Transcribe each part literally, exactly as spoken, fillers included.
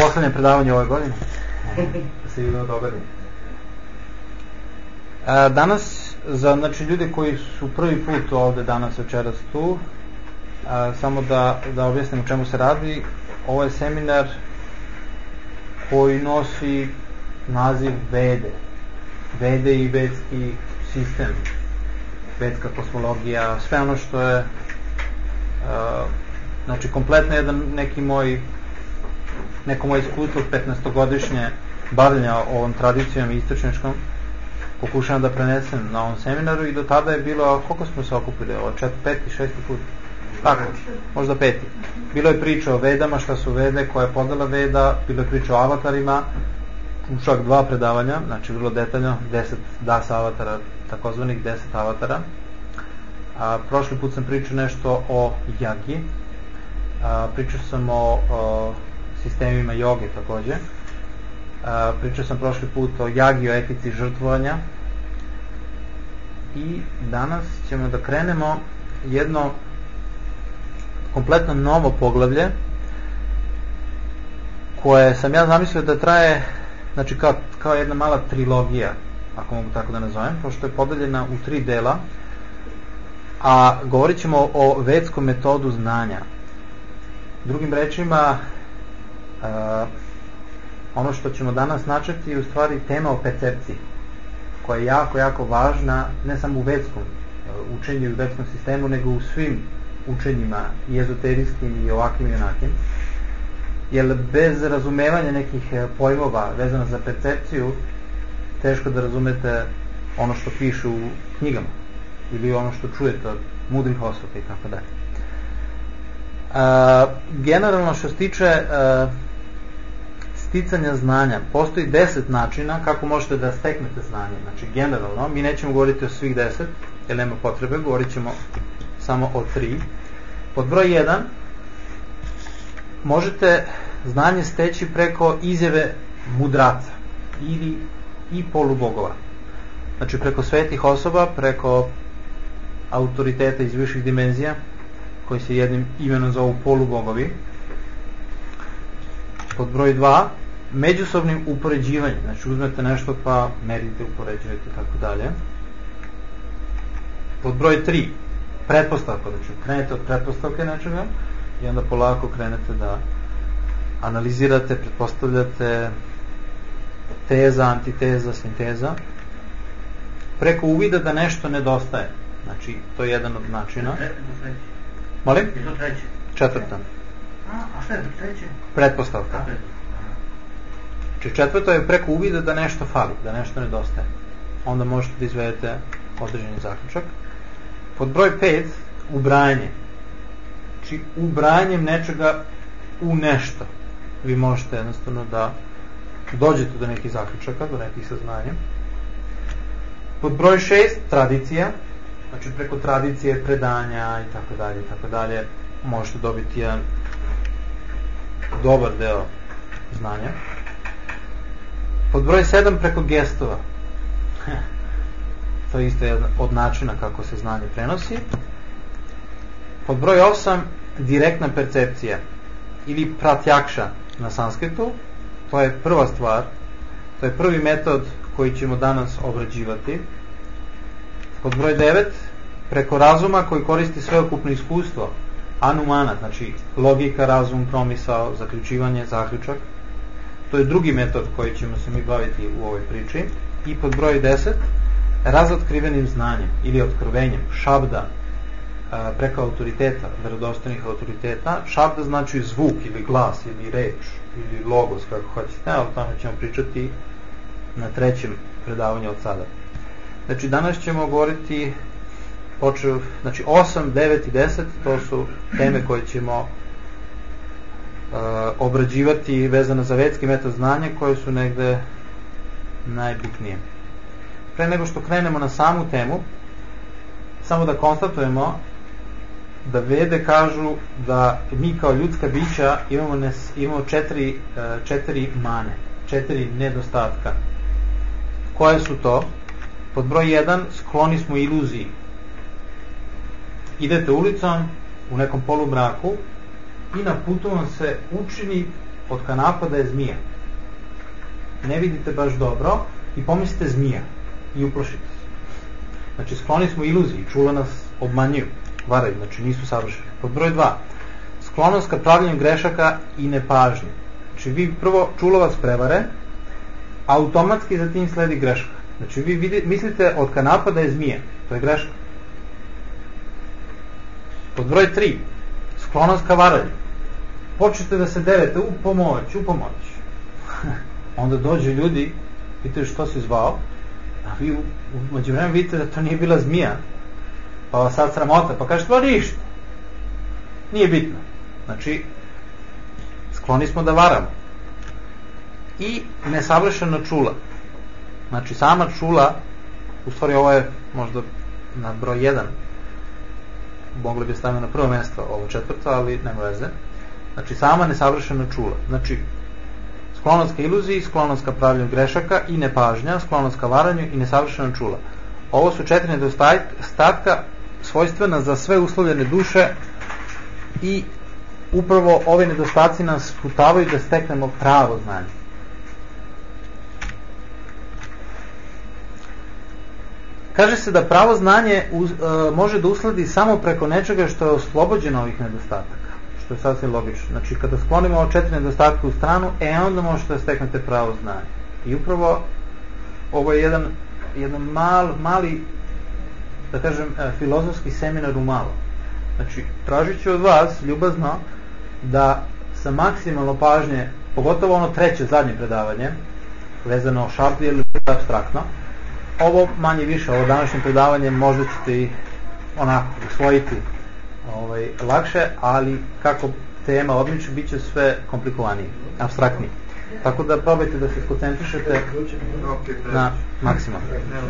poslednje predavanje ove godine. Da se vidimo dogodine. Danas, za znači, ljudi koji su prvi put ovde danas večeras tu, a, samo da, da objasnim o čemu se radi. Ovo je seminar koji nosi naziv Vede. Vede i vedski sistem, vedska kosmologija, sve ono što je a, znači kompletno jedan neki moj neko moje iskustvo petnaestogodišnje bavljenja ovom tradicijom istočničkom pokušavam da prenesem na ovom seminaru i do tada je bilo, koliko smo se okupili, ovo čet, peti, šesti put, tako, možda peti. Bilo je priča o vedama, šta su vede, koja je podela veda, bilo je priča o avatarima, čak dva predavanja, znači vrlo detaljno, deset das avatara, takozvanih deset avatara. A, prošli put sam pričao nešto o jagi, a, pričao sam o, o sistemima joge takođe. A, pričao sam prošli put o jagi, o etici žrtvovanja i danas ćemo da krenemo jedno kompletno novo poglavlje koje sam ja zamislio da traje, znači kao, kao jedna mala trilogija, ako mogu tako da nazovem, pošto je podeljena u tri dela, a govorit ćemo o vedskom metodu znanja. Drugim rečima, uh, ono što ćemo danas načeti je u stvari tema o percepciji, koja je jako, jako važna, ne samo u vedskom uh, učenju i u vedskom sistemu, nego u svim učenjima, i ezoterijskim i ovakvim i onakim. Jer bez razumevanja nekih pojmova vezano za percepciju, teško da razumete ono što piše u knjigama ili ono što čujete od mudrih osoba i tako dalje. Generalno što se tiče uh, sticanja znanja, postoji deset načina kako možete da steknete znanje. Znači generalno, mi nećemo govoriti o svih deset, jer nema potrebe, govorit ćemo samo o tri. Pod broj jedan, možete znanje steći preko izjave mudraca ili i polubogova. Znači preko svetih osoba, preko autoriteta iz viših dimenzija, koji se jednim imenom zovu polubogovi. Pod broj dva, međusobnim upoređivanjem. Znači uzmete nešto pa merite, upoređujete i tako dalje. Pod broj tri, pretpostavka. Znači krenete od pretpostavke nečega i onda polako krenete da analizirate, pretpostavljate teza, antiteza, sinteza. Preko uvida da nešto nedostaje. Znači, to je jedan od načina. Molim? Je to treće? Četvrta. A, a šta je to treće? Pretpostavka. Znači, četvrto je preko uvida da nešto fali, da nešto nedostaje. Onda možete da izvedete određeni zaključak. Pod broj pet, ubrajanje. Znači, ubrajanjem nečega u nešto. Vi možete jednostavno da dođete do nekih zaključaka, do nekih saznanja. Pod broj šest, tradicija. Znači preko tradicije, predanja i tako dalje i tako dalje možete dobiti jedan dobar deo znanja. Pod broj sedam, preko gestova. To je isto jedan od načina kako se znanje prenosi. Pod broj osam, direktna percepcija ili pratjakša na sanskritu. To je prva stvar, to je prvi metod koji ćemo danas obrađivati. Pod broj devet, preko razuma koji koristi sveokupno iskustvo, anumana, znači logika, razum, promisao, zaključivanje, zaključak. To je drugi metod koji ćemo se mi baviti u ovoj priči. I pod broj deset, razotkrivenim znanjem ili otkrovenjem, šabda, preko autoriteta, verodostojnih autoriteta. Šabda znači zvuk ili glas ili reč ili logos, kako hoćete, ali o tome ćemo pričati na trećem predavanju od sada. Znači danas ćemo govoriti počeo, znači osam, devet i deset, to su teme koje ćemo uh, obrađivati vezano za vedski metod znanja, koje su negde najbitnije. Pre nego što krenemo na samu temu, samo da konstatujemo da vede kažu da mi kao ljudska bića imamo, nes, imamo četiri, uh, četiri mane, četiri nedostatka. Koje su to? Pod broj jedan, skloni smo iluziji. Idete ulicom u nekom polumraku i na putu vam se učini od kanapa da je zmija. Ne vidite baš dobro i pomislite zmija i uplašite se. Znači, skloni smo iluziji, čula nas obmanjuju, varaju, znači nisu savršeni. Pod broj dva, sklonost ka pravljenju grešaka i nepažnje. Znači, vi prvo čulo vas prevare, automatski za tim sledi greška. Znači, vi vidite, mislite od kanapa da je zmija, to je greška. Pod broj tri, sklonost ka varanju. Počnete da se derete u pomoć, u pomoć. Onda dođu ljudi, pitaju što si zvao, a vi umeđu vremenu vidite da to nije bila zmija, pa vas sad sramota, pa kažete, pa ništa, nije bitno. Znači, skloni smo da varamo. I nesavršena čula. Znači, sama čula, u stvari ovo je možda na broj jedan, mogli bi staviti na prvo mjesto ovo četvrto, ali nema veze. Znači, sama nesavršena čula. Znači, sklonost ka iluziji, sklonost ka pravljenju grešaka i nepažnja, sklonost ka varanju i nesavršena čula. Ovo su četiri nedostatka svojstvena za sve uslovljene duše i upravo ove nedostaci nas putavaju da steknemo pravo znanje. Kaže se da pravo znanje uz, uh, može da usledi samo preko nečega što je oslobođeno ovih nedostataka, što je sasvim logično. Znači, kada sklonimo ove četiri nedostatke u stranu, e onda možete da steknete pravo znanje. I upravo ovo je jedan, jedan mal, mali, da kažem, uh, filozofski seminar u malo. Znači, tražit ću od vas ljubazno da sa maksimalno pažnje, pogotovo ono treće, zadnje predavanje, vezano o šabdi ili apstraktno, ovo manje više, ovo današnje predavanje možda ćete i onako usvojiti ovaj, lakše, ali kako tema odmiče, bit će sve komplikovanije, apstraktnije. Tako da probajte da se koncentrišete na maksimum.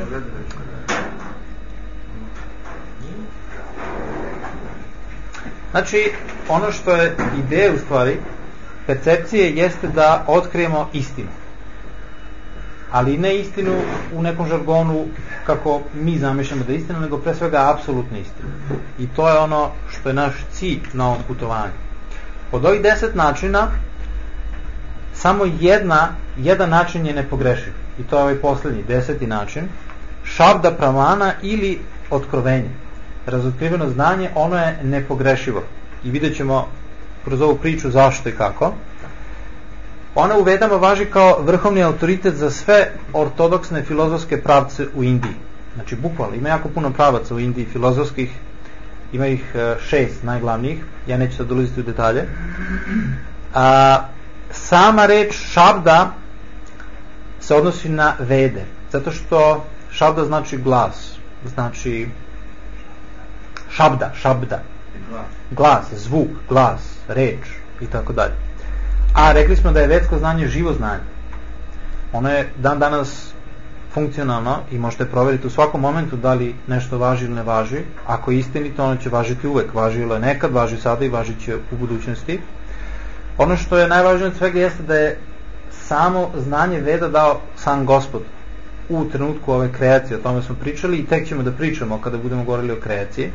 Znači, ono što je ideja u stvari percepcije jeste da otkrijemo istinu. Ali ne istinu u nekom žargonu kako mi zamišljamo da je istina, nego pre svega apsolutna istina. I to je ono što je naš cilj na ovom putovanju. Od ovih deset načina samo jedna, jedan način je nepogrešiv. I to je ovaj posljednji, deseti način. Šabda pramana ili otkrovenje. Razotkriveno znanje, ono je nepogrešivo. I vidjet ćemo kroz ovu priču zašto i kako. Ona u Vedama važi kao vrhovni autoritet za sve ortodoksne filozofske pravce u Indiji. Znači, bukvalno, ima jako puno pravaca u Indiji filozofskih, ima ih šest najglavnijih, ja neću sad ulaziti u detalje. A, sama reč šabda se odnosi na Vede, zato što šabda znači glas, znači šabda, šabda, glas, zvuk, glas, reč i tako dalje. A rekli smo da je vedsko znanje živo znanje. Ono je dan danas funkcionalno i možete provjeriti u svakom momentu da li nešto važi ili ne važi. Ako je istinito, ono će važiti uvek. Važilo je nekad, važi sada i važit će u budućnosti. Ono što je najvažnije od svega jeste da je samo znanje Veda dao sam Gospod u trenutku ove kreacije. O tome smo pričali i tek ćemo da pričamo kada budemo govorili o kreaciji.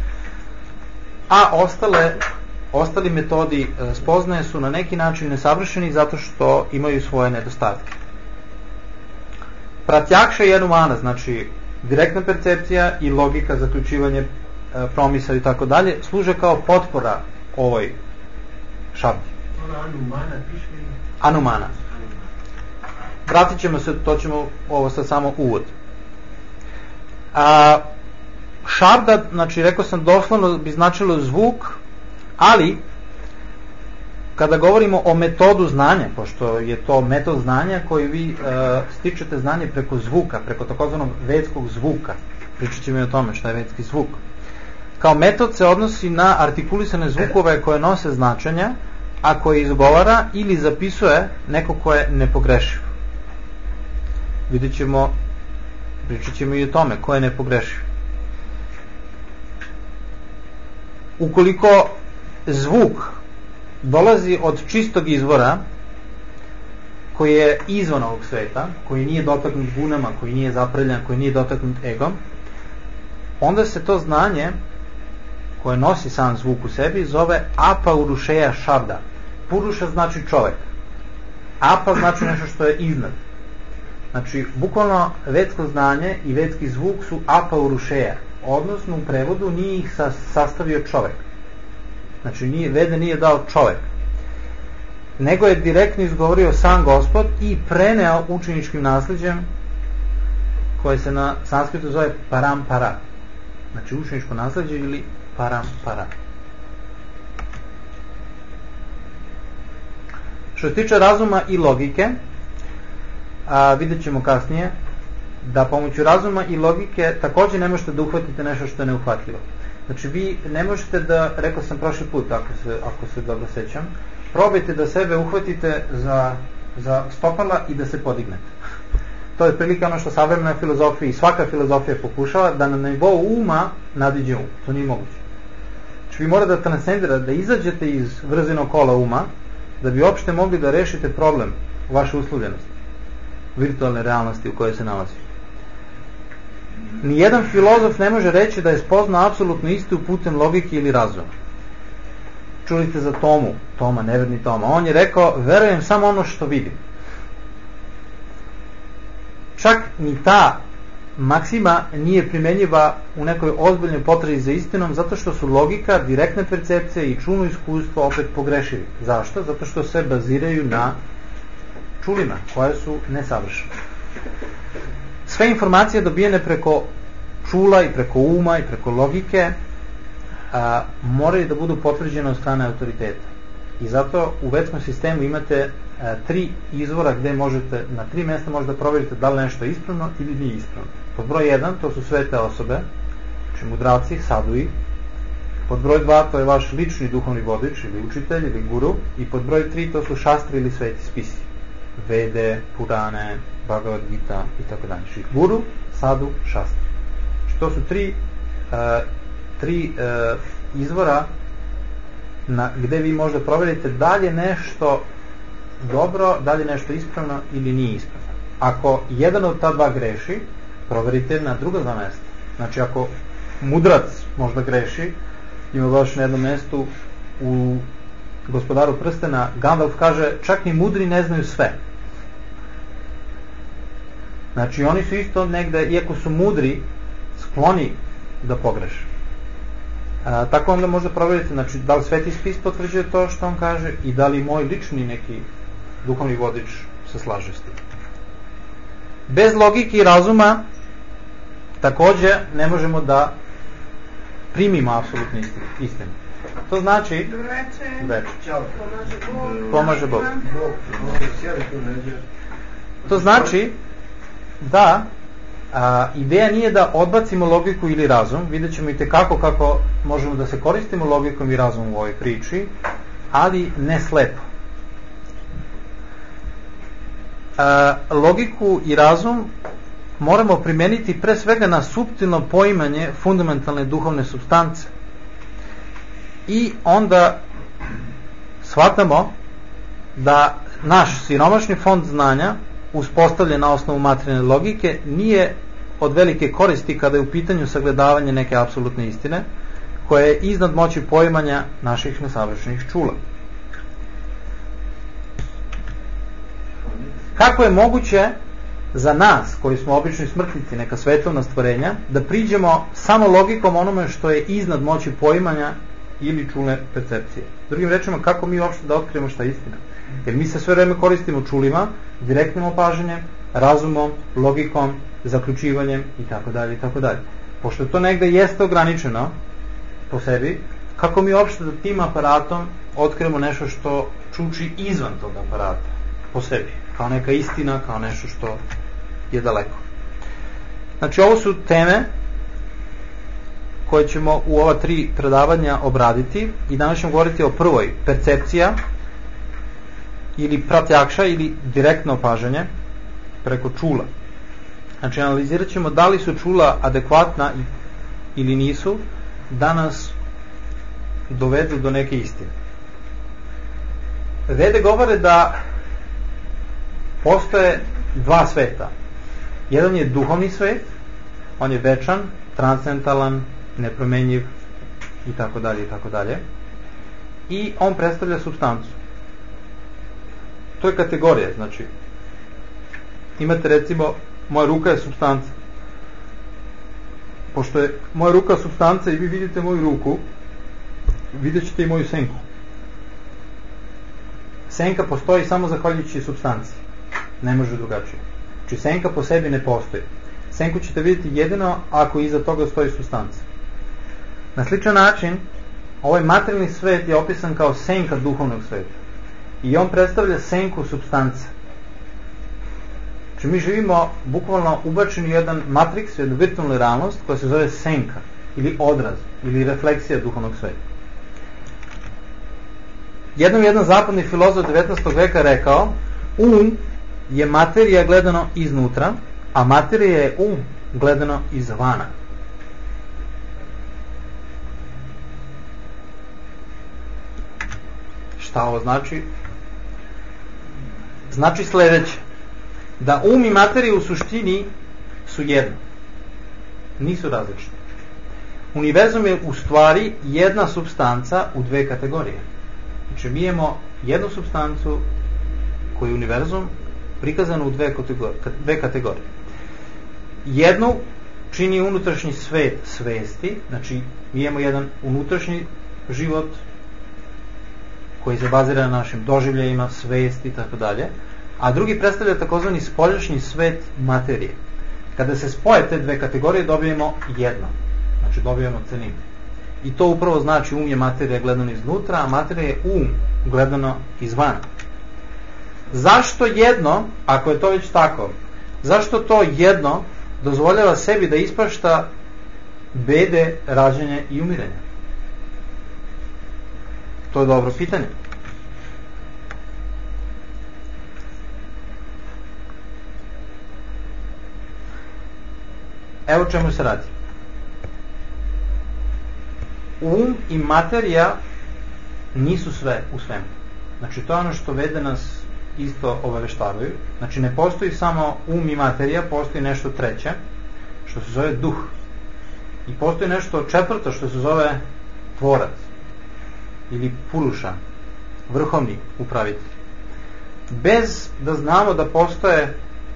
A ostale ostali metodi spoznaje su na neki način nesavršeni zato što imaju svoje nedostatke. Pratjakša i anumana, znači direktna percepcija i logika, zaključivanje promisa i tako dalje, služe kao potpora ovoj šabdi. Anumana piše? Anumana. Vratit ćemo se, to ćemo ovo sad samo uvod. A, šabda, znači rekao sam doslovno bi značilo zvuk, ali kada govorimo o metodu znanja, pošto je to metod znanja koji vi e, stičete znanje preko zvuka, preko takozvanog vedskog zvuka, pričat ćemo i o tome šta je vedski zvuk. Kao metod se odnosi na artikulisane zvukove koje nose značenja, a koje izgovara ili zapisuje neko ko je nepogrešiv. Vidjet ćemo, pričat ćemo i o tome ko je nepogrešiv. Ukoliko zvuk dolazi od čistog izvora koji je izvan ovog sveta, koji nije dotaknut gunama, koji nije zapreljan, koji nije dotaknut egom, onda se to znanje koje nosi sam zvuk u sebi zove apaurušeja šabda, Puruša znači čovek. Apa znači nešto što je iznad. Znači, bukvalno vedsko znanje i vedski zvuk su apa urušeja. Odnosno, u prevodu nije ih sastavio čovek. Znači, nije, Vede nije dao čovek. Nego je direktno izgovorio sam Gospod i preneo učeničkim nasljeđem koje se na sanskritu zove parampara. Znači, učeničko nasljeđe ili parampara. Što se tiče razuma i logike, a, vidjet ćemo kasnije da pomoću razuma i logike također ne možete da uhvatite nešto što je neuhvatljivo. Znači, vi ne možete da, rekao sam prošli put, ako se, ako se dobro sećam, probajte da sebe uhvatite za, za stopala i da se podignete. To je prilike ono što savremena filozofija i svaka filozofija pokušava, da na nivou uma nadiđe um. To nije moguće. Znači, vi morate da transcendirate, da izađete iz vrzinog kola uma, da bi uopšte mogli da rešite problem vaše uslovljenosti, virtualne realnosti u kojoj se nalazi. Nijedan filozof ne može reći da je spoznao apsolutno istinu putem logike ili razuma. Čuli ste za Tomu, Toma, neverni Toma. On je rekao, verujem samo ono što vidim. Čak ni ta maksima nije primenjiva u nekoj ozbiljnoj potrazi za istinom, zato što su logika, direktne percepcije i čulno iskustvo opet pogrešivi. Zašto? Zato što se baziraju na čulima, koje su nesavršene. Sve informacije dobijene preko čula i preko uma i preko logike a, moraju da budu potvrđene od strane autoriteta. I zato u vedskom sistemu imate a, tri izvora gde možete, na tri mjesta možete da provjerite da li nešto je ispravno ili nije ispravno. Pod broj jedan, to su svete osobe, znači mudraci, sadui. Pod broj dva, to je vaš lični duhovni vodič ili učitelj ili guru. I pod broj tri, to su šastri ili sveti spisi. Vede, Purane, Bhagavad Gita i tako dalje. Znači, guru, sadu, šastri. Znači, to su tri, uh, tri uh, izvora na, gde vi možete provjeriti da li je nešto dobro, da li je nešto ispravno ili nije ispravno. Ako jedan od ta dva greši, proverite na druga dva mjesta. Znači, ako mudrac možda greši, ima baš na jednom mjestu u Gospodaru prstena, Gandalf kaže, čak ni mudri ne znaju sve. Znači, oni su isto negde, iako su mudri, skloni da pogreše. A, tako onda možda provjerite, znači, da li Sveti spis potvrđuje to što on kaže i da li moj lični neki duhovni vodič se slaže s tim. Bez logike i razuma također ne možemo da primimo apsolutnu istinu. To znači veče. Pomaže Bog. To znači da a, ideja nije da odbacimo logiku ili razum. Vidjet ćemo i tekako kako možemo da se koristimo logikom i razumom u ovoj priči, ali ne slepo. A, logiku i razum moramo primeniti pre svega na suptilno poimanje fundamentalne duhovne supstance. I onda shvatamo da naš siromašni fond znanja, uspostavljen na osnovu materijalne logike, nije od velike koristi kada je u pitanju sagledavanje neke apsolutne istine, koja je iznad moći poimanja naših nesavršenih čula. Kako je moguće za nas, koji smo obični smrtnici, neka svetovna stvorenja, da priđemo samo logikom onome što je iznad moći poimanja ili čulne percepcije? Drugim rečima, kako mi uopšte da otkrijemo šta je istina? Jer mi se sve vreme koristimo čulima, direktnim opažanjem, razumom, logikom, zaključivanjem i tako dalje i tako dalje. Pošto to negde jeste ograničeno po sebi, kako mi uopšte da tim aparatom otkrijemo nešto što čuči izvan tog aparata po sebi, kao neka istina, kao nešto što je daleko. Znači, ovo su teme koje ćemo u ova tri predavanja obraditi i danas ćemo govoriti o prvoj, percepcija ili pratjakša ili direktno opažanje preko čula. Znači, analizirat ćemo da li su čula adekvatna ili nisu da nas dovedu do neke istine. Vede govore da postoje dva sveta. Jedan je duhovni svet, on je večan, transcendentalan, nepromenjiv i tako dalje i tako dalje. I on predstavlja supstancu. to je kategorija, znači imate recimo moja ruka je supstanca. Pošto je moja ruka supstanca i vi vidite moju ruku, vidjet ćete i moju senku. Senka postoji samo zahvaljujući supstanci. Ne može drugačije. Znači senka po sebi ne postoji. Senku ćete vidjeti jedino ako iza toga stoji supstanca. Na sličan način, ovaj materijalni svet je opisan kao senka duhovnog sveta. I on predstavlja senku supstance. Znači mi živimo bukvalno ubačeni u jedan matriks, u jednu virtualnu realnost koja se zove senka, ili odraz, ili refleksija duhovnog sveta. Jednom jedan zapadni filozof devetnaestog veka rekao, um je materija gledano iznutra, a materija je um gledano izvana. Šta ovo znači? Znači sledeće, da um i materija u suštini su jedno, nisu različite. Univerzum je u stvari jedna supstanca u dve kategorije. Znači mi imamo jednu supstancu koju je univerzum prikazano u dve kategorije, dve kategorije. Jednu čini unutrašnji svet svesti, znači mi imamo jedan unutrašnji život koji se bazira na našim doživljajima, svesti i tako dalje, a drugi predstavlja takozvani spoljašnji svet materije. Kada se spoje te dve kategorije dobijemo jedno, znači dobijemo celinu. I to upravo znači um je materija gledano iznutra, a materija je um gledano izvana. Zašto jedno, ako je to već tako, zašto to jedno dozvoljava sebi da isprašta bede, rađenje i umirenje? To je dobro pitanje. Evo čemu se radi. Um i materija nisu sve u svemu. Znači to je ono što vede nas isto obaveštavaju. Znači ne postoji samo um i materija, postoji nešto treće što se zove duh. I postoji nešto četvrto što se zove tvorac ili puruša, vrhovni upravitelj. Bez da znamo da postoje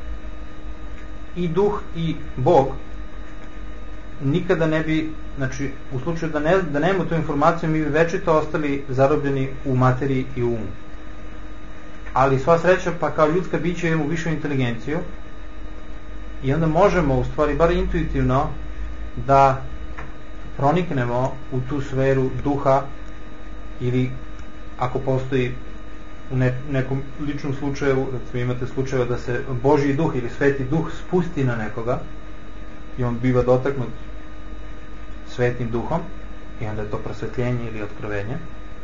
i duh i Bog, nikada ne bi, znači u slučaju da, ne, da nemamo tu informaciju, mi bi večito ostali zarobljeni u materiji i umu. Ali sva sreća, pa kao ljudska bića imamo višu inteligenciju i onda možemo u stvari bar intuitivno da proniknemo u tu sferu duha, ili ako postoji u ne, nekom ličnom slučaju, recimo imate slučajeva da se Božji duh ili sveti duh spusti na nekoga i on biva dotaknut svetim duhom i onda je to prosvetljenje ili otkrovenje.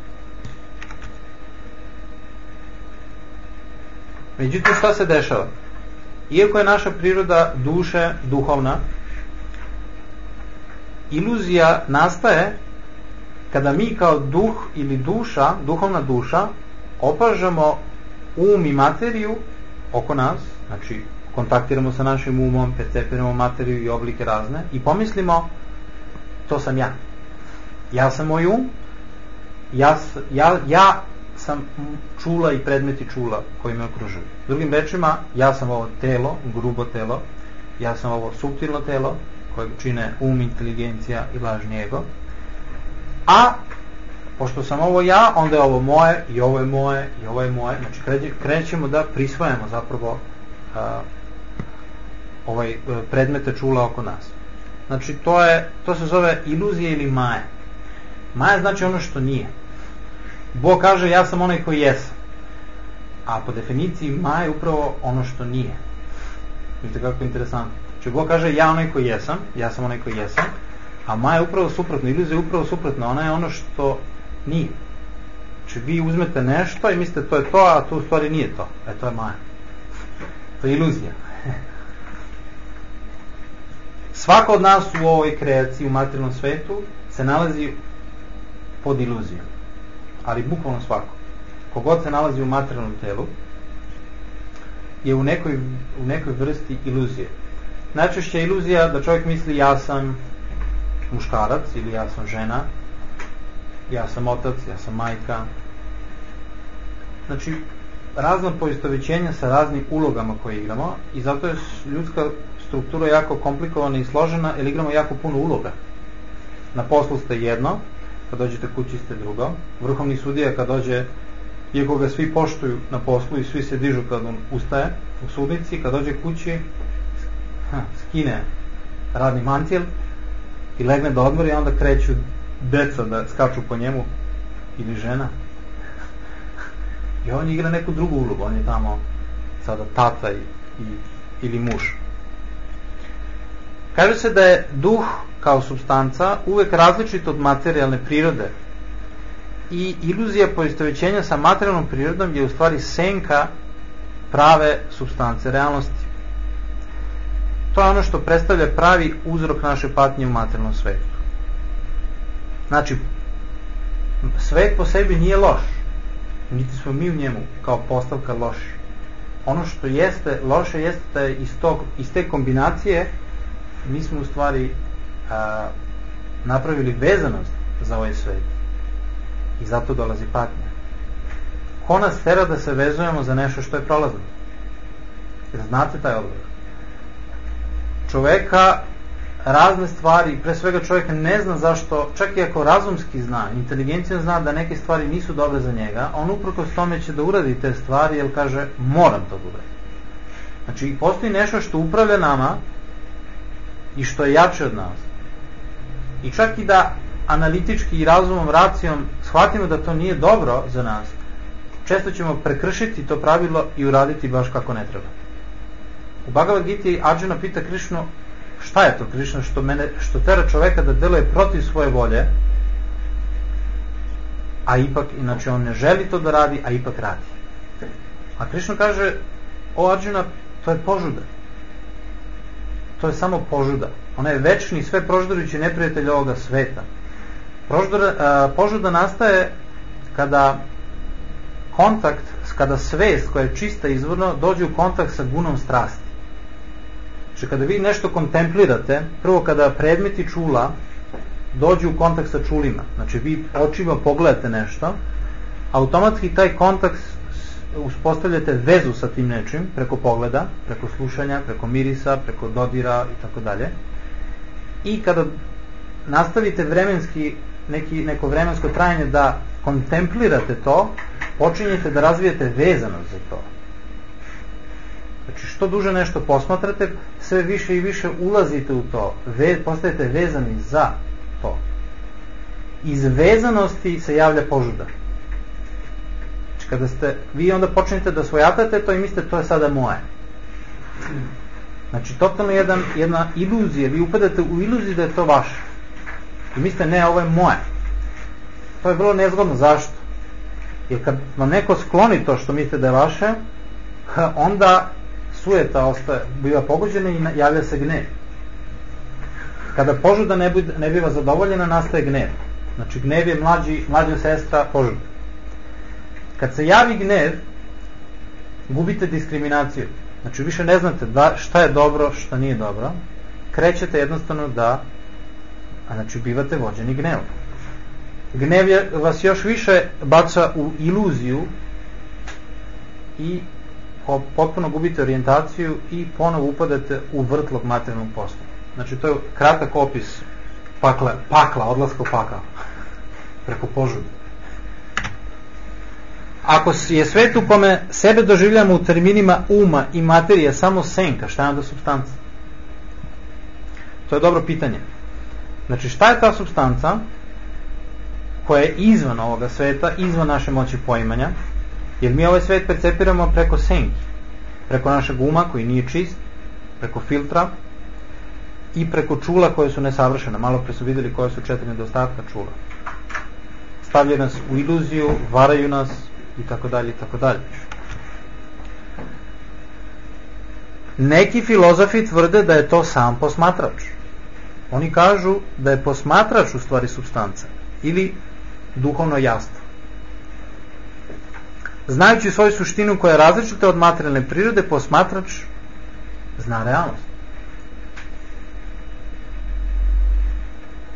Međutim, šta se dešava? Iako je naša priroda duše duhovna, iluzija nastaje kada mi kao duh ili duša, duhovna duša, opažamo um i materiju oko nas, znači kontaktiramo sa našim umom, percepiramo materiju i oblike razne i pomislimo, to sam ja. Ja sam moj um, ja, ja, ja sam čula i predmeti čula koji me okružuju. Drugim rečima, ja sam ovo telo, grubo telo, ja sam ovo suptilno telo koje čine um, inteligencija i lažni ego, a pošto sam ovo ja, onda je ovo moje i ovo je moje i ovo je moje, znači krećemo da prisvajamo zapravo uh, ovaj uh, predmete čula oko nas. Znači to je, to se zove iluzija ili maja. Maja znači ono što nije. Bog kaže ja sam onaj koji jesam, a po definiciji maja je upravo ono što nije. Vidite kako je interesantno. Znači Bog kaže ja onaj koji jesam, ja sam onaj koji jesam, a maja je upravo suprotno, iluzija je upravo suprotno, ona je ono što nije. Znači vi uzmete nešto i mislite to je to, a to u stvari nije to. E to je maja. To je iluzija. Svako od nas u ovoj kreaciji, u materijalnom svetu, se nalazi pod iluzijom. Ali bukvalno svako. Kogod se nalazi u materijalnom telu je u nekoj, u nekoj vrsti iluzije. Najčešće je iluzija da čovjek misli ja sam muškarac ili ja sam žena, ja sam otac, ja sam majka. Znači, razna poistovećenja sa raznim ulogama koje igramo i zato je ljudska struktura jako komplikovana i složena jer igramo jako puno uloga. Na poslu ste jedno, kad dođete kući ste drugo. Vrhovni sudija kad dođe, iako ga svi poštuju na poslu i svi se dižu kad on ustaje u sudnici, kad dođe kući ha, skine radni mantil i legne da odmori i onda kreću deca da skaču po njemu ili žena i on igra neku drugu ulogu, on je tamo sada tata i, i, ili muž. Kaže se da je duh kao supstanca uvek različit od materijalne prirode i iluzija poistovećenja sa materijalnom prirodom je u stvari senka prave supstance, realnosti. To je ono što predstavlja pravi uzrok naše patnje u materijalnom svetu. Znači, svet po sebi nije loš, niti smo mi u njemu kao postavka loši. Ono što jeste loše jeste da je iz, tog, iz te kombinacije mi smo u stvari a, napravili vezanost za ovaj svet i zato dolazi patnja. Ko nas tera da se vezujemo za nešto što je prolazno? Jer znate taj odgovor. Čoveka razne stvari, pre svega čovjek ne zna zašto, čak i ako razumski zna, inteligencija zna da neke stvari nisu dobre za njega, on uprkos tome će da uradi te stvari jer kaže moram to da uradim. Znači postoji nešto što upravlja nama i što je jače od nas. I čak i da analitički i razumom, racijom shvatimo da to nije dobro za nas, često ćemo prekršiti to pravilo i uraditi baš kako ne treba. U Bhagavad Giti Arjuna pita Krišnu šta je to Krišna što, mene, što tera čoveka da deluje protiv svoje volje, a ipak, inače on ne želi to da radi, a ipak radi. A Krišna kaže, o Arjuna, to je požuda. To je samo požuda. Ona je večni, sve proždurujući neprijatelj ovoga sveta. Proždura, a, požuda nastaje kada kontakt, kada svest koja je čista izvorno dođe u kontakt sa gunom strasti. Znači kada vi nešto kontemplirate, prvo kada predmeti čula dođu u kontakt sa čulima, znači vi očima pogledate nešto, automatski taj kontakt uspostavljate vezu sa tim nečim preko pogleda, preko slušanja, preko mirisa, preko dodira i tako dalje. I kada nastavite vremenski neki, neko vremensko trajanje da kontemplirate to, počinjete da razvijete vezanost za to. Znači što duže nešto posmatrate, sve više i više ulazite u to, ve, postajete vezani za to. Iz vezanosti se javlja požuda. Znači kada ste, vi onda počinjete da svojatate to i mislite to je sada moje. Znači totalno jedan, jedna iluzija, vi upadate u iluziju da je to vaše. I mislite ne, ovo je moje. To je vrlo nezgodno, zašto? Jer kad vam neko skloni to što mislite da je vaše, onda sujeta ostaje, biva pogođena i javlja se gnev. Kada požuda ne, bud, ne biva zadovoljena, nastaje gnev. Znači gnev je mlađi, mlađa sestra požuda. Kad se javi gnev, gubite diskriminaciju. Znači više ne znate da, šta je dobro, šta nije dobro. Krećete jednostavno da, a znači bivate vođeni gnevom. Gnev je, vas još više baca u iluziju i potpuno gubite orijentaciju i ponovo upadate u vrtlog materijalnog posla. Znači to je kratak opis pakla, pakla odlaska u pakao preko požude. Ako je svet u kome sebe doživljamo u terminima uma i materije samo senka, šta je onda supstanca? To je dobro pitanje. Znači šta je ta supstanca koja je izvan ovoga sveta, izvan naše moći poimanja, jer mi ovaj svet percepiramo preko senki, preko našeg uma koji nije čist, preko filtra i preko čula koje su nesavršene. Malo pre su vidjeli koje su četiri nedostatka čula. Stavljaju nas u iluziju, varaju nas i tako dalje i tako dalje. Neki filozofi tvrde da je to sam posmatrač. Oni kažu da je posmatrač u stvari supstanca ili duhovno jastvo. Znajući svoju suštinu koja je različita od materijalne prirode, posmatrač zna realnost.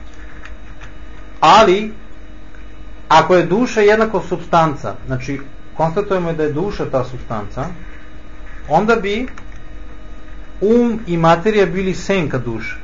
Ali ako je duša jednako supstanca, znači konstatujemo da je duša ta supstanca, onda bi um i materija bili senka duše.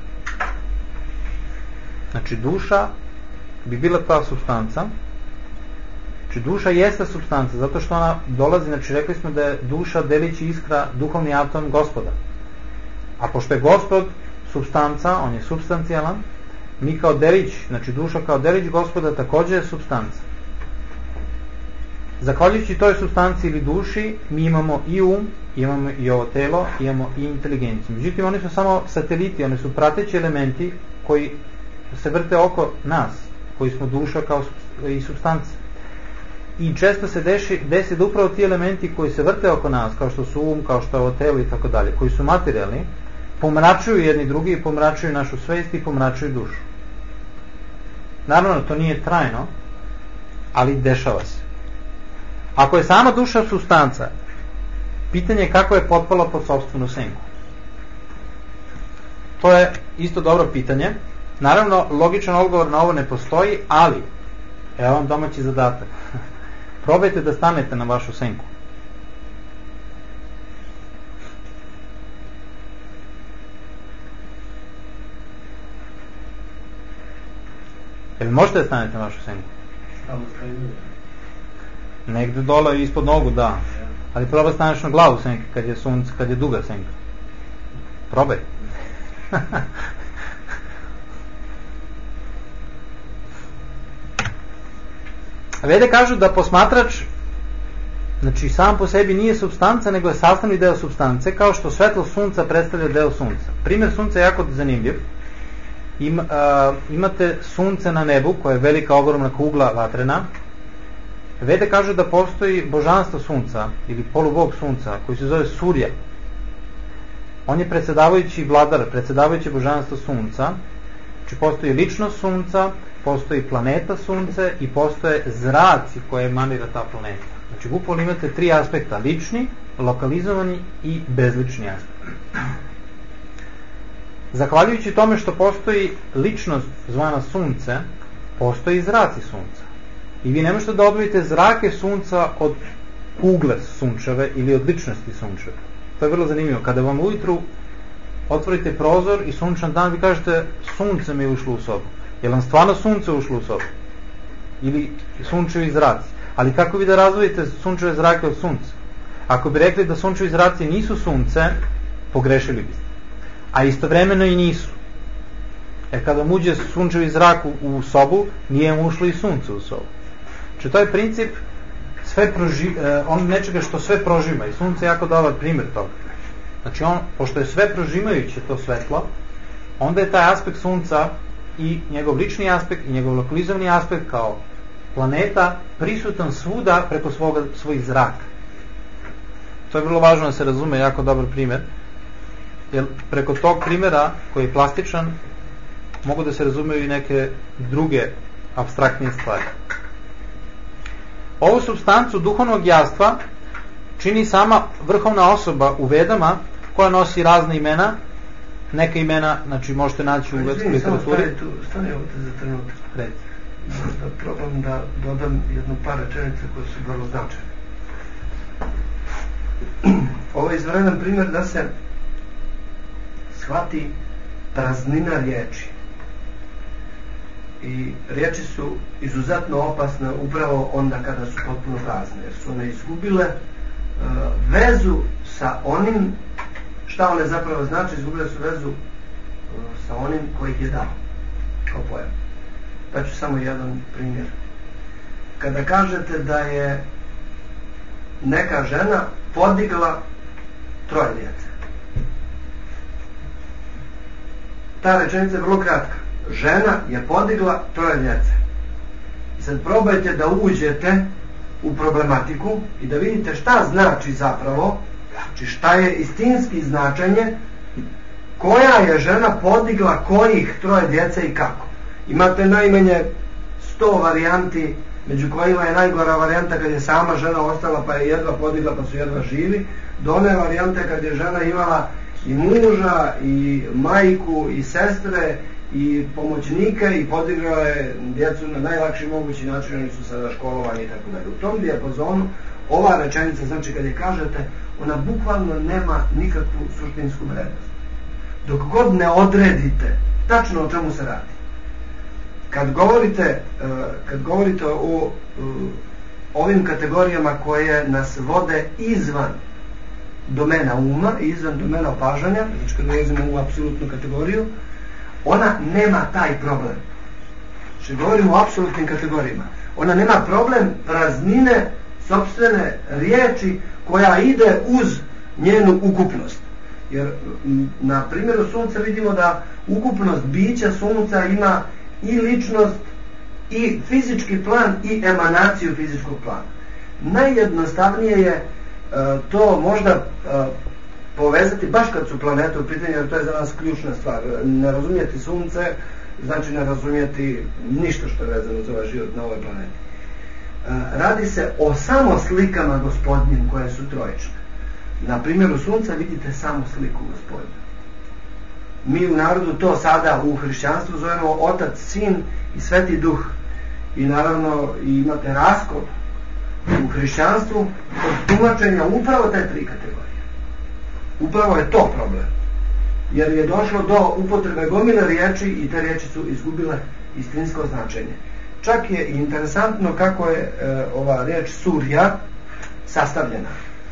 Znači duša bi bila ta supstanca. Znači duša jeste supstanca, zato što ona dolazi, znači rekli smo da je duša delić iskra, duhovni atom Gospoda. A pošto je Gospod supstanca, on je supstancijalan, mi kao delić, znači duša kao delić Gospoda također je supstanca. Zahvaljujući toj supstanci ili duši, mi imamo i um, imamo i ovo telo, imamo i inteligenciju. Međutim, oni su samo sateliti, oni su prateći elementi koji se vrte oko nas, koji smo duša kao i supstanca. I često se deši, desi da upravo ti elementi koji se vrte oko nas, kao što su um, kao što je ovo telo i tako dalje, koji su materijalni, pomračuju jedni drugi i pomračuju našu svest i pomračuju dušu. Naravno, to nije trajno, ali dešava se. Ako je sama duša supstanca, pitanje je kako je potpala pod sopstvenu senku. To je isto dobro pitanje. Naravno, logičan odgovor na ovo ne postoji, ali evo vam domaći zadatak. Probajte da stanete na vašu senku. Jel možete da stanete na vašu senku? Negde dole ispod nogu, da. Ali probaj staneš na glavu senke kad je sunce, kad je duga senka. Probaj. Vede kažu da posmatrač, znači sam po sebi nije supstanca, nego je sastavni deo supstance, kao što svetlo sunca predstavlja deo sunca. Primjer sunca je jako zanimljiv. Ima, a, imate sunce na nebu, koja je velika, ogromna kugla vatrena. Vede kažu da postoji božanstvo sunca, ili polubog sunca, koji se zove Surja. On je predsjedavajući vladar, predsjedavajući božanstvo sunca. Znači postoji ličnost sunca, postoji planeta sunce i postoje zraci koje emanira ta planeta. Znači bukvalno imate tri aspekta: lični, lokalizovani i bezlični aspekt. Zahvaljujući tome što postoji ličnost zvana sunce, postoji i zraci sunca. I vi ne možete da odvojite zrake sunca od kugle sunčeve ili od ličnosti sunčeve. To je vrlo zanimljivo. Kada vam ujutru otvorite prozor i sunčan dan, vi kažete sunce mi je ušlo u sobu. Je li vam stvarno sunce ušlo u sobu? Ili sunčevi zraci? Ali kako vi da razvojite sunčeve zrake od sunca? Ako bi rekli da sunčevi zraci nisu sunce, pogrešili biste. A istovremeno i nisu. Jer kada vam uđe sunčevi zrak u, u sobu, nije mu ušlo i sunce u sobu. Znači to je princip sve proži, eh, on nečega što sve prožima, i sunce je jako dobar primjer toga. Znači on, pošto je sve prožimajuće to svetlo, onda je taj aspekt sunca i njegov lični aspekt i njegov lokalizovani aspekt kao planeta prisutan svuda preko svoga, svojih zraka. To je vrlo važno da se razume, jako dobar primjer, jer preko tog primjera koji je plastičan mogu da se razumeju i neke druge apstraktnije stvari. Ovu supstancu duhovnog jastva čini sama vrhovna osoba u Vedama, koja nosi razne imena. Neka imena, znači možete naći u vedskoj literaturi. Stani ovdje za trenutak. Red. Da probam da dodam jednu par rečenica koje su vrlo značajne. Ovo je izvanredan primjer da se shvati praznina riječi. I riječi su izuzetno opasne upravo onda kada su potpuno prazne, jer su one izgubile uh, vezu sa onim šta one zapravo znači, izgubile su vezu uh, sa onim koji ih je dao kao pojam. Pa ću samo jedan primjer. Kada kažete da je neka žena podigla troje djece, ta rečenica je vrlo kratka. Žena je podigla troje djece. I sad probajte da uđete u problematiku i da vidite šta znači zapravo, znači šta je istinski značenje, koja je žena podigla kojih troje djece i kako. Imate najmanje sto varijanti, među kojima je najgora varijanta kad je sama žena ostala pa je jedva podigla pa su jedva živi, do one varijante kad je žena imala i muža i majku i sestre i pomoćnike i podigrao je djecu na najlakši mogući način, oni su sada školovani i tako dalje. U tom dijapazonu ova rečenica, znači kad je kažete, ona bukvalno nema nikakvu suštinsku vrednost. Dok god ne odredite tačno o čemu se radi. Kad govorite, kad govorite o ovim kategorijama koje nas vode izvan domena uma i izvan domena opažanja, znači kad ulazimo u apsolutnu kategoriju, ona nema taj problem. Znači govorimo o apsolutnim kategorijama. Ona nema problem praznine sopstvene riječi koja ide uz njenu ukupnost. Jer na primjeru sunca vidimo da ukupnost bića sunca ima i ličnost, i fizički plan, i emanaciju fizičkog plana. Najjednostavnije je e, to možda e, povezati baš kad su planete u pitanju, jer to je za nas ključna stvar. Ne razumijeti sunce znači ne razumijeti ništa što je vezano za ovaj život na ovoj planeti. E, radi se o samo slikama gospodnjim koje su trojične. Na primjeru sunca vidite samo sliku gospodnju. Mi u narodu to sada u hrišćanstvu zovemo Otac, Sin i Sveti Duh. I naravno imate raskol u hrišćanstvu od tumačenja upravo te tri kategorije. Upravo je to problem. Jer je došlo do upotrebe gomile riječi i te riječi su izgubile istinsko značenje. Čak je interesantno kako je e, ova riječ surja sastavljena.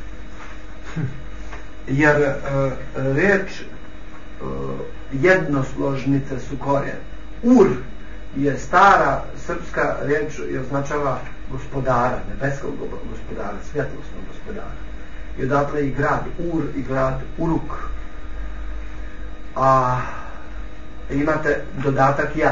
Jer e, riječ e, jednosložnice su korijen. Ur je stara srpska riječ i označava gospodara, nebeskog gospodara, svjetlosnog gospodara. I odatle i grad Ur i grad Uruk. A imate dodatak ja.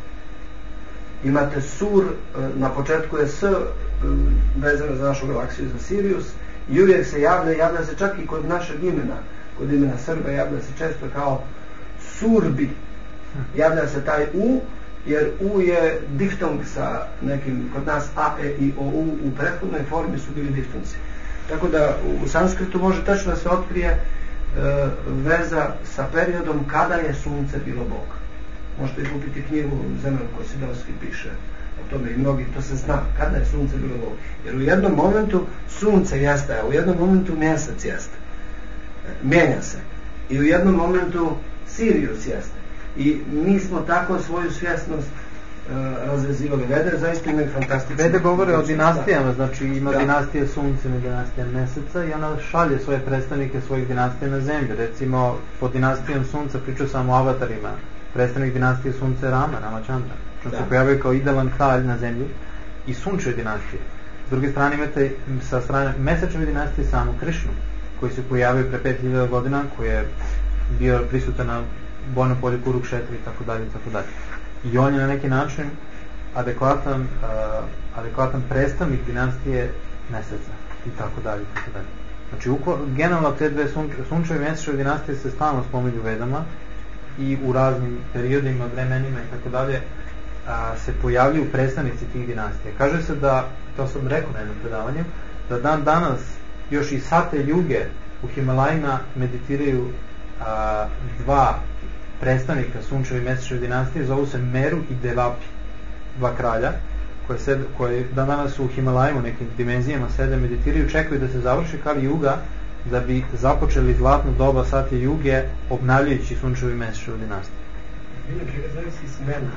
Imate sur, na početku je s vezano za našu galaksiju, za Sirius, i uvijek se javlja, javlja se čak i kod našeg imena, kod imena Srba javlja se često kao surbi. Javlja se taj u, jer u je diftong sa nekim, kod nas a, e, i, o, u, u prethodnoj formi su bili diftonci. Tako da u sanskritu može tačno da se otkrije e, veza sa periodom kada je sunce bilo Bog. Možete i kupiti knjigu Zeman Kosidovski piše o tome i mnogi, to se zna, kada je sunce bilo Bog. Jer u jednom momentu sunce jeste, a u jednom momentu mjesec jeste. Mijenja se. I u jednom momentu Sirius jeste. I mi smo tako svoju svjesnost uh, razvezivali. Vede zaista imaju fantastične... Vede govore o dinastijama, znači ima da. dinastije sunca, ima dinastija meseca i ona šalje svoje predstavnike svojih dinastija na zemlju. Recimo, pod dinastijom sunca pričaju samo o avatarima. Predstavnik dinastije sunca je Rama, Ramachandra. Što se pojavio kao idealan kralj na zemlji i sunčeve dinastije. S druge strane imate sa strane mesečeve dinastije samo Krišnu, koji se pojavio pre pet hiljada godina, koji je bio prisutan na bojnom polju Kurukšetri i tako dalje i tako dalje. I on je na neki način adekvatan, uh, adekvatan predstavnik dinastije meseca i tako dalje i tako dalje. Znači, uko, generalno te dve sunč, sunčeve i mesečeve dinastije se stalno spominju u Vedama i u raznim periodima, vremenima i tako dalje se pojavljuju predstavnici tih dinastija. Kaže se da, to sam rekao na jednom predavanju, da dan danas još i sate ljuge u Himalajima meditiraju a, dva predstavnika sunčeve i mesečeve dinastije, zovu se Meru i Devapi, dva kralja koje, sed, koje dan danas u Himalajima u nekim dimenzijama sede, meditiraju, čekaju da se završi Kali Juga da bi započeli zlatno doba sate juge obnavljajući sunčevu i mesečevu dinastiju. Bilo čega zavisi smena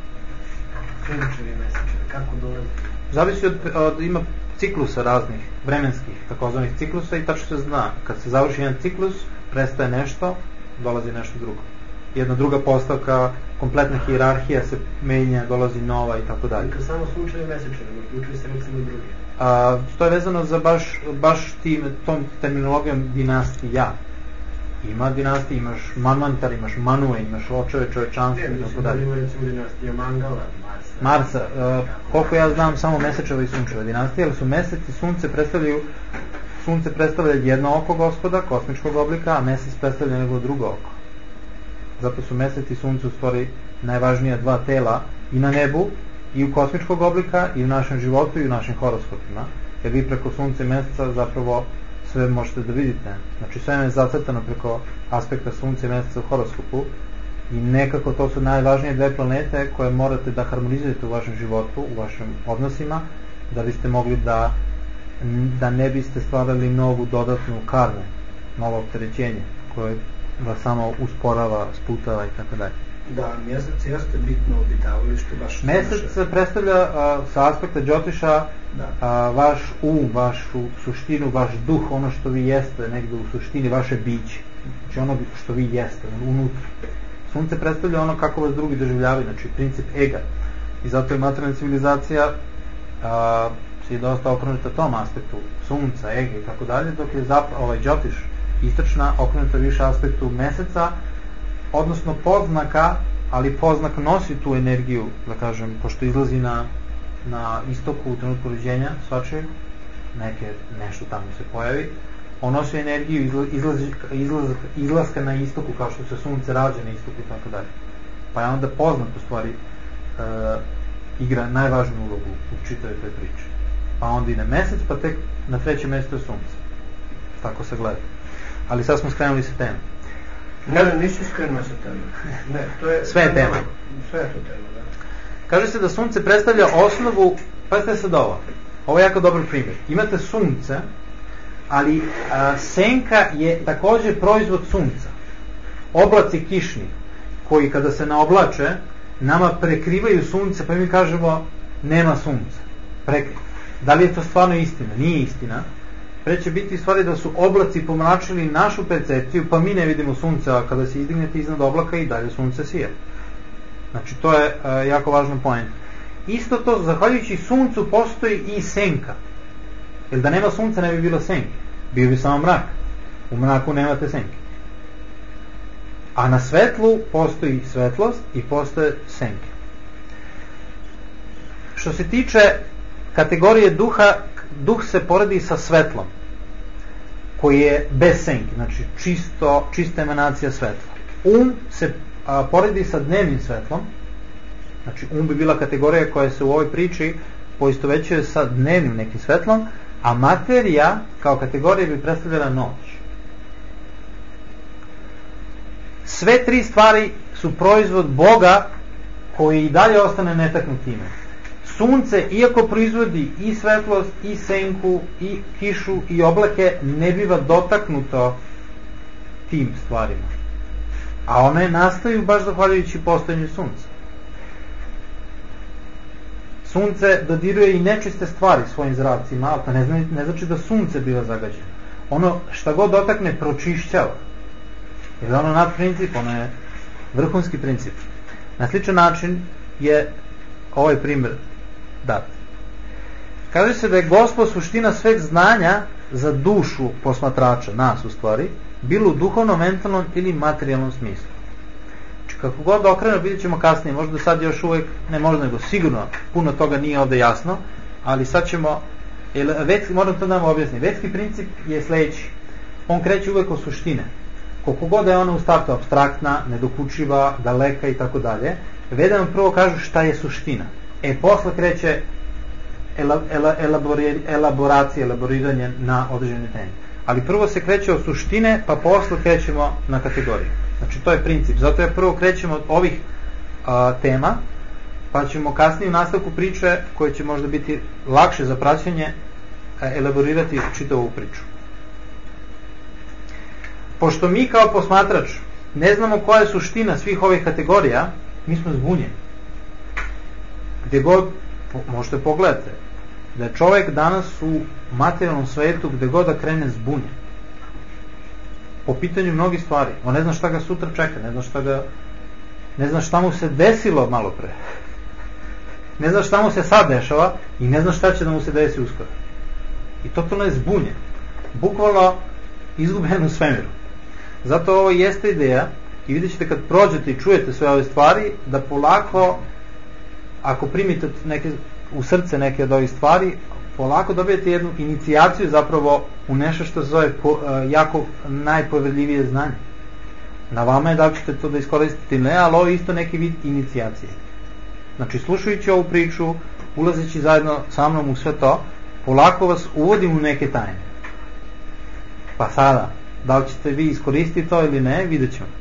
sunčevi i mesečevi, kako dolazi? Zavisi od, od ima ciklusa raznih, vremenskih takozvanih ciklusa i tačno se zna, kad se završi jedan ciklus, prestaje nešto, dolazi nešto drugo. Jedna druga postavka, kompletna hijerarhija se menja, dolazi nova i tako dalje. Kad samo sunčevi i mesečevi, uključuje se recimo i drugi. A, to je vezano za baš, baš tim, tom terminologijom dinastija. Ima dinastija, imaš Manvantar, imaš Manue, imaš očeve čovečanstva i tako dalje. Ima recimo dinastija Mangala, Marsa. Marsa, uh, koliko ja znam samo mesečeva i sunčeva dinastija, ali su mesec i sunce predstavljaju, sunce predstavlja jedno oko gospoda, kosmičkog oblika, a mesec predstavlja nego drugo oko. Zato su mesec i sunce u stvari najvažnija dva tela i na nebu, i u kosmičkog oblika, i u našem životu, i u našim horoskopima. Jer vi preko sunca i meseca zapravo sve možete da vidite. Znači sve je zacrtano preko aspekta sunca i meseca u horoskopu i nekako to su najvažnije dve planete koje morate da harmonizujete u vašem životu, u vašim odnosima, da biste mogli da da ne biste stvarali novu dodatnu karmu, novo opterećenje koje vas samo usporava, sputava i tako dalje. Da, mjesec jeste bitno obitavalište baš. Mesec naše... predstavlja a, sa aspekta Džotiša a, vaš um, vašu suštinu, vaš duh, ono što vi jeste negdje u suštini, vaše biće, znači ono što vi jeste unutra. Sunce predstavlja ono kako vas drugi doživljavaju, znači princip ega, i zato je materijalna civilizacija a, je dosta okrenuta tom aspektu sunca, ege i tako dalje, dok je zap, ovaj Džotiš istočna okrenuta više aspektu meseca, odnosno poznaka, ali poznak nosi tu energiju, da kažem, pošto izlazi na, na istoku u trenutku rođenja svačeg, neke, nešto tamo se pojavi, on nosi energiju izla, izlaz, izlaz, izlaska na istoku, kao što se sunce rađa na istoku i tako dalje. Pa je onda poznat u stvari e, igra najvažniju ulogu u čitavoj toj priči. Pa onda ide mesec, pa tek na trećem mjestu je sunce. Tako se gleda. Ali sad smo skrenuli se teme. Ne, ne, nisi skrenuo se teme. Ne, to je... Sve je tema. Sve je to tema, da. Kaže se da sunce predstavlja osnovu, pazite sad ovo, ovo je jako dobar primjer. Imate sunce, ali a, senka je također proizvod sunca. Oblaci kišni, koji kada se naoblače, nama prekrivaju sunce, pa mi kažemo nema sunca. Prekri. Da li je to stvarno istina? Nije istina. Pre će biti stvari da su oblaci pomračili našu percepciju, pa mi ne vidimo sunce, a kada se izdignete iznad oblaka i dalje sunce sija. Znači to je uh, jako važno point. Isto to, zahvaljujući suncu postoji i senka. Jer da nema sunca ne bi bilo senke. Bio bi samo mrak. U mraku nemate senke. A na svetlu postoji svetlost i postoje senke. Što se tiče kategorije duha, duh se poredi sa svetlom, koji je bez senke, znači čisto, čista emanacija svetla. Um se a, poredi sa dnevnim svetlom, znači um bi bila kategorija koja se u ovoj priči poistovećuje sa dnevnim nekim svetlom, a materija kao kategorija bi predstavljala noć. Sve tri stvari su proizvod Boga koji i dalje ostane netaknut time. Sunce, iako proizvodi i svetlost, i senku, i kišu, i oblake, ne biva dotaknuto tim stvarima. A one nastaju baš zahvaljujući postojanju sunca. Sunce dodiruje i nečiste stvari svojim zracima, ali to ne, zna, ne znači da sunce biva zagađeno. Ono šta god dotakne pročišćava. Jer ono nad princip, ono je vrhunski princip. Na sličan način je ovaj primjer dat. Kaže se da je Gospod suština sveg znanja za dušu posmatrača, nas u stvari, bilo u duhovnom, mentalnom ili materijalnom smislu. Znači kako god okrenemo, vidjet ćemo kasnije, možda sad još uvijek, ne možda nego sigurno, puno toga nije ovdje jasno, ali sad ćemo, vetski, moram to da vam objasniti, vetski princip je sljedeći, on kreće uvijek od suštine. Koliko god je ona u startu apstraktna, nedokučiva, daleka i tako dalje, Vede nam prvo kažu šta je suština. E, posle kreće ela, ela, elabori, elaboracija, elaboriranje na određene teme. Ali prvo se kreće od suštine, pa posle krećemo na kategorije. Znači, to je princip. Zato je prvo krećemo od ovih a, tema, pa ćemo kasnije u nastavku priče, koje će možda biti lakše za praćenje, a, elaborirati čitavu priču. Pošto mi kao posmatrač ne znamo koja je suština svih ovih kategorija, mi smo zbunjeni. Gdje god, možete pogledati, da je čovjek danas u materijalnom svetu gdje god da krene zbunjen. Po pitanju mnogih stvari. On ne zna šta ga sutra čeka, ne zna šta ga, ne zna šta mu se desilo malo pre. Ne zna šta mu se sad dešava i ne zna šta će da mu se desi uskoro. I totalno je zbunjen. Bukvalno izgubljen u svemiru. Zato ovo jeste ideja i vidjet ćete kad prođete i čujete sve ove stvari, da polako, ako primite neke, u srce neke od ovih stvari, polako dobijete jednu inicijaciju zapravo u nešto što se zove po, uh, jako najpoverljivije znanje. Na vama je da li ćete to da iskoristite ili ne, ali ovo je isto neki vid inicijacije. Znači, slušajući ovu priču, ulazeći zajedno sa mnom u sve to, polako vas uvodim u neke tajne. Pa sada, da li ćete vi iskoristiti to ili ne, vidjet ćemo.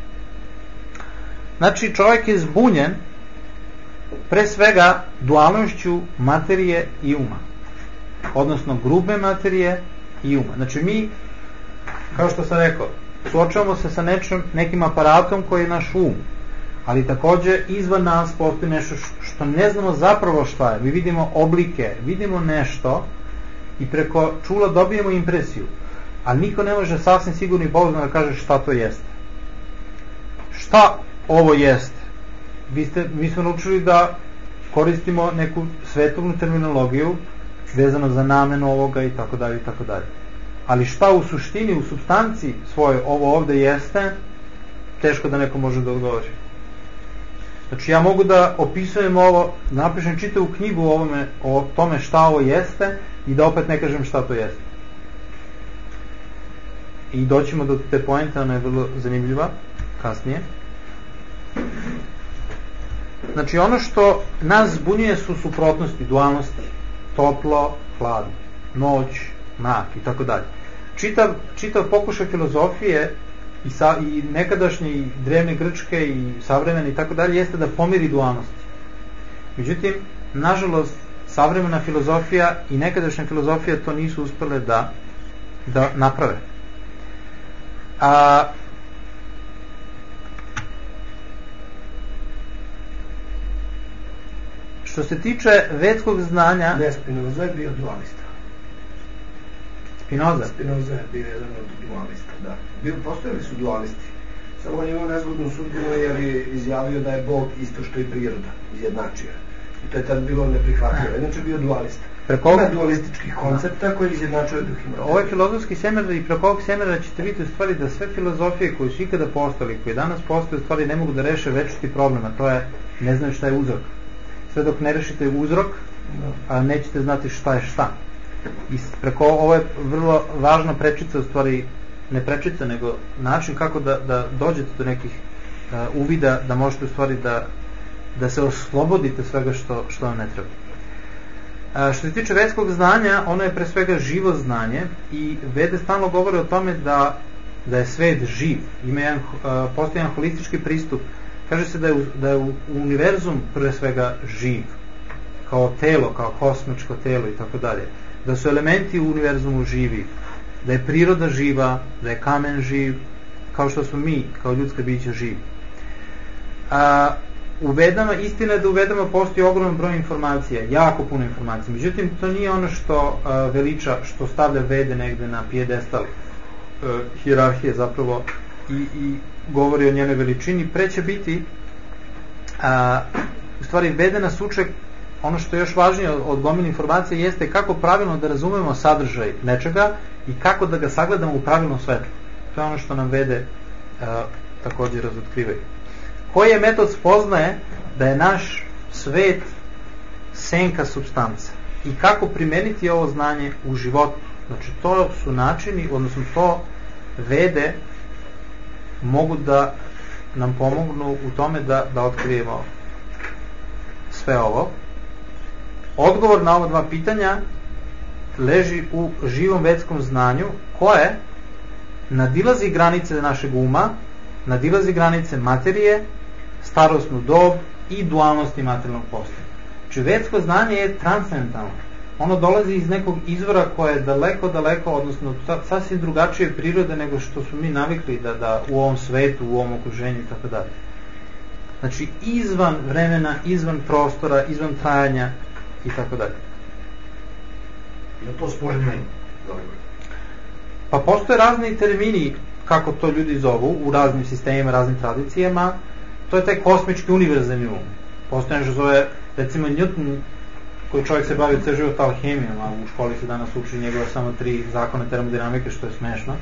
Znači, čovjek je zbunjen pre svega dualnošću materije i uma. odnosno grube materije i uma. Znači mi, kao što sam rekao, suočavamo se sa nečim, nekim aparatom koji je naš um, ali takođe izvan nas postoji nešto što ne znamo zapravo šta je. Mi vidimo oblike, vidimo nešto i preko čula dobijemo impresiju, ali niko ne može sasvim sigurno i pouzdano da kaže šta to jeste. Šta ovo jeste? Vi ste, mi smo naučili da koristimo neku svetovnu terminologiju vezano za namenu ovoga i tako dalje i tako dalje. Ali šta u suštini, u supstanciji svoje ovo ovde jeste, teško da neko može da odgovori. Znači ja mogu da opisujem ovo, napišem čitavu knjigu o, ovome, o tome šta ovo jeste i da opet ne kažem šta to jeste. I doćemo do te poente, ona je vrlo zanimljiva kasnije. Znači ono što nas zbunjuje su suprotnosti, dualnosti, toplo, hladno, noć, mrak i tako dalje. Čitav, čitav pokušaj filozofije i, sa, i nekadašnje i drevne grčke i savremene i tako dalje jeste da pomiri dualnosti. Međutim, nažalost, savremena filozofija i nekadašnja filozofija to nisu uspele da, da naprave. A što se tiče vedskog znanja... Ne, Spinoza je bio dualista. Spinoza? Spinoza je bio jedan od dualista, da. Bio, postojali su dualisti. Samo on je imao nezgodnu sudbinu jer je izjavio da je Bog isto što i priroda, izjednačio. I to je tad bilo neprihvatljivo. Inače bio dualista. Preko... Ima dualističkih koncepta koji izjednačuje duh i materiju. Ovo je filozofski seminar i preko ovog seminara ćete vidjeti u stvari da sve filozofije koje su ikada postali, koje danas postoje, u stvari ne mogu da reše večiti problem, a to je ne znaju šta je uzrok. Sve dok ne rešite uzrok, a nećete znati šta je šta. I preko ovo je vrlo važna prečica, u stvari ne prečica, nego način kako da, da dođete do nekih uh, uvida, da možete u stvari da, da se oslobodite svega što, što vam ne treba. Uh, što se tiče vedskog znanja, ono je pre svega živo znanje i vede stalno govore o tome da, da je svet živ. Ima jedan, uh, postoji jedan holistički pristup. Kaže se da je, da je u univerzum pre svega živ, kao telo, kao kosmičko telo i tako dalje. Da su elementi u univerzumu živi, da je priroda živa, da je kamen živ, kao što smo mi, kao ljudska bića živi. A, u Vedama, istina je da u Vedama postoji ogroman broj informacija, jako puno informacija. Međutim, to nije ono što a, veliča, što stavlja Vede negde na pijedestal a, hijerarhije zapravo i, i govori o njenoj veličini. Pre će biti a, u stvari Vede nas uče ono što je još važnije od gomile informacije jeste kako pravilno da razumemo sadržaj nečega i kako da ga sagledamo u pravilnom svetlu. To je ono što nam Vede a, također razotkrivaju. Koji je metod spoznaje da je naš svet senka supstanca i kako primeniti ovo znanje u životu. Znači to su načini, odnosno to Vede mogu da nam pomognu u tome da, da otkrijemo sve ovo. Odgovor na ova dva pitanja leži u živom vedskom znanju koje nadilazi granice našeg uma, nadilazi granice materije, starosnu dob i dualnosti materijalnog postojanja. Znači vedsko znanje je transcendentalno. Ono dolazi iz nekog izvora koje je daleko, daleko, odnosno sasvim drugačije prirode nego što smo mi navikli da, da u ovom svetu, u ovom okruženju i tako dalje. Znači izvan vremena, izvan prostora, izvan trajanja i tako dalje. Da to sporedno. Pa postoje razni termini kako to ljudi zovu u raznim sistemima, raznim tradicijama. To je taj kosmički univerzalni um. Postoje nešto zove, recimo Newton, koji čovjek se bavio ceo život alhemijom, a u školi se danas uči njegove samo tri zakona termodinamike, što je smešno.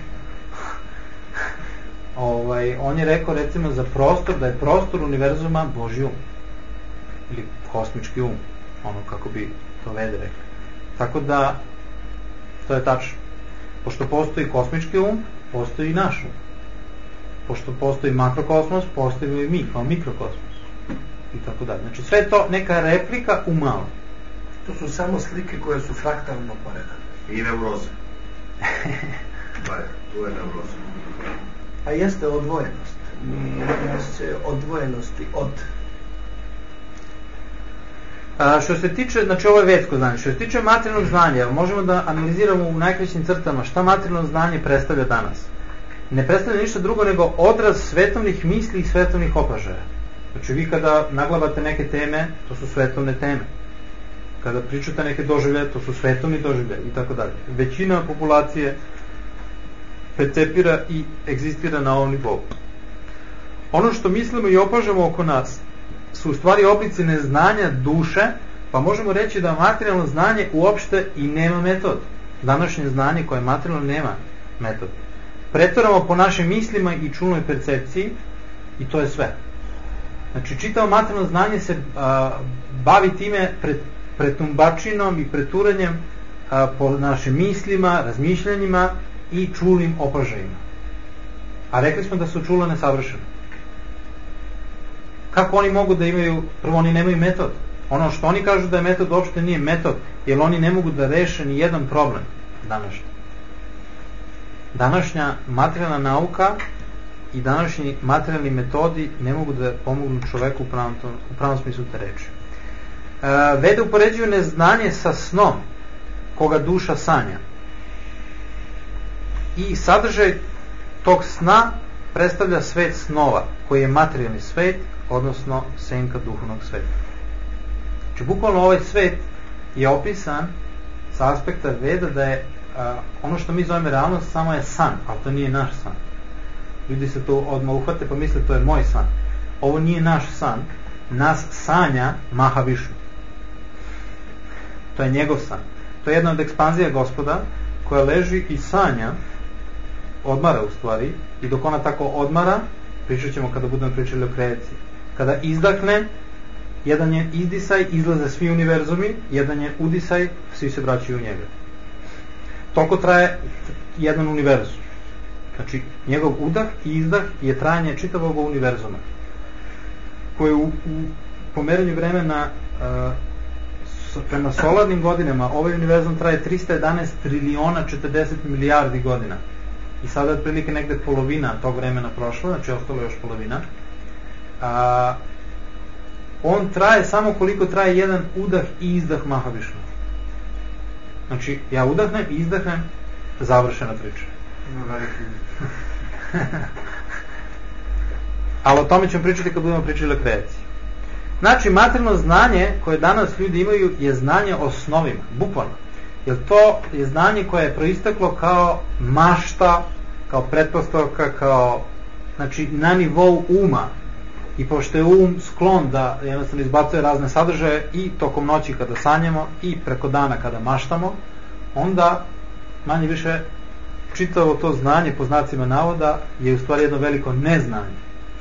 ovaj, on je rekao recimo za prostor, da je prostor univerzuma Božji um. Ili kosmički um, ono kako bi to Vede rekli. Tako da, to je tačno. Pošto postoji kosmički um, postoji i naš um. Pošto postoji makrokosmos, postoji i mi kao mikrokosmos. I tako dalje. Znači sve je to neka replika u malo. To su samo slike koje su fraktalno poredane. I neuroze. Pa je, tu je neuroza. A jeste odvojenost. Mi se odvojenosti od... A, što se tiče, znači ovo je vedsko znanje, što se tiče materijalnog znanja, možemo da analiziramo u najkraćim crtama šta materijalno znanje predstavlja danas. Ne predstavlja ništa drugo nego odraz svetovnih misli i svetovnih opažaja. Znači vi kada naglavate neke teme, to su svetovne teme. Kada pričate neke doživljaje, to su svetovni doživljaje i tako dalje. Većina populacije percepira i egzistira na ovom nivou. Ono što mislimo i opažamo oko nas su u stvari oblici neznanja duše, pa možemo reći da materijalno znanje uopšte i nema metod. Današnje znanje koje materijalno nema metod. Pretvaramo po našim mislima i čulnoj percepciji i to je sve. Znači čitavo materijalno znanje se a, bavi time pred, pretumbačinom i preturanjem a, po našim mislima, razmišljanjima i čulnim opažajima. A rekli smo da su čula nesavršena. Kako oni mogu da imaju, prvo oni nemaju metod. Ono što oni kažu da je metod uopšte nije metod, jer oni ne mogu da reše ni jedan problem današnji. Današnja materijalna nauka i današnji materijalni metodi ne mogu da pomognu čoveku u pravom, u pravom smislu te reči. E, Vede upoređuju neznanje sa snom koga duša sanja. I sadržaj tog sna predstavlja svet snova, koji je materijalni svet, odnosno senka duhovnog sveta. Znači, bukvalno ovaj svet je opisan sa aspekta Veda da je a, ono što mi zovemo realnost samo je san, ali to nije naš san. Ljudi se to odmah uhvate pa misle to je moj san. Ovo nije naš san, nas sanja Mahavišnu. To je njegov san. To je jedna od ekspanzija Gospoda koja leži i sanja, odmara u stvari, i dok ona tako odmara, pričat ćemo kada budemo pričali o kreaciji. Kada izdahne, jedan je izdisaj, izlaze svi univerzumi, jedan je udisaj, svi se vraćaju u njega. Toliko traje jedan univerzum. Znači, njegov udah i izdah je trajanje čitavog univerzuma, koje u, u pomeranju vremena uh, prema solarnim godinama ovaj univerzum traje trista jedanaest triliona četrdeset milijardi godina. I sada je otprilike negde polovina tog vremena prošla, znači ostalo je još polovina. A, on traje samo koliko traje jedan udah i izdah Mahavišnu. Znači, ja udahnem i izdahnem, završena priča. Ali o tome ćemo pričati kad budemo pričali o kreaciji. Znači, materijalno znanje koje danas ljudi imaju je znanje o snovima, bukvalno. Jer to je znanje koje je proisteklo kao mašta, kao pretpostavka, kao, znači, na nivou uma. I pošto je um sklon da jednostavno izbacuje razne sadržaje i tokom noći kada sanjamo i preko dana kada maštamo, onda manje više čitavo to znanje po znacima navoda je u stvari jedno veliko neznanje.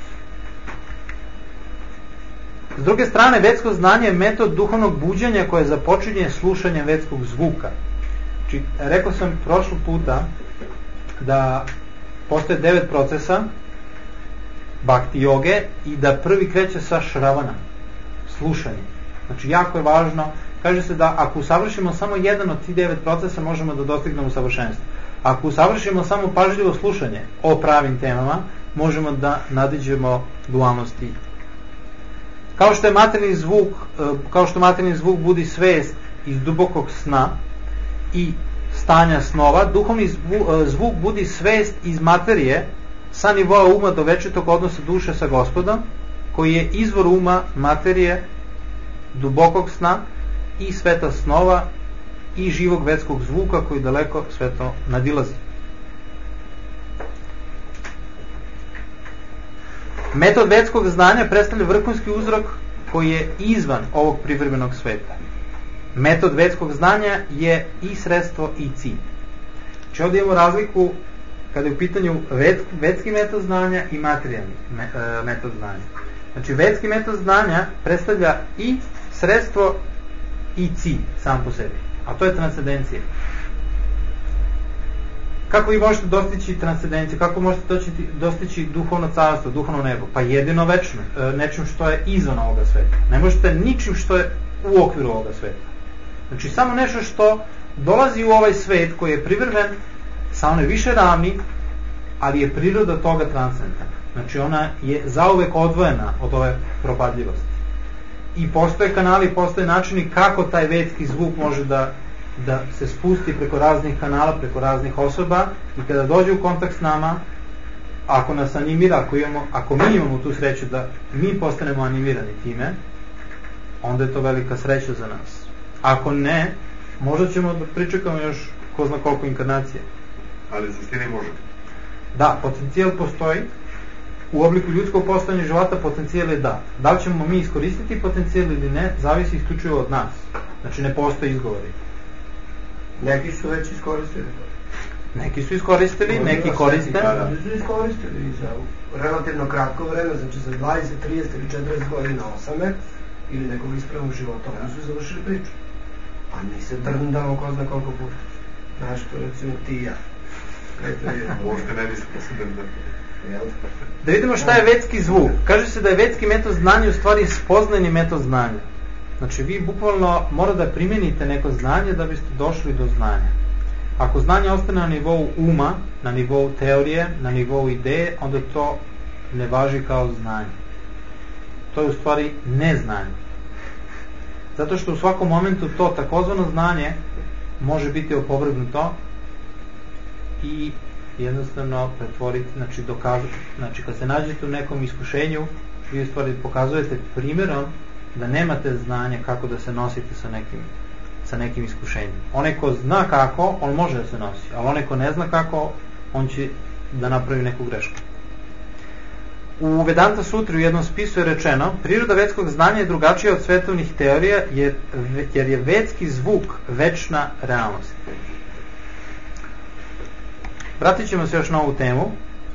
S druge strane, vedsko znanje je metod duhovnog buđenja koje započinje slušanjem vedskog zvuka. Znači, rekao sam prošlog puta da postoje devet procesa bhakti joge i da prvi kreće sa šravana, slušanje. Znači, jako je važno, kaže se da ako usavršimo samo jedan od tih devet procesa možemo da dostignemo savršenstvo. Ako usavršimo samo pažljivo slušanje o pravim temama, možemo da nadiđemo dualnosti. Kao što je materijalni zvuk, kao što materijalni zvuk budi svest iz dubokog sna i stanja snova, duhovni zvuk budi svest iz materije sa nivoa uma do večitog odnosa duše sa Gospodom, koji je izvor uma, materije, dubokog sna i sveta snova i živog vedskog zvuka koji daleko sve to nadilazi. Metod vedskog znanja predstavlja vrhunski uzrok koji je izvan ovog privremenog sveta. Metod vedskog znanja je i sredstvo i cilj. Znači ovdje imamo razliku kada je u pitanju ved, vedski metod znanja i materijalni me, e, metod znanja. Znači vedski metod znanja predstavlja i sredstvo i cilj sam po sebi, a to je transcendencija. Kako vi možete dostići transcendenciju? Kako možete dostići, dostići duhovno carstvo, duhovno nebo? Pa jedino večno, e, nečim što je izvan ovoga sveta. Ne možete ničim što je u okviru ovoga sveta. Znači samo nešto što dolazi u ovaj svet koji je privremen, sa one više ravni, ali je priroda toga transcendentna. Znači ona je zauvek odvojena od ove propadljivosti. i postoje kanali, postoje načini kako taj vedski zvuk može da, da se spusti preko raznih kanala, preko raznih osoba i kada dođe u kontakt s nama, ako nas animira, ako, imamo, ako mi imamo tu sreću da mi postanemo animirani time, onda je to velika sreća za nas. Ako ne, možda ćemo da pričekamo još ko zna koliko inkarnacije. Ali u suštini može. Da, potencijal postoji. U obliku ljudskog postojanja života potencijal je da. Da li ćemo mi iskoristiti potencijal ili ne, zavisi isključivo od nas. Znači ne postoji izgovori. Neki su već iskoristili to. Neki su iskoristili, no, neki koriste. Neki su iskoristili za relativno kratko vreme, znači za dvadeset, trideset ili četrdeset godina osame ili nekog ispravnog života, oni su završili priču. A mi se drndamo ko zna koliko puta. Znaš, to recimo ti i ja. Možete ne mislim da se drndamo. Da vidimo šta je vedski zvuk. Kaže se da je vedski metod znanja u stvari spoznajni metod znanja. Znači vi bukvalno mora da primenite neko znanje da biste došli do znanja. Ako znanje ostane na nivou uma, na nivou teorije, na nivou ideje, onda to ne važi kao znanje. To je u stvari neznanje. Zato što u svakom momentu to takozvano znanje može biti opovrgnuto i jednostavno pretvoriti, znači dokazati. Znači kad se nađete u nekom iskušenju, vi u stvari pokazujete primjerom da nemate znanja kako da se nosite sa nekim, sa nekim iskušenjem. Onaj ko zna kako, on može da se nosi, ali onaj ko ne zna kako, on će da napravi neku grešku. U Vedanta sutri u jednom spisu je rečeno: priroda vedskog znanja je drugačija od svetovnih teorija jer, jer je vedski zvuk večna realnost. Vratit ćemo se još na ovu temu.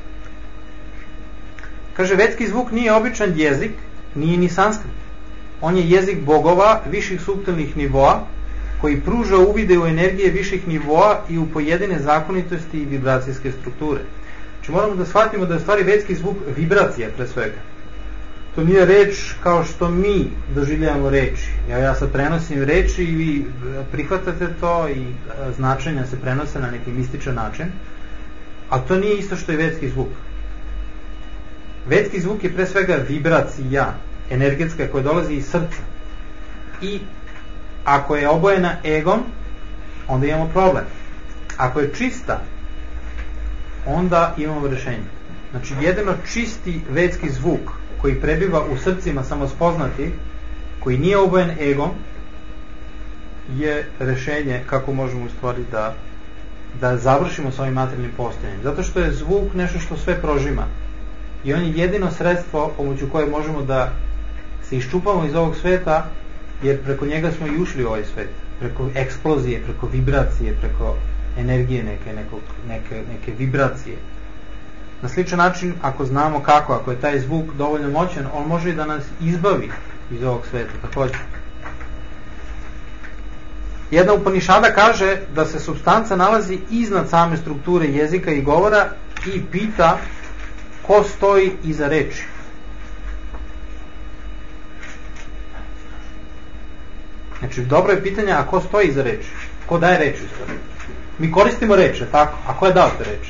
Kaže, vedski zvuk nije običan jezik, nije ni sanskrit. On je jezik bogova viših suptilnih nivoa, koji pruža uvide u energije viših nivoa i u pojedine zakonitosti i vibracijske strukture. Znači moramo da shvatimo da je u stvari vedski zvuk vibracija pre svega. To nije reč kao što mi doživljavamo reči. Ja, ja sad prenosim reči i vi prihvatate to i značenja se prenose na neki mističan način, a to nije isto što je vedski zvuk. Vedski zvuk je pre svega vibracija energetska koja dolazi iz srca. I ako je obojena egom, onda imamo problem. Ako je čista, onda imamo rešenje. Znači jedino čisti vedski zvuk koji prebiva u srcima samospoznati, koji nije obojen egom, je rešenje kako možemo u stvari da, da završimo s ovim materijalnim postojanjem. Zato što je zvuk nešto što sve prožima. I on je jedino sredstvo pomoću koje možemo da se iščupamo iz ovog sveta, jer preko njega smo i ušli u ovaj svet. Preko eksplozije, preko vibracije, preko energije neke, nekog, neke, neke vibracije. Na sličan način, ako znamo kako, ako je taj zvuk dovoljno moćan, on može i da nas izbavi iz ovog sveta, također. Jedna Upanišada kaže da se supstanca nalazi iznad same strukture jezika i govora i pita ko stoji iza reči. Znači, dobro je pitanje, a ko stoji iza reči? Ko daje reči u stvari? Mi koristimo reče, tako? A ko je dao te reči?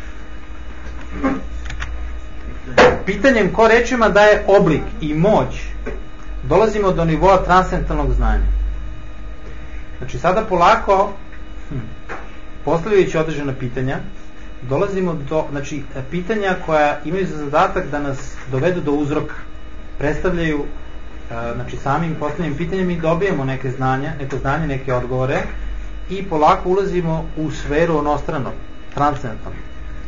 Pitanjem ko rečima daje oblik i moć, dolazimo do nivoa transcendentalnog znanja. Znači, sada polako, hm, postavljajući određena pitanja, dolazimo do, znači, pitanja koja imaju za zadatak da nas dovedu do uzroka, predstavljaju, znači, samim postavljanjem pitanja mi dobijemo neke znanja, neko znanje, neke odgovore i polako ulazimo u sferu onostranog, transcendentalnog.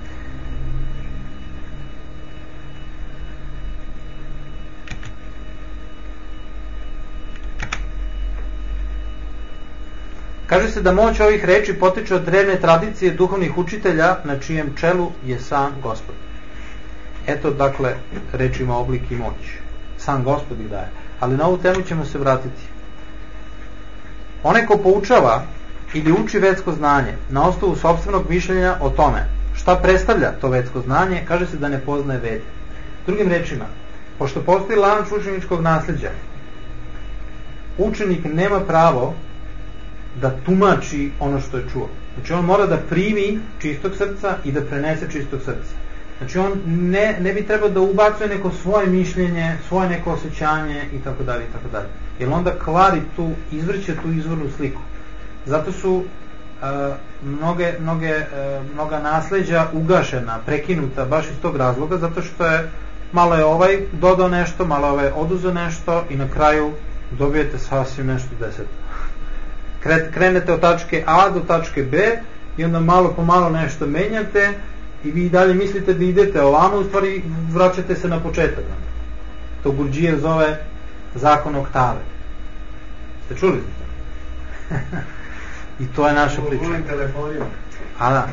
Kaže se da moć ovih reči potiče od drevne tradicije duhovnih učitelja na čijem čelu je sam Gospod. Eto, dakle, reč ima oblik i moć. Sam Gospod ih daje. Ali na ovu temu ćemo se vratiti. Onaj ko poučava ili uči vedsko znanje na osnovu sopstvenog mišljenja o tome šta predstavlja to vedsko znanje, kaže se da ne poznaje vede. Drugim rečima, pošto postoji lanac učeničkog nasleđa, učenik nema pravo da tumači ono što je čuo. Znači on mora da primi čistog srca i da prenese čistog srca. Znači on ne, ne bi trebao da ubacuje neko svoje mišljenje, svoje neko osjećanje i tako dalje i tako dalje. Jer onda kvari tu, izvrće tu izvornu sliku. Zato su uh, mnoge, mnoge, uh, mnoga nasleđa ugašena, prekinuta baš iz tog razloga, zato što je malo je ovaj dodao nešto, malo je ovaj oduzeo nešto i na kraju dobijete sasvim nešto deset. Krenete od tačke A do tačke B i onda malo po malo nešto menjate i vi dalje mislite da idete ovamo, u stvari vraćate se na početak. To Gurdjieff zove zakon oktave. Ste čuli za to? I to je naša priča. A da.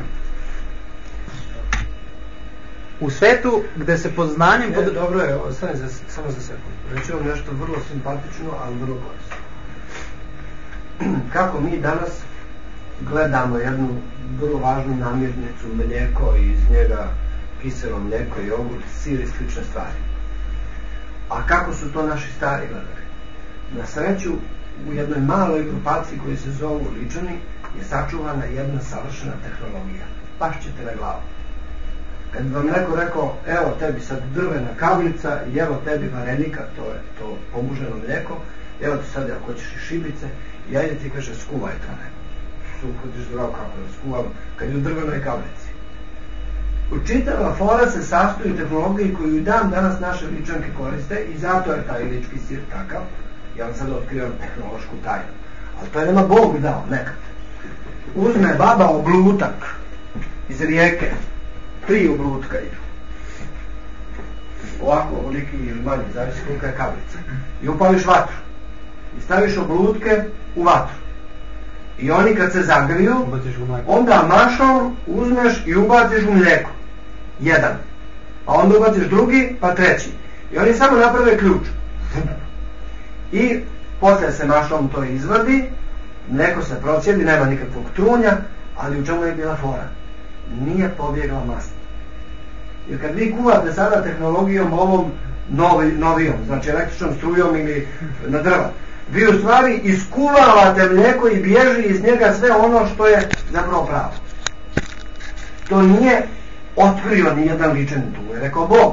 U svetu gde se poznanjem... Pod... Dobro je, ostane za, samo za sekund. Reći vam nešto vrlo simpatično, ali vrlo korisno. Kako mi danas gledamo jednu vrlo važnu namirnicu, mlijeko i iz njega kiselo mlijeko, jogurt, sir i slične stvari. A kako su to naši stari gledali? Na sreću, u jednoj maloj grupaciji koji se zovu Ličani je sačuvana jedna savršena tehnologija. Pašćete na glavu. Kad bi vam neko rekao, evo tebi sad drvena kavlica i evo tebi varenika, to je to pobuženo mlijeko, evo ti sad ako hoćeš i šibice, i ajde ti kaže skuvaj to neko. Uhodiš zdravo kako da skuvam, kad je u drvenoj kavlici. Čitava fora se sastoji u tehnologiji koju i dan danas naše Ličanke koriste i zato je taj lički sir takav. Ja vam sad otkrivam tehnološku tajnu. Ali to je nema Bog dao nekad. Uzme baba oblutak iz rijeke, tri oblutka idu. Ovako, ovoliki ili manji, zavisi kolika je kavlica. I upališ vatru. I staviš oblutke u vatru. I oni kad se zagriju, onda mašom uzmeš i ubaciš u mlijeko. Jedan. A onda ubaciš drugi, pa treći. I oni samo naprave ključ. I poslije se mašom to izvadi, mlijeko se procijedi, nema nikakvog trunja, ali u čemu je bila fora? Nije pobjegla mast. Jer kad vi kuvate sada tehnologijom ovom novi, novijom, znači električnom strujom ili na drva, vi u stvari iskuvavate mlijeko i bježi iz njega sve ono što je zapravo pravo. To nije otkrio ni jedan Ličanin, tu je rekao Bog.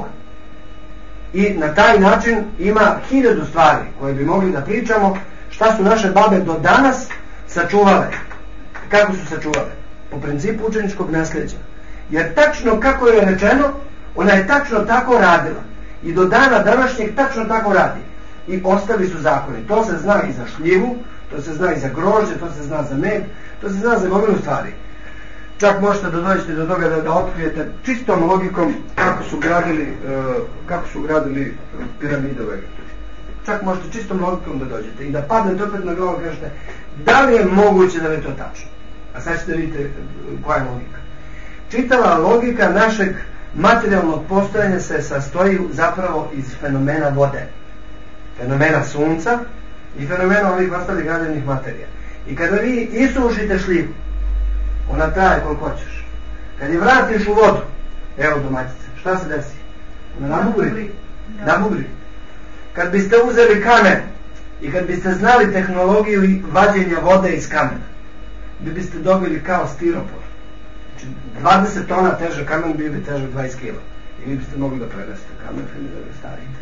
I na taj način ima hiljadu stvari koje bi mogli da pričamo šta su naše babe do danas sačuvale. Kako su sačuvale? Po principu učeničkog nasljeđa. Jer tačno kako je rečeno, ona je tačno tako radila. I do dana današnjeg tačno tako radi. I ostali su zakoni. To se zna i za šljivu, to se zna i za grožđe, to se zna za med, to se zna za gomilu stvari. Čak možete da dođete do toga da, da otkrijete čistom logikom kako su gradili, uh, kako su gradili piramide u Egiptu. Čak možete čistom logikom da dođete i da padnete opet na glavu i kažete da li je moguće da li je to tačno. A sad ćete vidjeti koja je logika. Čitava logika našeg materijalnog postojanja se sastoji zapravo iz fenomena vode, fenomena sunca i fenomena ovih ostalih građevnih materija. I kada vi isušite šljivu, ona traje koliko hoćeš. Kad je vratiš u vodu, evo domaćice, šta se desi? Ona nabugri. Nabugri. Kad biste uzeli kamen i kad biste znali tehnologiju vađenja vode iz kamena, bi biste dobili kao stiropor. Znači dvadeset tona teže kamen bi bi teže dvadeset kila. I vi biste mogli da prenesete kamen ili da ga stavite.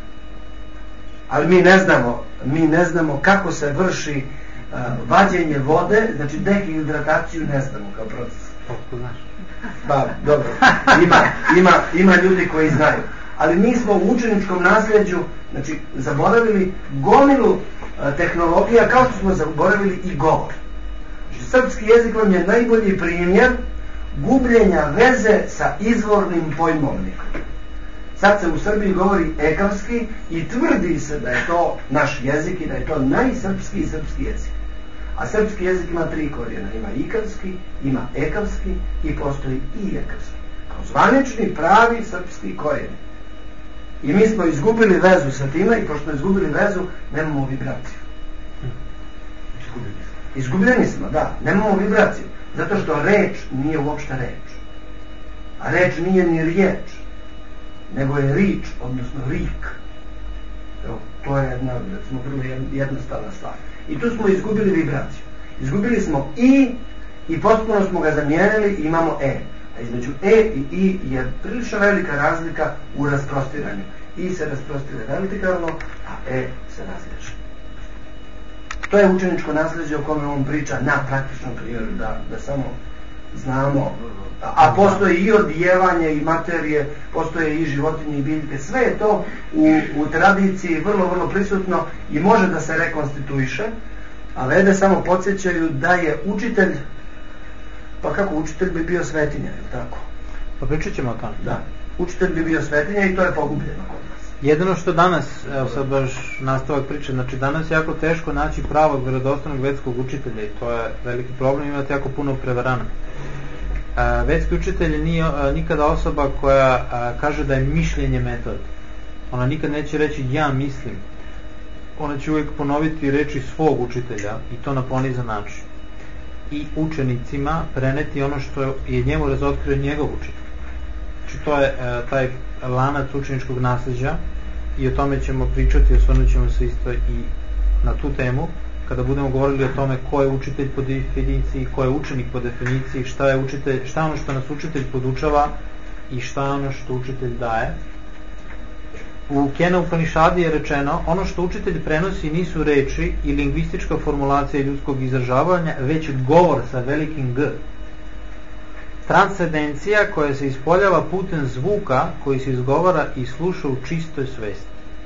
Ali mi ne znamo, mi ne znamo kako se vrši uh, vađenje vode, znači dehidrataciju ne znamo kao proces. Kako znaš? Pa, dobro, ima, ima, ima ljudi koji znaju. Ali mi smo u učeničkom nasljeđu, znači, zaboravili gomilu uh, tehnologija kao što smo zaboravili i govor. Znači, srpski jezik vam je najbolji primjer gubljenja veze sa izvornim pojmovnikom. Sad se u Srbiji govori ekavski i tvrdi se da je to naš jezik i da je to najsrpski srpski jezik. A srpski jezik ima tri korijena. Ima ikavski, ima ekavski i postoji i ekavski. Kao zvanični, pravi srpski korijen. I mi smo izgubili vezu sa time i pošto smo izgubili vezu, nemamo vibraciju. Izgubljeni smo, da, nemamo vibraciju. Zato što reč nije uopšte reč. A reč nije ni riječ, nego je rič, odnosno rik. Evo, to je jedna, recimo, vrlo jednostavna stvar. I tu smo izgubili vibraciju. Izgubili smo i i potpuno smo ga zamijenili i imamo e. A između E i I je prilično velika razlika u rasprostiranju. I se rasprostire vertikalno, a E se razliježe. To je učeničko nasljeđe o kome on priča na praktičnom primjeru, da, da samo znamo. A postoji i odijevanje i materije, postoje i životinje i biljke, sve je to u, u tradiciji vrlo, vrlo prisutno i može da se rekonstituiše, a Vede samo podsjećaju da je učitelj, pa kako učitelj bi bio svetinja, je li tako? Pa pričat ćemo o tome. Da, učitelj bi bio svetinja i to je pogubljeno kod nas. Jedino što danas, evo sad baš nastavak priče, znači danas je jako teško naći pravog, vjerodostojnog vedskog učitelja i to je veliki problem, imate jako puno prevarana. Uh, vedski učitelj nije uh, nikada osoba koja uh, kaže da je mišljenje metod. Ona nikad neće reći ja mislim. Ona će uvijek ponoviti reči svog učitelja i to na ponizan način. I učenicima preneti ono što je njemu razotkrio njegov učitelj. Znači to je uh, taj lanac učeničkog nasljeđa i o tome ćemo pričati, osvrnut ćemo se isto i na tu temu kada budemo govorili o tome ko je učitelj po definiciji, ko je učenik po definiciji, šta je učitelj, šta ono što nas učitelj podučava i šta ono što učitelj daje. U Kena Upanišadi je rečeno, ono što učitelj prenosi nisu reči i lingvistička formulacija ljudskog izražavanja, već govor sa velikim G. Transcendencija koja se ispoljava putem zvuka koji se izgovara i sluša u čistoj svesti.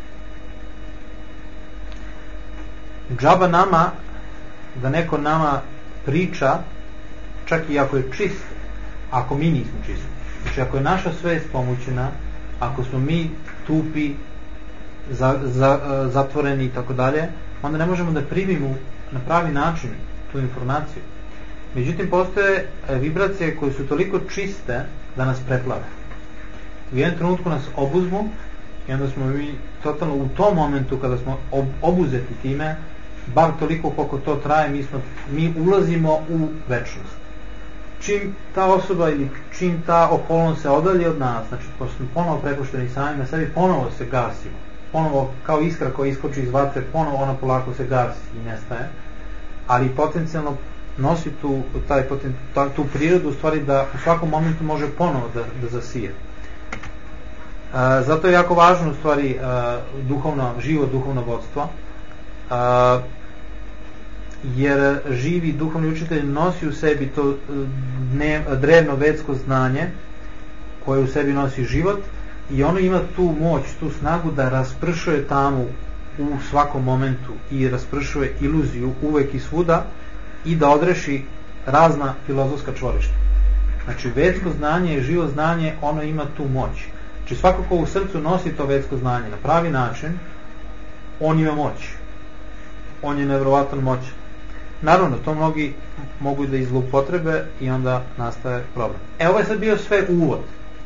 Džaba nama da neko nama priča, čak i ako je čist, ako mi nismo čisti. Znači ako je naša svest pomućena, ako smo mi tupi, za, za, zatvoreni i tako dalje, onda ne možemo da primimo na pravi način tu informaciju. Međutim, postoje vibracije koje su toliko čiste da nas preplave. U jednom trenutku nas obuzmu i onda smo mi totalno u tom momentu kada smo ob, obuzeti time, bar toliko koliko to traje, mi, smo, mi ulazimo u večnost. Čim ta osoba ili čim ta okolnost se odalje od nas, znači pošto smo ponovo prepušteni sami na sebi, ponovo se gasimo. Ponovo kao iskra koja iskoči iz vatre, ponovo ona polako se gasi i nestaje. Ali potencijalno nosi tu, taj, ta, tu prirodu u stvari da u svakom momentu može ponovo da, da zasije. Uh, zato je jako važno u stvari uh, duhovno, živo duhovno vodstvo, uh, jer živi duhovni učitelj nosi u sebi to dnev, drevno vedsko znanje koje u sebi nosi život i ono ima tu moć, tu snagu da raspršuje tamu u svakom momentu i raspršuje iluziju uvek i svuda i da odreši razna filozofska čvorišta. Znači vedsko znanje je živo znanje, ono ima tu moć. Znači svako ko u srcu nosi to vedsko znanje na pravi način, on ima moć. On je nevjerovatan moćan. Naravno, to mnogi mogu da izlupotrebe i onda nastaje problem. E, ovo je sad bio sve uvod.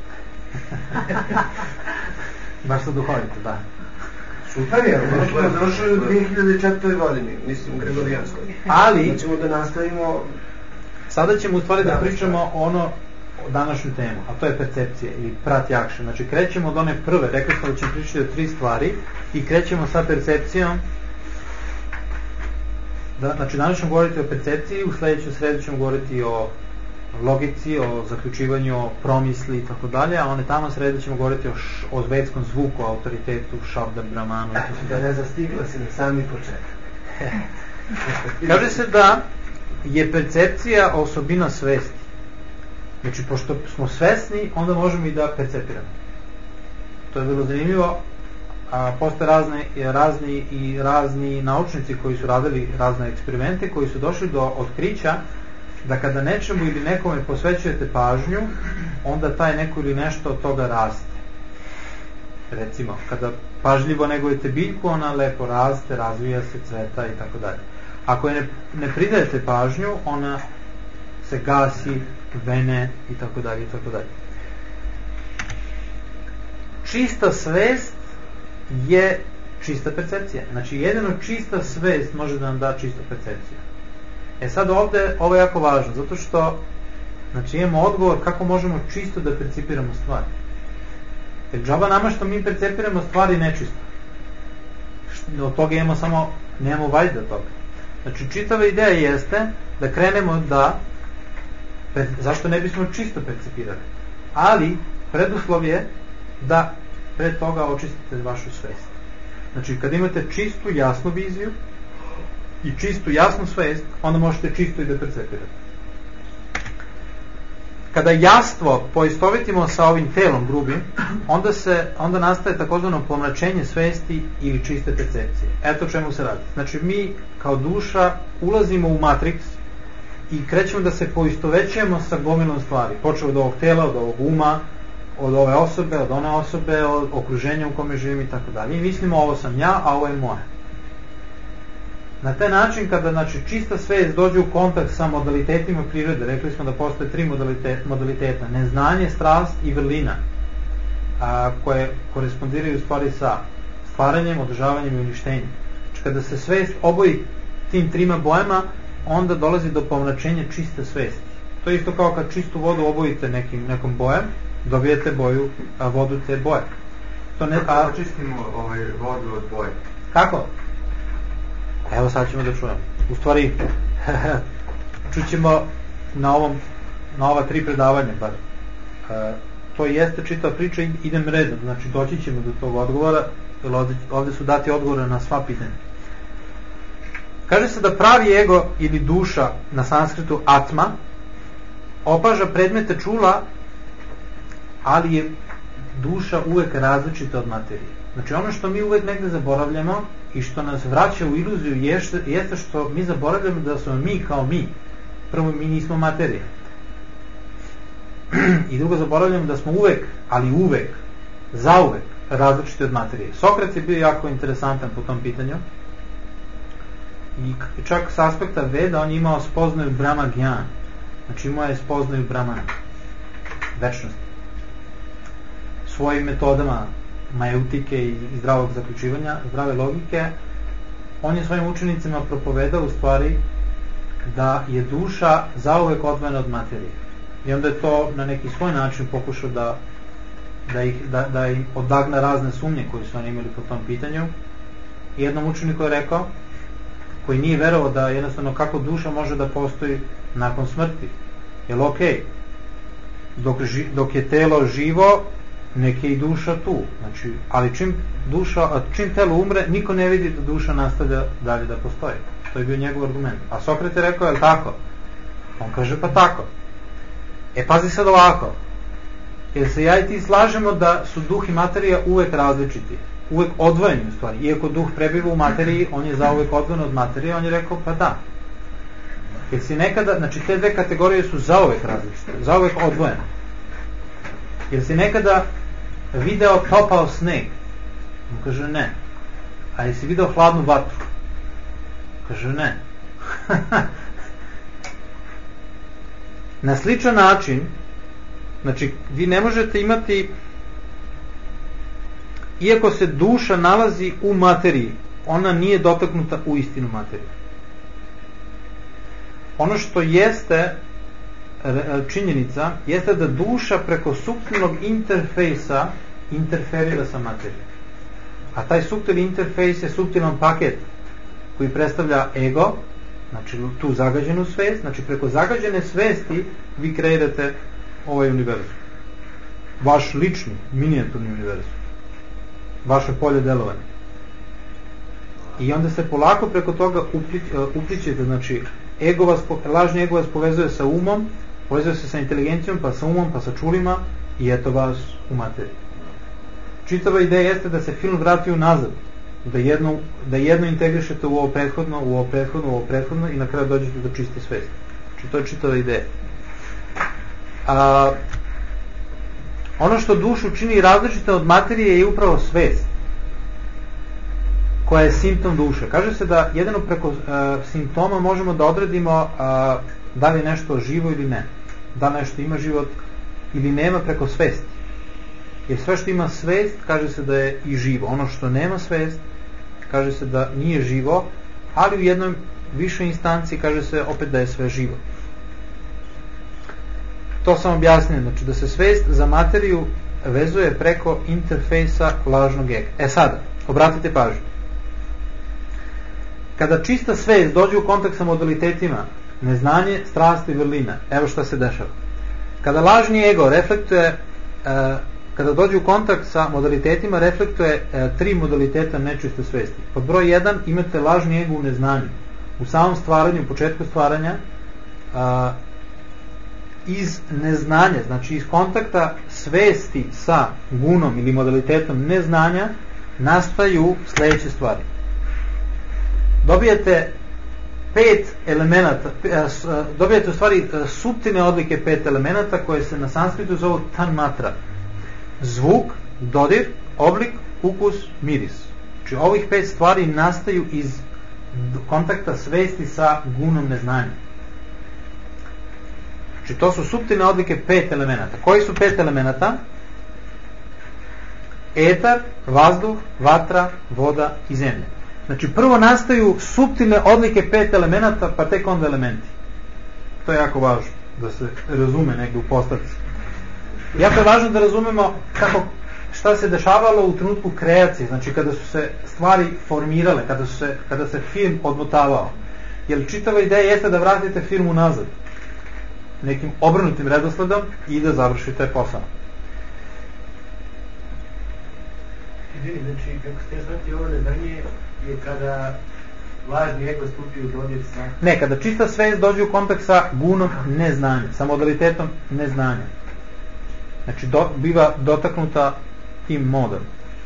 Baš sa duhovite, da. Super je, ono smo završili u dvije hiljade četvrtoj godini, mislim, Gregorijanskoj. Ali, da ćemo da nastavimo... Sada ćemo u stvari da, da pričamo ono o današnju temu, a to je percepcija ili pratjakša. Znači, krećemo od one prve, rekli smo da ćemo pričati o tri stvari i krećemo sa percepcijom. Da, znači, danas ćemo govoriti o percepciji, u sledećoj sredu ćemo govoriti o logici, o zaključivanju, o promisli i tako dalje, a one tamo sredo ćemo govoriti o, š, o zvetskom zvuku, o autoritetu, šabda, bramanu. Da ne zastigla si na sami početak. Kaže se da je percepcija osobina svesti. Znači, pošto smo svesni, onda možemo i da percepiramo. To je bilo zanimljivo. A, postoje razne, razni i razni naučnici koji su radili razne eksperimente, koji su došli do otkrića da kada nečemu ili nekome posvećujete pažnju, onda taj neko ili nešto od toga raste. Recimo, kada pažljivo negujete biljku, ona lepo raste, razvija se, cveta i tako dalje. Ako je ne, ne pridajete pažnju, ona se gasi, vene i tako dalje i tako dalje. Čista svest je čista percepcija. Znači, jedino čista svest može da nam da čista percepcija. E sad ovde, ovo je jako važno, zato što znači imamo odgovor kako možemo čisto da percipiramo stvari. Jer džaba nama što mi percepiramo stvari nečisto. Od toga imamo samo, nemamo valjda toga. Znači, čitava ideja jeste da krenemo da Zašto ne bismo čisto percipirali? Ali preduslov je da pre toga očistite vašu svest. Znači, kad imate čistu, jasnu viziju i čistu, jasnu svest, onda možete čisto i da percepirate. Kada jastvo poistovetimo sa ovim telom grubim, onda se onda nastaje takozvano pomračenje svesti ili čiste percepcije. Eto čemu se radi. Znači, mi kao duša ulazimo u matriks i krećemo da se poistovećujemo sa gomilom stvari. Počeo od ovog tela, od ovog uma, od ove osobe, od one osobe, od okruženja u kome živim i tako dalje. I mislimo, ovo sam ja, a ovo je moje. Na taj način, kada znači, čista svest dođe u kontakt sa modalitetima prirode, rekli smo da postoje tri modalitet, modaliteta, neznanje, strast i vrlina, a, koje korespondiraju u stvari sa stvaranjem, održavanjem i uništenjem. Znači, kada se svest oboji tim trima bojama, onda dolazi do pomračenja čiste svesti. To je isto kao kad čistu vodu obojite nekim, nekom bojem, dobijete boju, a vodu te boje. To ne, a... očistimo ovaj vodu od boje. Kako? Evo sad ćemo da čujemo. U stvari, čućemo na ovom, na ova tri predavanja, bar. E, to jeste čitava priča, idem redom, znači doći ćemo do tog odgovora, jer ovde, ovde su dati odgovore na sva pitanja. Kaže se da pravi ego ili duša, na sanskritu atma, opaža predmete čula, ali je duša uvek različita od materije. Znači ono što mi uvek negde zaboravljamo i što nas vraća u iluziju jeste, jeste što mi zaboravljamo da smo mi kao mi. Prvo, mi nismo materija. I drugo, zaboravljamo da smo uvek, ali uvek, zauvek različiti od materije. Sokrat je bio jako interesantan po tom pitanju i čak s aspekta Veda on je imao spoznaju Brahma Gyan. Znači imao je spoznaju Brahmana, večnosti. Svojim metodama majeutike i zdravog zaključivanja, zdrave logike, on je svojim učenicima propovedao u stvari da je duša zauvek odvojena od materije. I onda je to na neki svoj način pokušao da, da, ih, da, da ih odagna razne sumnje koje su oni imali po tom pitanju. I jednom učeniku je rekao, koji nije verovao da jednostavno kako duša može da postoji nakon smrti. Jel okej? Dok, dok je telo živo, nek je i duša tu. Znači, ali čim, duša, čim telo umre, niko ne vidi da duša nastavlja dalje da postoji. To je bio njegov argument. A Sokrat je rekao, je li tako? On kaže, pa tako. E, pazi sad ovako. Jer se ja i ti slažemo da su duh i materija uvek različiti. Uvek odvojeni u stvari. Iako duh prebiva u materiji, on je zauvek odvojen od materije, on je rekao, pa da. Jer si nekada, znači te dve kategorije su zauvek različite, zauvek odvojene. Jer si nekada video topao sneg? On kaže ne. A jesi video hladnu vatru? Kaže ne. Na sličan način, znači vi ne možete imati, iako se duša nalazi u materiji, ona nije dotaknuta u istinu materiju. Ono što jeste činjenica, jeste da duša preko suptilnog interfejsa interferira sa materijom. A taj suptilni interfejs je suptilan paket koji predstavlja ego, znači tu zagađenu svest, znači preko zagađene svesti vi kreirate ovaj univerzum. Vaš lični, minijaturni univerzum. Vaše polje delovanja. I onda se polako preko toga uplićete, znači ego vas, lažni ego vas povezuje sa umom, povezuje se sa inteligencijom, pa sa umom, pa sa čulima i eto vas u materiji. Čitava ideja jeste da se film vrati unazad, da jedno, da jedno integrišete u ovo prethodno, u ovo prethodno, u ovo prethodno i na kraju dođete do čiste svesti. Znači to je čitava ideja. A, ono što dušu čini različite od materije je upravo svest, koja je simptom duše. Kaže se da jedino preko uh, simptoma možemo da odredimo uh, da li je nešto živo ili ne. Da li nešto ima život ili nema preko svesti. Jer sve što ima svest, kaže se da je i živo. Ono što nema svest, kaže se da nije živo, ali u jednoj višoj instanciji kaže se opet da je sve živo. To sam objasnio, znači da se svest za materiju vezuje preko interfejsa lažnog ega. E sada, obratite pažnju. Kada čista svest dođe u kontakt sa modalitetima neznanje, strast i vrlina. Evo šta se dešava. Kada lažni ego reflektuje, e, kada dođe u kontakt sa modalitetima, reflektuje e, tri modaliteta nečiste svesti. Pod broj jedan imate lažni ego u neznanju. U samom stvaranju, u početku stvaranja, a, iz neznanja, znači iz kontakta svesti sa gunom ili modalitetom neznanja, nastaju sledeće stvari. Dobijete pet elemenata, dobijete u stvari suptilne odlike pet elemenata koje se na sanskritu zovu tanmatra. Zvuk, dodir, oblik, ukus, miris. Znači ovih pet stvari nastaju iz kontakta svesti sa gunom neznanja. Znači to su suptilne odlike pet elemenata. Koji su pet elemenata? Etar, vazduh, vatra, voda i zemlja. Znači prvo nastaju suptilne odlike pet elemenata, pa tek onda elementi. To je jako važno da se razume negdje u postavci. Jako je važno da razumemo kako, šta se dešavalo u trenutku kreacije, znači kada su se stvari formirale, kada, su se, kada se film odmotavao. Jer čitava ideja jeste da vratite film unazad nekim obrnutim redosledom i da završite posao. Izvini, znači, kako ste shvatili, ovo neznanje je kada lažni ego stupi u dodir sa... Ne, kada čista svest dođe u kontakt sa gunom neznanja, sa modalitetom neznanja. Znači, do, biva dotaknuta tim modom.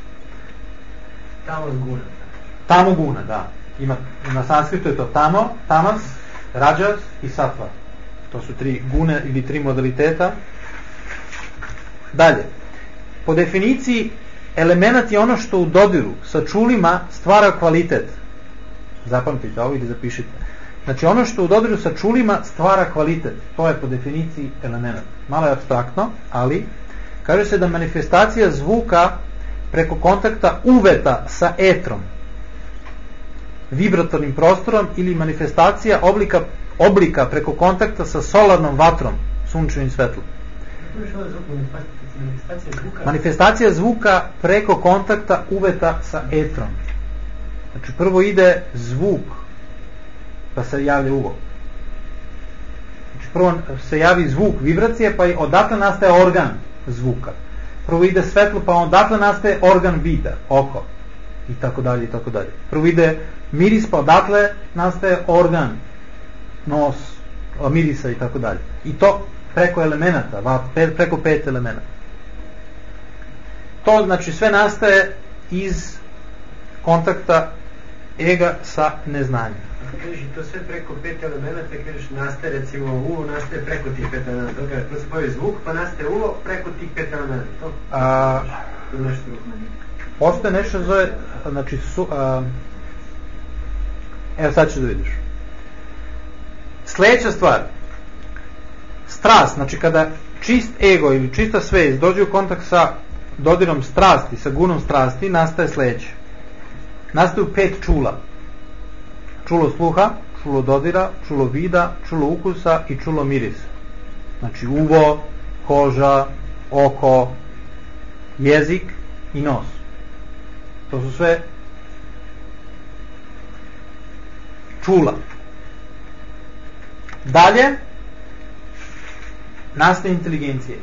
Tamo guna. Tamo guna, da. Ima, na sanskritu je to tamo, tamas, rađas i sattva. To su tri gune ili tri modaliteta. Dalje. Po definiciji, element je ono što u dodiru sa čulima stvara kvalitet. Zapamtite ovo ili zapišite. Znači ono što u dodiru sa čulima stvara kvalitet. To je po definiciji element. Malo je apstraktno, ali kaže se da manifestacija zvuka preko kontakta uveta sa etrom, vibratornim prostorom, ili manifestacija oblika, oblika preko kontakta sa solarnom vatrom, sunčevim svetlom. Manifestacija zvuka preko kontakta uveta sa etrom. Znači prvo ide zvuk, pa se javlja uvo. Znači prvo se javi zvuk vibracije, pa i odatle nastaje organ zvuka. Prvo ide svetlo, pa odatle nastaje organ vida, oko. I tako dalje, i tako dalje. Prvo ide miris, pa odatle nastaje organ, nos, mirisa i tako dalje. I to preko elemenata, preko pet elemenata. To znači sve nastaje iz kontakta ega sa neznanjem. Ako kažeš i to sve preko pet elemenata, kažeš nastaje recimo uvo, nastaje preko tih pet elemenata. To kaže, to se pojavi zvuk, pa nastaje uvo preko tih pet elemenata. To? A, to je nešto drugo. Postoje nešto zove, znači su, a, evo sad ćeš da vidiš. Sljedeća stvar, strast, znači kada čist ego ili čista svest dođe u kontakt sa dodirom strasti, sa gunom strasti, nastaje sljedeće. Nastaju pet čula. Čulo sluha, čulo dodira, čulo vida, čulo ukusa i čulo mirisa. Znači uvo, koža, oko, jezik i nos. To su sve čula. Dalje nastaje inteligencija.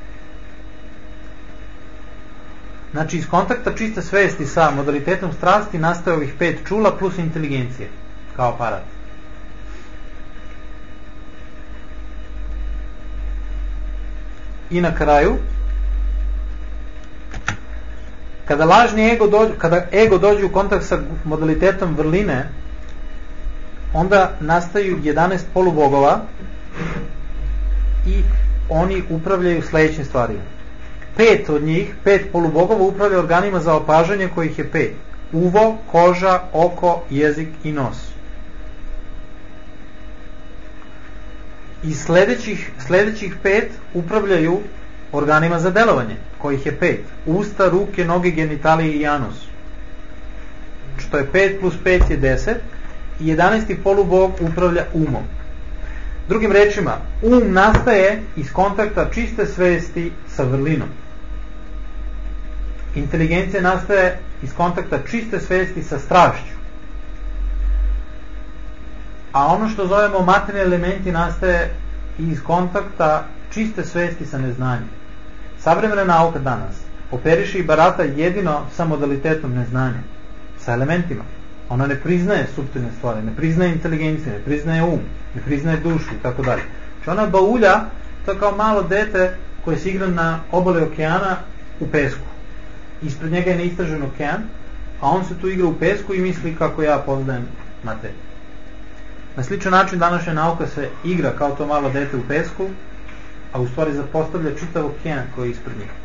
Znači iz kontakta čiste svesti sa modalitetom strasti nastaje ovih pet čula plus inteligencije kao aparat. I na kraju, kada lažni ego dođe, kada ego dođe u kontakt sa modalitetom vrline, onda nastaju jedanaest polubogova i oni upravljaju sledećim stvarima. Pet od njih, pet polubogova upravlja organima za opažanje, kojih je pet. Uvo, koža, oko, jezik i nos. I sledećih, sledećih pet upravljaju organima za delovanje, kojih je pet. Usta, ruke, noge, genitalije i anus. Što je pet plus pet je deset. I jedanaesti polubog upravlja umom. Drugim rečima, um nastaje iz kontakta čiste svesti sa vrlinom. Inteligencija nastaje iz kontakta čiste svesti sa strašću. a ono što zovemo materijalni elementi nastaje iz kontakta čiste svesti sa neznanjem. Savremena nauka danas operiše i barata jedino sa modalitetom neznanja, sa elementima. Ona ne priznaje suptilne stvari, ne priznaje inteligenciju, ne priznaje um, ne priznaje dušu i tako dalje. Znači ona baulja, to je kao malo dete koje se igra na obale okeana u pesku. Ispred njega je neistražen okean, a on se tu igra u pesku i misli kako ja poznajem materiju. Na sličan način današnja nauka se igra kao to malo dete u pesku, a u stvari zapostavlja čitav okean koji je ispred njega.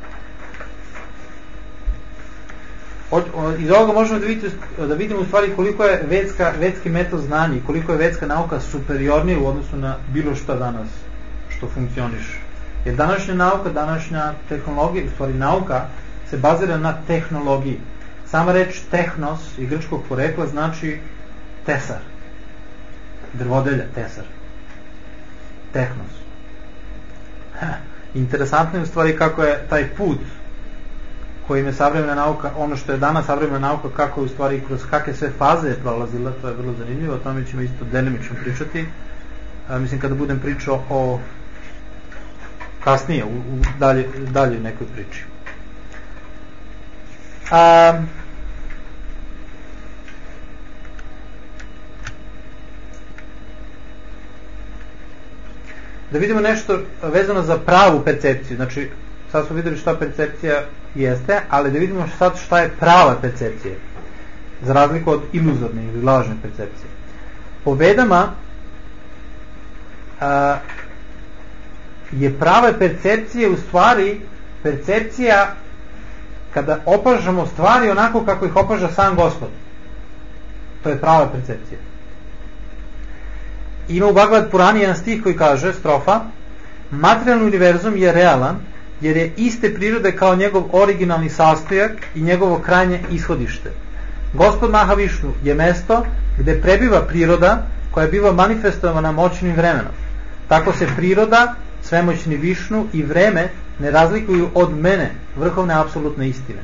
Iz ovoga možemo da vidimo, da vidimo u stvari koliko je vedska, vedski metod znanja i koliko je vedska nauka superiornija u odnosu na bilo šta danas što funkcioniše. Jer današnja nauka, današnja tehnologija, u stvari nauka, se bazira na tehnologiji. Sama reč tehnos i grčkog porekla znači tesar, drvodelja, tesar, tehnos. Ha, interesantno je u stvari kako je taj put kojim je savremena nauka, ono što je danas savremena nauka, kako je u stvari kroz kakve sve faze je prolazila, to je vrlo zanimljivo, o tome ćemo isto delimično pričati. A, mislim kada budem pričao o kasnije, u, u dalje, dalje nekoj priči. A, da vidimo nešto vezano za pravu percepciju. Znači, sad smo videli šta percepcija jeste, ali da vidimo sad šta je prava percepcija, za razliku od iluzorne ili lažne percepcije. Po Vedama a, je prava percepcija u stvari percepcija kada opažamo stvari onako kako ih opaža sam Gospod. To je prava percepcija. Ima u Bhagavad Purani jedan stih koji kaže, strofa: materijalni univerzum je realan jer je iste prirode kao njegov originalni sastojak i njegovo krajnje ishodište. Gospod Mahavišnu je mesto gde prebiva priroda koja biva manifestovana moćnim vremenom. Tako se priroda, svemoćni Višnu i vreme ne razlikuju od mene, vrhovne apsolutne istine.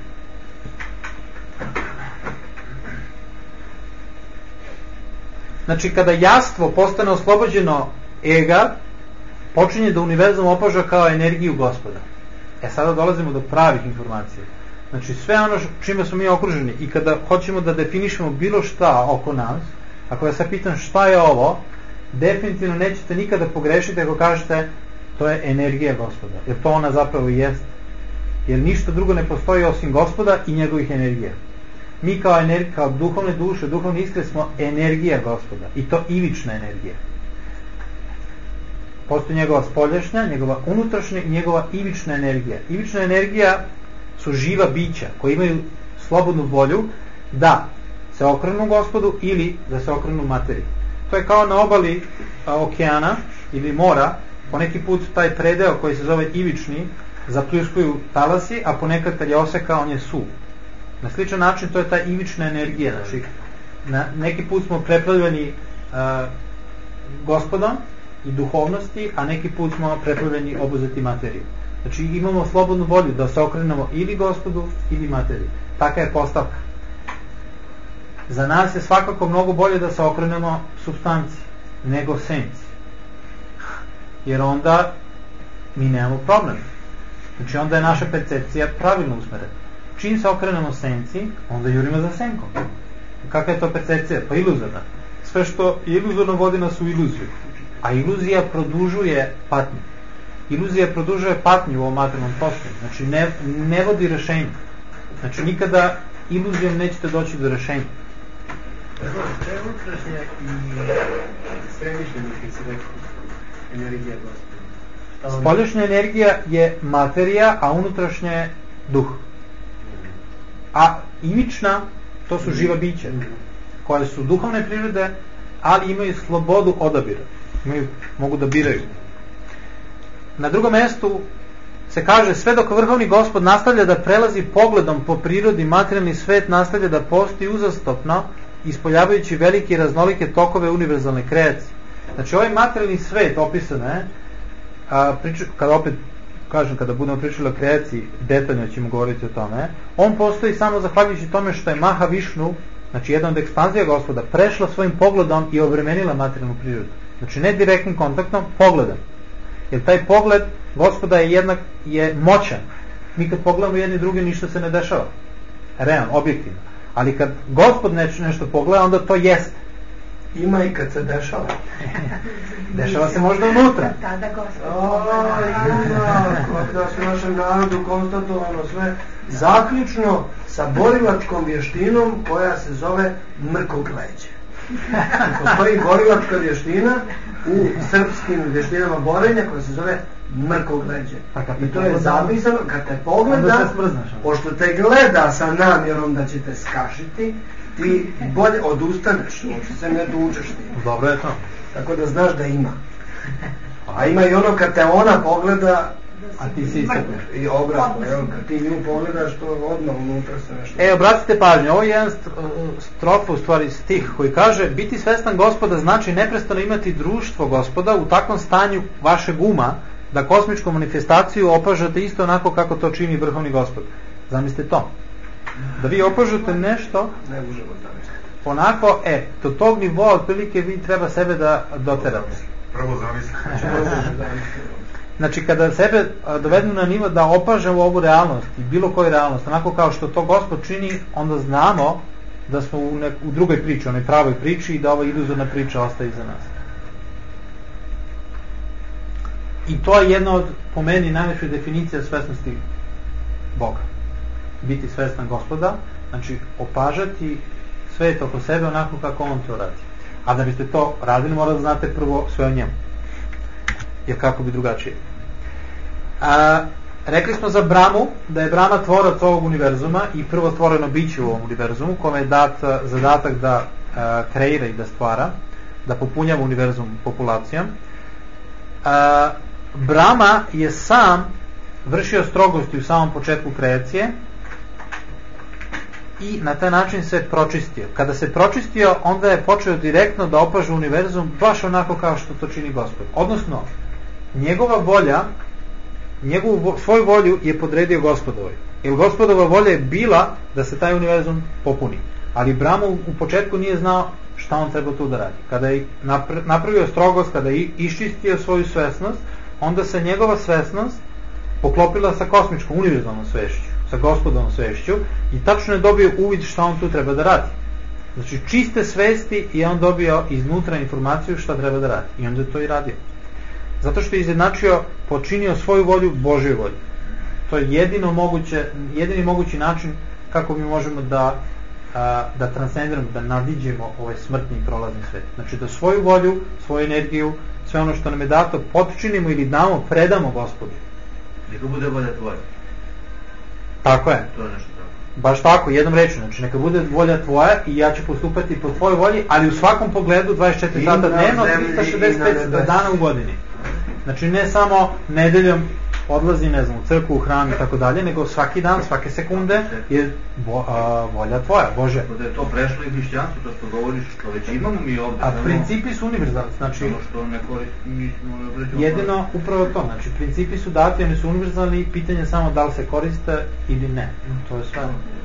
Znači, kada jastvo postane oslobođeno ega, počinje da univerzum opaža kao energiju Gospoda. E sada dolazimo do pravih informacija. Znači, sve ono čime smo mi okruženi i kada hoćemo da definišemo bilo šta oko nas, ako ja sad pitam šta je ovo, definitivno nećete nikada pogrešiti ako kažete to je energija Gospoda, jer to ona zapravo jest. Jer ništa drugo ne postoji osim Gospoda i njegovih energija. Mi kao, energi, kao duhovne duše, duhovne iskre smo energija Gospoda, i to ivična energija. Postoji njegova spoljašnja, njegova unutrašnja i njegova ivična energija. Ivična energija su živa bića koji imaju slobodnu volju da se okrenu Gospodu ili da se okrenu materiji. To je kao na obali a, okeana ili mora, poneki put taj predeo koji se zove ivični zapljuskuju talasi, a ponekad kad je oseka on je suv. Na sličan način to je ta ivična energija. Znači, na neki put smo preplavljeni uh, Gospodom i duhovnosti, a neki put smo preplavljeni obuzeti materiju. Znači imamo slobodnu volju da se okrenemo ili Gospodu ili materiji. Taka je postavka. Za nas je svakako mnogo bolje da se okrenemo supstanci nego senci. Jer onda mi nemamo problem. Znači onda je naša percepcija pravilno usmerena. Čim se okrenemo senci, onda jurimo za senkom. Kakva je to percepcija? Pa iluzorna. Sve što je iluzorno vodi nas u iluziju. A iluzija produžuje patnju. Iluzija produžuje patnju u ovom materijalnom postojanju. Znači ne, ne vodi rešenju. Znači nikada iluzijom nećete doći do rešenja. Što je unutrašnja i središnja energija Gospoda? Spoljašnja energija je materija, a unutrašnja je duh. A ivična, to su živa bića, koje su duhovne prirode, ali imaju slobodu odabira. Imaju, mogu da biraju. Na drugom mjestu se kaže, sve dok vrhovni Gospod nastavlja da prelazi pogledom po prirodi, materijalni svet nastavlja da postoji uzastopno, ispoljavajući velike i raznolike tokove univerzalne kreacije. Znači ovaj materijalni svet opisan je, a, priču, kada opet kažem, kada budemo pričali o kreaciji, detaljno ćemo govoriti o tome, on postoji samo zahvaljujući tome što je Mahavišnu znači jedna od ekspanzija Gospoda, prešla svojim pogledom i obremenila materijalnu prirodu. Znači ne direktnim kontaktom, pogledom. Jer taj pogled Gospoda je jednak, je moćan. Mi kad pogledamo jedni drugi, ništa se ne dešava. Realno, objektivno. Ali kad Gospod nešto, nešto pogleda, onda to jeste. Ima i kad se dešava. Dešava se možda unutra. Tada Gospod. O, ima, kada se našem narodu konstatovano sve zaključno sa borilačkom vještinom koja se zove mrkogleđe. Postoji borilačka vještina u srpskim vještinama borenja koja se zove mrkogleđe. I to je zapisano, kad te pogleda, pošto te gleda sa namjerom da će te skašiti, ti bolje odustaneš, uopšte se ne tučeš ti. Dobro je to. Tako da znaš da ima. A ima i ono kad te ona pogleda, a ti si isto. I obratno, evo, kad ti nju pogledaš, to odmah unutra se nešto... E, obratite pažnju, ovo je jedan strofa, u stvari stih, koji kaže: biti svestan Gospoda znači neprestano imati društvo Gospoda u takvom stanju vašeg uma, da kosmičku manifestaciju opažate isto onako kako to čini vrhovni Gospod. Zamislite to. Da vi opažate nešto, ne možemo zamisliti. Onako, e, do tog nivoa otprilike vi treba sebe da doterate. Prvo zamislite. Znači, kada sebe dovedemo na nivo da opažemo ovu realnost i bilo koju realnost, onako kao što to Gospod čini, onda znamo da smo u, nek, u drugoj priči, onoj pravoj priči, i da ova iluzorna priča ostaje iza nas. I to je jedna od, po meni, najveća definicija svesnosti Boga. Biti svestan Gospoda, znači opažati svet oko sebe onako kako on to radi. A da biste to radili, mora da znate prvo sve o njemu. Jer kako bi drugačije. A, rekli smo za Bramu da je Brama tvorac ovog univerzuma i prvo stvoreno biće u ovom univerzumu, kome je dat zadatak da a, kreira i da stvara, da popunjava univerzum populacijom. A, Brama je sam vršio strogosti u samom početku kreacije i na taj način se pročistio. Kada se pročistio, onda je počeo direktno da opaža univerzum baš onako kao što to čini Gospod. Odnosno, njegova volja, njegovu svoju volju je podredio Gospodovoj. Jer Gospodova volja je bila da se taj univerzum popuni. Ali Brahma u početku nije znao šta on treba tu da radi. Kada je napravio strogost, kada je iščistio svoju svesnost, onda se njegova svesnost poklopila sa kosmičkom, univerzalnom svešću, sa Gospodovom svešću, i tačno je dobio uvid šta on tu treba da radi. Znači, čiste svesti i on dobio iznutra informaciju šta treba da radi. I onda je to i radio. Zato što je izjednačio, počinio svoju volju Božju volju. To je jedino moguće, jedini mogući način kako mi možemo da, a, da transcendiramo, da nadiđemo ovaj smrtni i prolazni svet. Znači da svoju volju, svoju energiju, sve ono što nam je dato, potčinimo ili damo, predamo Gospodu. Neka bude volja tvoja. Tako je. To je nešto tako. Baš tako, jednom rečju. Znači neka bude volja tvoja i ja ću postupati po tvojoj volji, ali u svakom pogledu dvadeset četiri sata dnevno, trista šezdeset pet dana u godini. Znači ne samo nedeljom odlazi, ne znam, u crkvu, u hram i tako dalje, nego svaki dan, svake sekunde je vo, a, volja tvoja, Bože. Da je to prešlo i hrišćanstvo, to što govoriš, što već imamo mi ovdje. A principi su univerzalni, znači... Ono što ne koristimo, mi smo ne obređujemo. Jedino upravo to, znači principi su dati, oni su univerzalni i pitanje je samo da li se koriste ili ne. To je sve.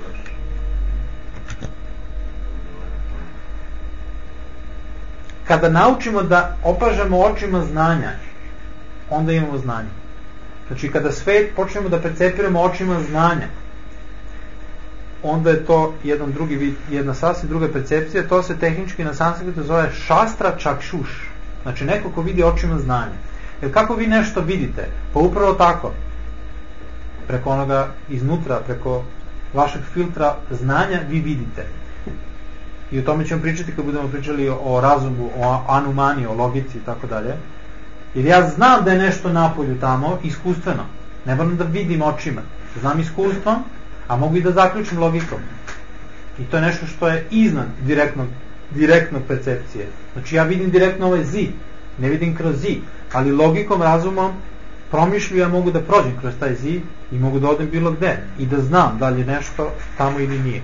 Kada naučimo da opažamo očima znanja, onda imamo znanje. Znači kada svet počnemo da percepiramo očima znanja, onda je to jedan drugi vid, jedna sasvim druga percepcija. To se tehnički na sanskritu zove šastra čakšuš. Znači neko ko vidi očima znanja. Jer kako vi nešto vidite? Pa upravo tako. Preko onoga iznutra, preko vašeg filtra znanja vi vidite. I o tome ćemo pričati kad budemo pričali o razumu, o anumani, o logici i tako dalje. Jer ja znam da je nešto napolju tamo iskustveno. Ne moram da vidim očima. Znam iskustvom, a mogu i da zaključim logikom. I to je nešto što je iznad direktnog, direktnog percepcije. Znači ja vidim direktno ovaj zid, ne vidim kroz zid, ali logikom, razumom, promišlju ja mogu da prođem kroz taj zid i mogu da odem bilo gde i da znam da li je nešto tamo ili nije.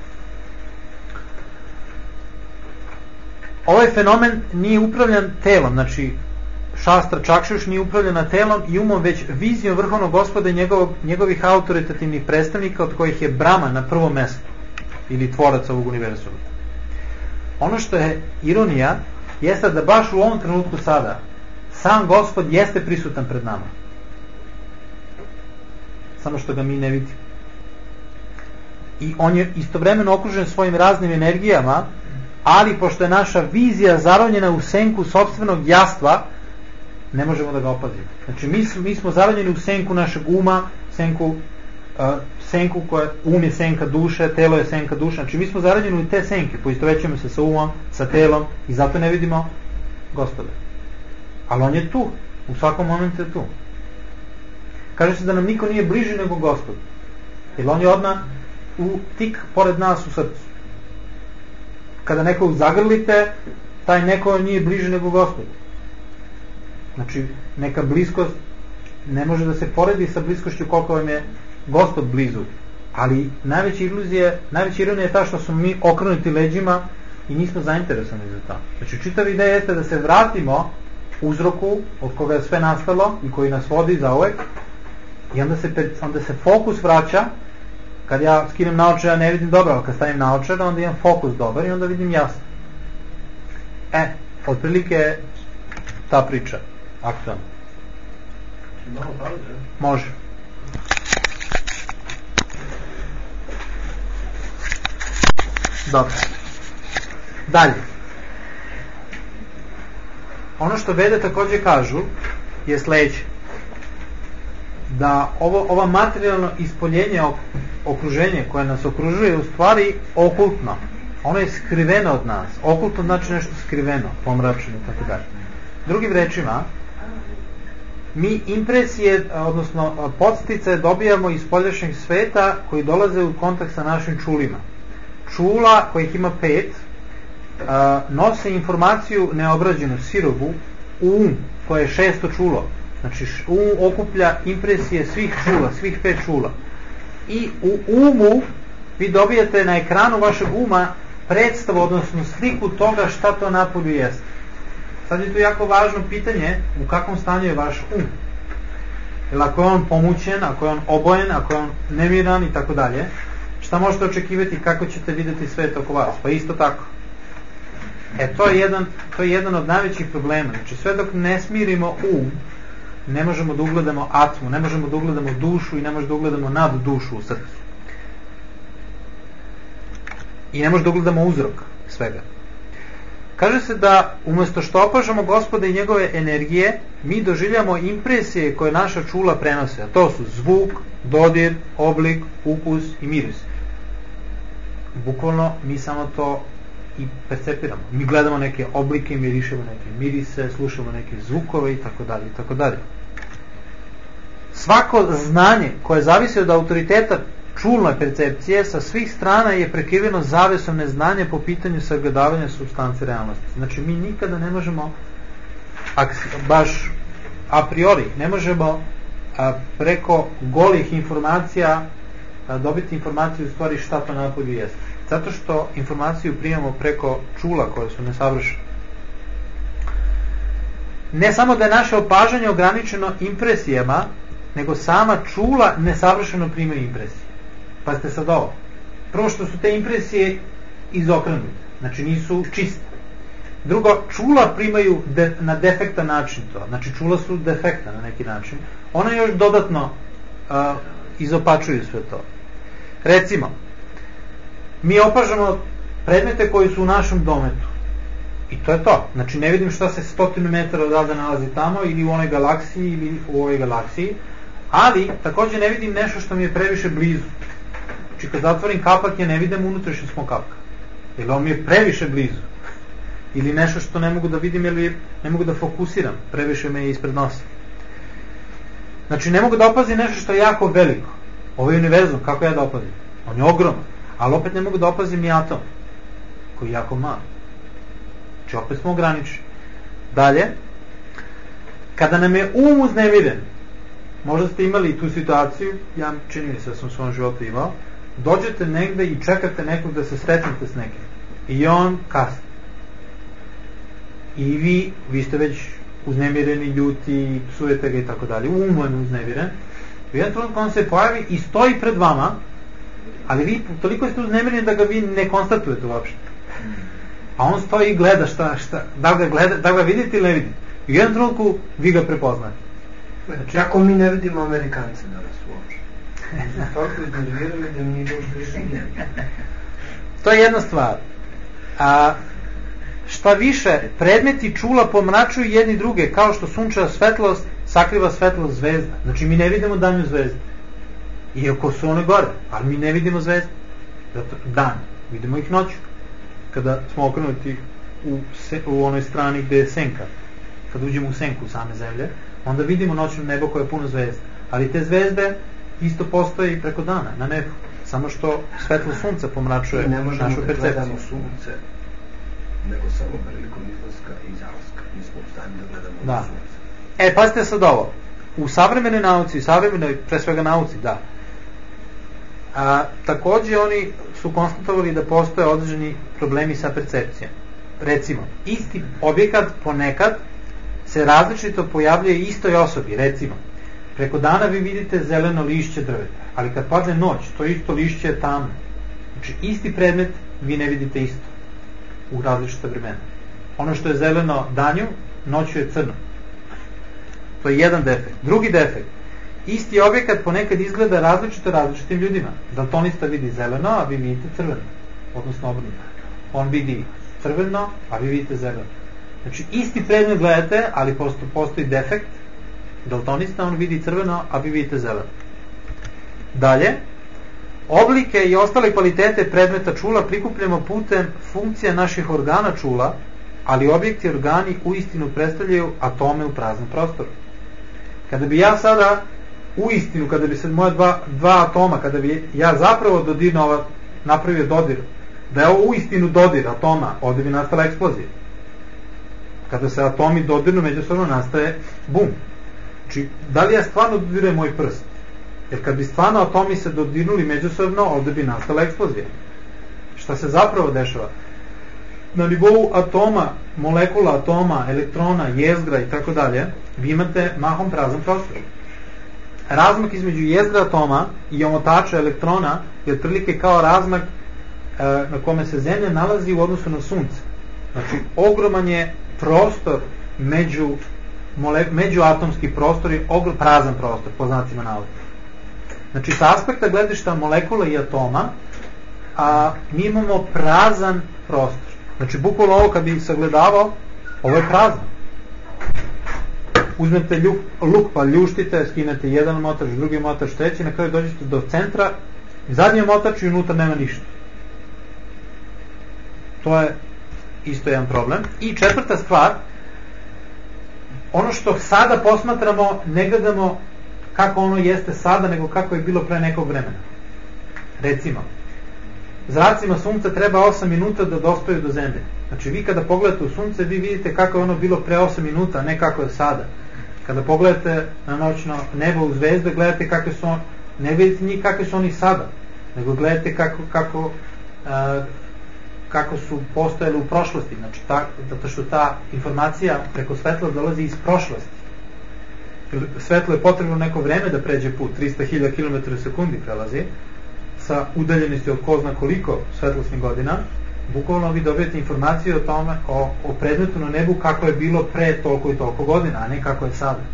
Ovaj fenomen nije upravljan telom, znači šastra čakšuš nije upravljena telom i umom, već vizijom vrhovnog Gospoda i njegovog, njegovih autoritativnih predstavnika, od kojih je Brahma na prvom mestu. ili tvorac ovog univerzuma. Ono što je ironija jeste da baš u ovom trenutku sada sam Gospod jeste prisutan pred nama, samo što ga mi ne vidimo, i on je istovremeno okružen svojim raznim energijama, ali pošto je naša vizija zaronjena u senku sopstvenog jastva, ne možemo da ga opazimo. Znači mi, mi smo zaronjeni u senku našeg uma, senku, uh, senku koja, um je senka duše, telo je senka duše, znači mi smo zaronjeni u te senke, poistovećujemo se sa umom, sa telom, i zato ne vidimo Gospoda. Ali on je tu, u svakom momentu je tu. Kaže se da nam niko nije bliži nego Gospod, jer on je odmah u, tik pored nas u srcu. Kada nekog zagrlite, taj neko nije bliži nego Gospod. Znači, neka bliskost ne može da se poredi sa bliskošću koliko vam je Gospod blizu. Ali najveća iluzija, najveća ironija je ta što smo mi okrenuti leđima i nismo zainteresovani za to. Znači, čitava ideja jeste da se vratimo uzroku od koga je sve nastalo i koji nas vodi zauvek, i onda se, onda se fokus vraća. Kad ja skinem naočar, ja ne vidim dobro, ali kad stavim naočar, onda imam fokus dobar i onda vidim jasno. E, otprilike je ta priča aktualna. Može. Dobro. Dalje. Ono što Vede također kažu je sledeće. Da ovo, ova materijalno ispoljenje, okruženje koje nas okružuje je u stvari okultno. Ono je skriveno od nas. Okultno znači nešto skriveno, pomračeno i tako dalje. Drugim rečima, mi impresije, odnosno podsticaje dobijamo iz spoljašnjeg sveta koji dolaze u kontakt sa našim čulima. Čula, kojih ima pet, nose informaciju neobrađenu, sirovu, u um, koje je šesto čulo. Znači, um okuplja impresije svih čula, svih pet čula. I u umu vi dobijete na ekranu vašeg uma predstavu, odnosno sliku toga šta to napolju jeste. Sad je tu jako važno pitanje u kakvom stanju je vaš um. Jer ako je on pomućen, ako je on obojen, ako je on nemiran i tako dalje, šta možete očekivati, kako ćete vidjeti svet oko vas? Pa isto tako. E, to je jedan, to je jedan od najvećih problema. Znači, sve dok ne smirimo um, ne možemo da ugledamo atmu, ne možemo da ugledamo dušu i ne možemo da ugledamo nad dušu u srcu. I ne možemo da ugledamo uzrok svega. Kaže se da umjesto što opažamo Gospoda i njegove energije, mi doživljamo impresije koje naša čula prenose, a to su zvuk, dodir, oblik, ukus i miris. Bukvalno mi samo to i percepiramo. Mi gledamo neke oblike, mirišemo neke mirise, slušamo neke zvukove i tako dalje i tako dalje. Svako znanje koje zavisi od autoriteta čulne percepcije sa svih strana je prekriveno zavesom neznanja po pitanju sagledavanja supstance realnosti. Znači mi nikada ne možemo baš a priori ne možemo a, preko golih informacija a, dobiti informaciju u stvari šta to napolju jeste. Zato što informaciju primamo preko čula koje su nesavršene. Ne samo da je naše opažanje ograničeno impresijama, nego sama čula nesavršeno primaju impresije. Pa ste sad ovo. Prvo što su te impresije izokrenute, znači nisu čiste. Drugo, čula primaju de, na defektan način to. Znači čula su defekta na neki način. Ona još dodatno uh, izopačuju sve to. Recimo, mi opažamo predmete koji su u našem dometu. I to je to. Znači ne vidim šta se stotinu metara odavde nalazi tamo ili u onoj galaksiji ili u ovoj galaksiji, ali također ne vidim nešto što mi je previše blizu. Znači kad zatvorim kapak ja ne vidim unutrašnji smo kapka. Jer on mi je previše blizu. Ili nešto što ne mogu da vidim ili ne mogu da fokusiram. Previše me je ispred nosa. Znači ne mogu da opazim nešto što je jako veliko. Ovaj univerzum, kako ja da opazim? On je ogroman. Ali opet ne mogu da opazim i atom koji je jako mali. Znači opet smo ograničeni. Dalje, kada nam je um uznemiren, možda ste imali tu situaciju, ja čini mi se da sam u svom životu imao, dođete negde i čekate nekog da se sretnete s nekim i on kasni i vi, vi ste već uznemireni, ljuti, psujete ga i tako dalje, um je uznemiren, u jedan trenutku on se pojavi i stoji pred vama Ali vi toliko ste uznemireni da ga vi ne konstatujete uopšte. A on stoji i gleda šta, šta, da ga gleda, da ga vidite ili ne vidite. U jednom trenutku vi ga prepoznate. Znači, ako mi ne vidimo Amerikance danas uopšte. Toliko iznervirali da mi došli ne. To je jedna stvar. A šta više, predmeti čula pomračuju jedni druge, kao što sunčeva svetlost sakriva svetlost zvezda. Znači mi ne vidimo danju zvezdu. Iako su one gore, ali mi ne vidimo zvezde. Zato dan, vidimo ih noću. Kada smo okrenuti u, se, u onoj strani gde je senka. Kada uđemo u senku same zemlje, onda vidimo noćno nebo koje je puno zvezda. Ali te zvezde isto postoje i preko dana, na nebu. Samo što svetlo sunca pomračuje našu percepciju. Ne možemo da gledamo sunce, nego samo prilikom izlaska i zalaska. Mi smo u stanju da gledamo da. sunce. E, pazite sad ovo. U savremenoj nauci, savremenoj, pre svega nauci, da. A, takođe oni su konstatovali da postoje određeni problemi sa percepcijom. Recimo, isti objekat ponekad se različito pojavljuje istoj osobi. Recimo, preko dana vi vidite zeleno lišće drveta, ali kad padne noć, to isto lišće je tamno. Znači, isti predmet vi ne vidite isto u različita vremena. Ono što je zeleno danju, noću je crno. To je jedan defekt. Drugi defekt. Isti objekat ponekad izgleda različito različitim ljudima. Daltonista vidi zeleno, a vi vidite crveno. Odnosno obrnuto. On vidi crveno, a vi vidite zeleno. Znači, isti predmet gledate, ali posto, postoji defekt. Daltonista, on vidi crveno, a vi vidite zeleno. Dalje, oblike i ostale kvalitete predmeta čula prikupljamo putem funkcija naših organa čula, ali objekti i organi uistinu predstavljaju atome u praznom prostoru. Kada bi ja sada uistinu, kada bi se moja dva, dva atoma, kada bi ja zapravo dodirno napravio dodir, da je ovo uistinu dodir atoma, ovdje bi nastala eksplozija. Kada se atomi dodirnu, međusobno nastaje bum. Znači, da li ja stvarno dodirujem moj prst? Jer kad bi stvarno atomi se dodirnuli međusobno, ovdje bi nastala eksplozija. Šta se zapravo dešava? Na nivou atoma, molekula atoma, elektrona, jezgra i tako dalje, vi imate mahom prazan prostor. Razmak između jezgra atoma i omotača elektrona je otprilike kao razmak e, na kome se Zemlja nalazi u odnosu na Sunce. Znači, ogroman je prostor među, mole, međuatomski prostor i ogrom, prazan prostor, po znacima navoda. Znači, sa aspekta gledišta molekula i atoma, a mi imamo prazan prostor. Znači, bukvalno ovo kad bi sagledavao, ovo je prazno. Uzmete luk, luk pa ljuštite, skinete jedan motač, drugi motač, treći, na kraju dođete do centra, zadnji motač i unutra nema ništa. To je isto jedan problem. I četvrta stvar, ono što sada posmatramo, ne gledamo kako ono jeste sada, nego kako je bilo pre nekog vremena. Recimo, zracima sunca treba osam minuta da dospaju do zemlje. Znači, vi kada pogledate u sunce, vi vidite kako je ono bilo pre osam minuta, ne kako je sada. Kada pogledate na noćno nebo u zvezde, gledate kakve su on, ne vidite njih kakve su oni sada, nego gledate kako, kako, a, kako su postojali u prošlosti. Znači, ta, zato što ta informacija preko svetla dolazi iz prošlosti. Svetlo je potrebno neko vreme da pređe put, trista hiljada kilometara u sekundi prelazi, sa udaljenosti od ko zna koliko svetlosnih godina. Bukvalno vi dobijete informaciju o tome, o, o predmetu na nebu kako je bilo pre toliko i toliko godina, a ne kako je sada.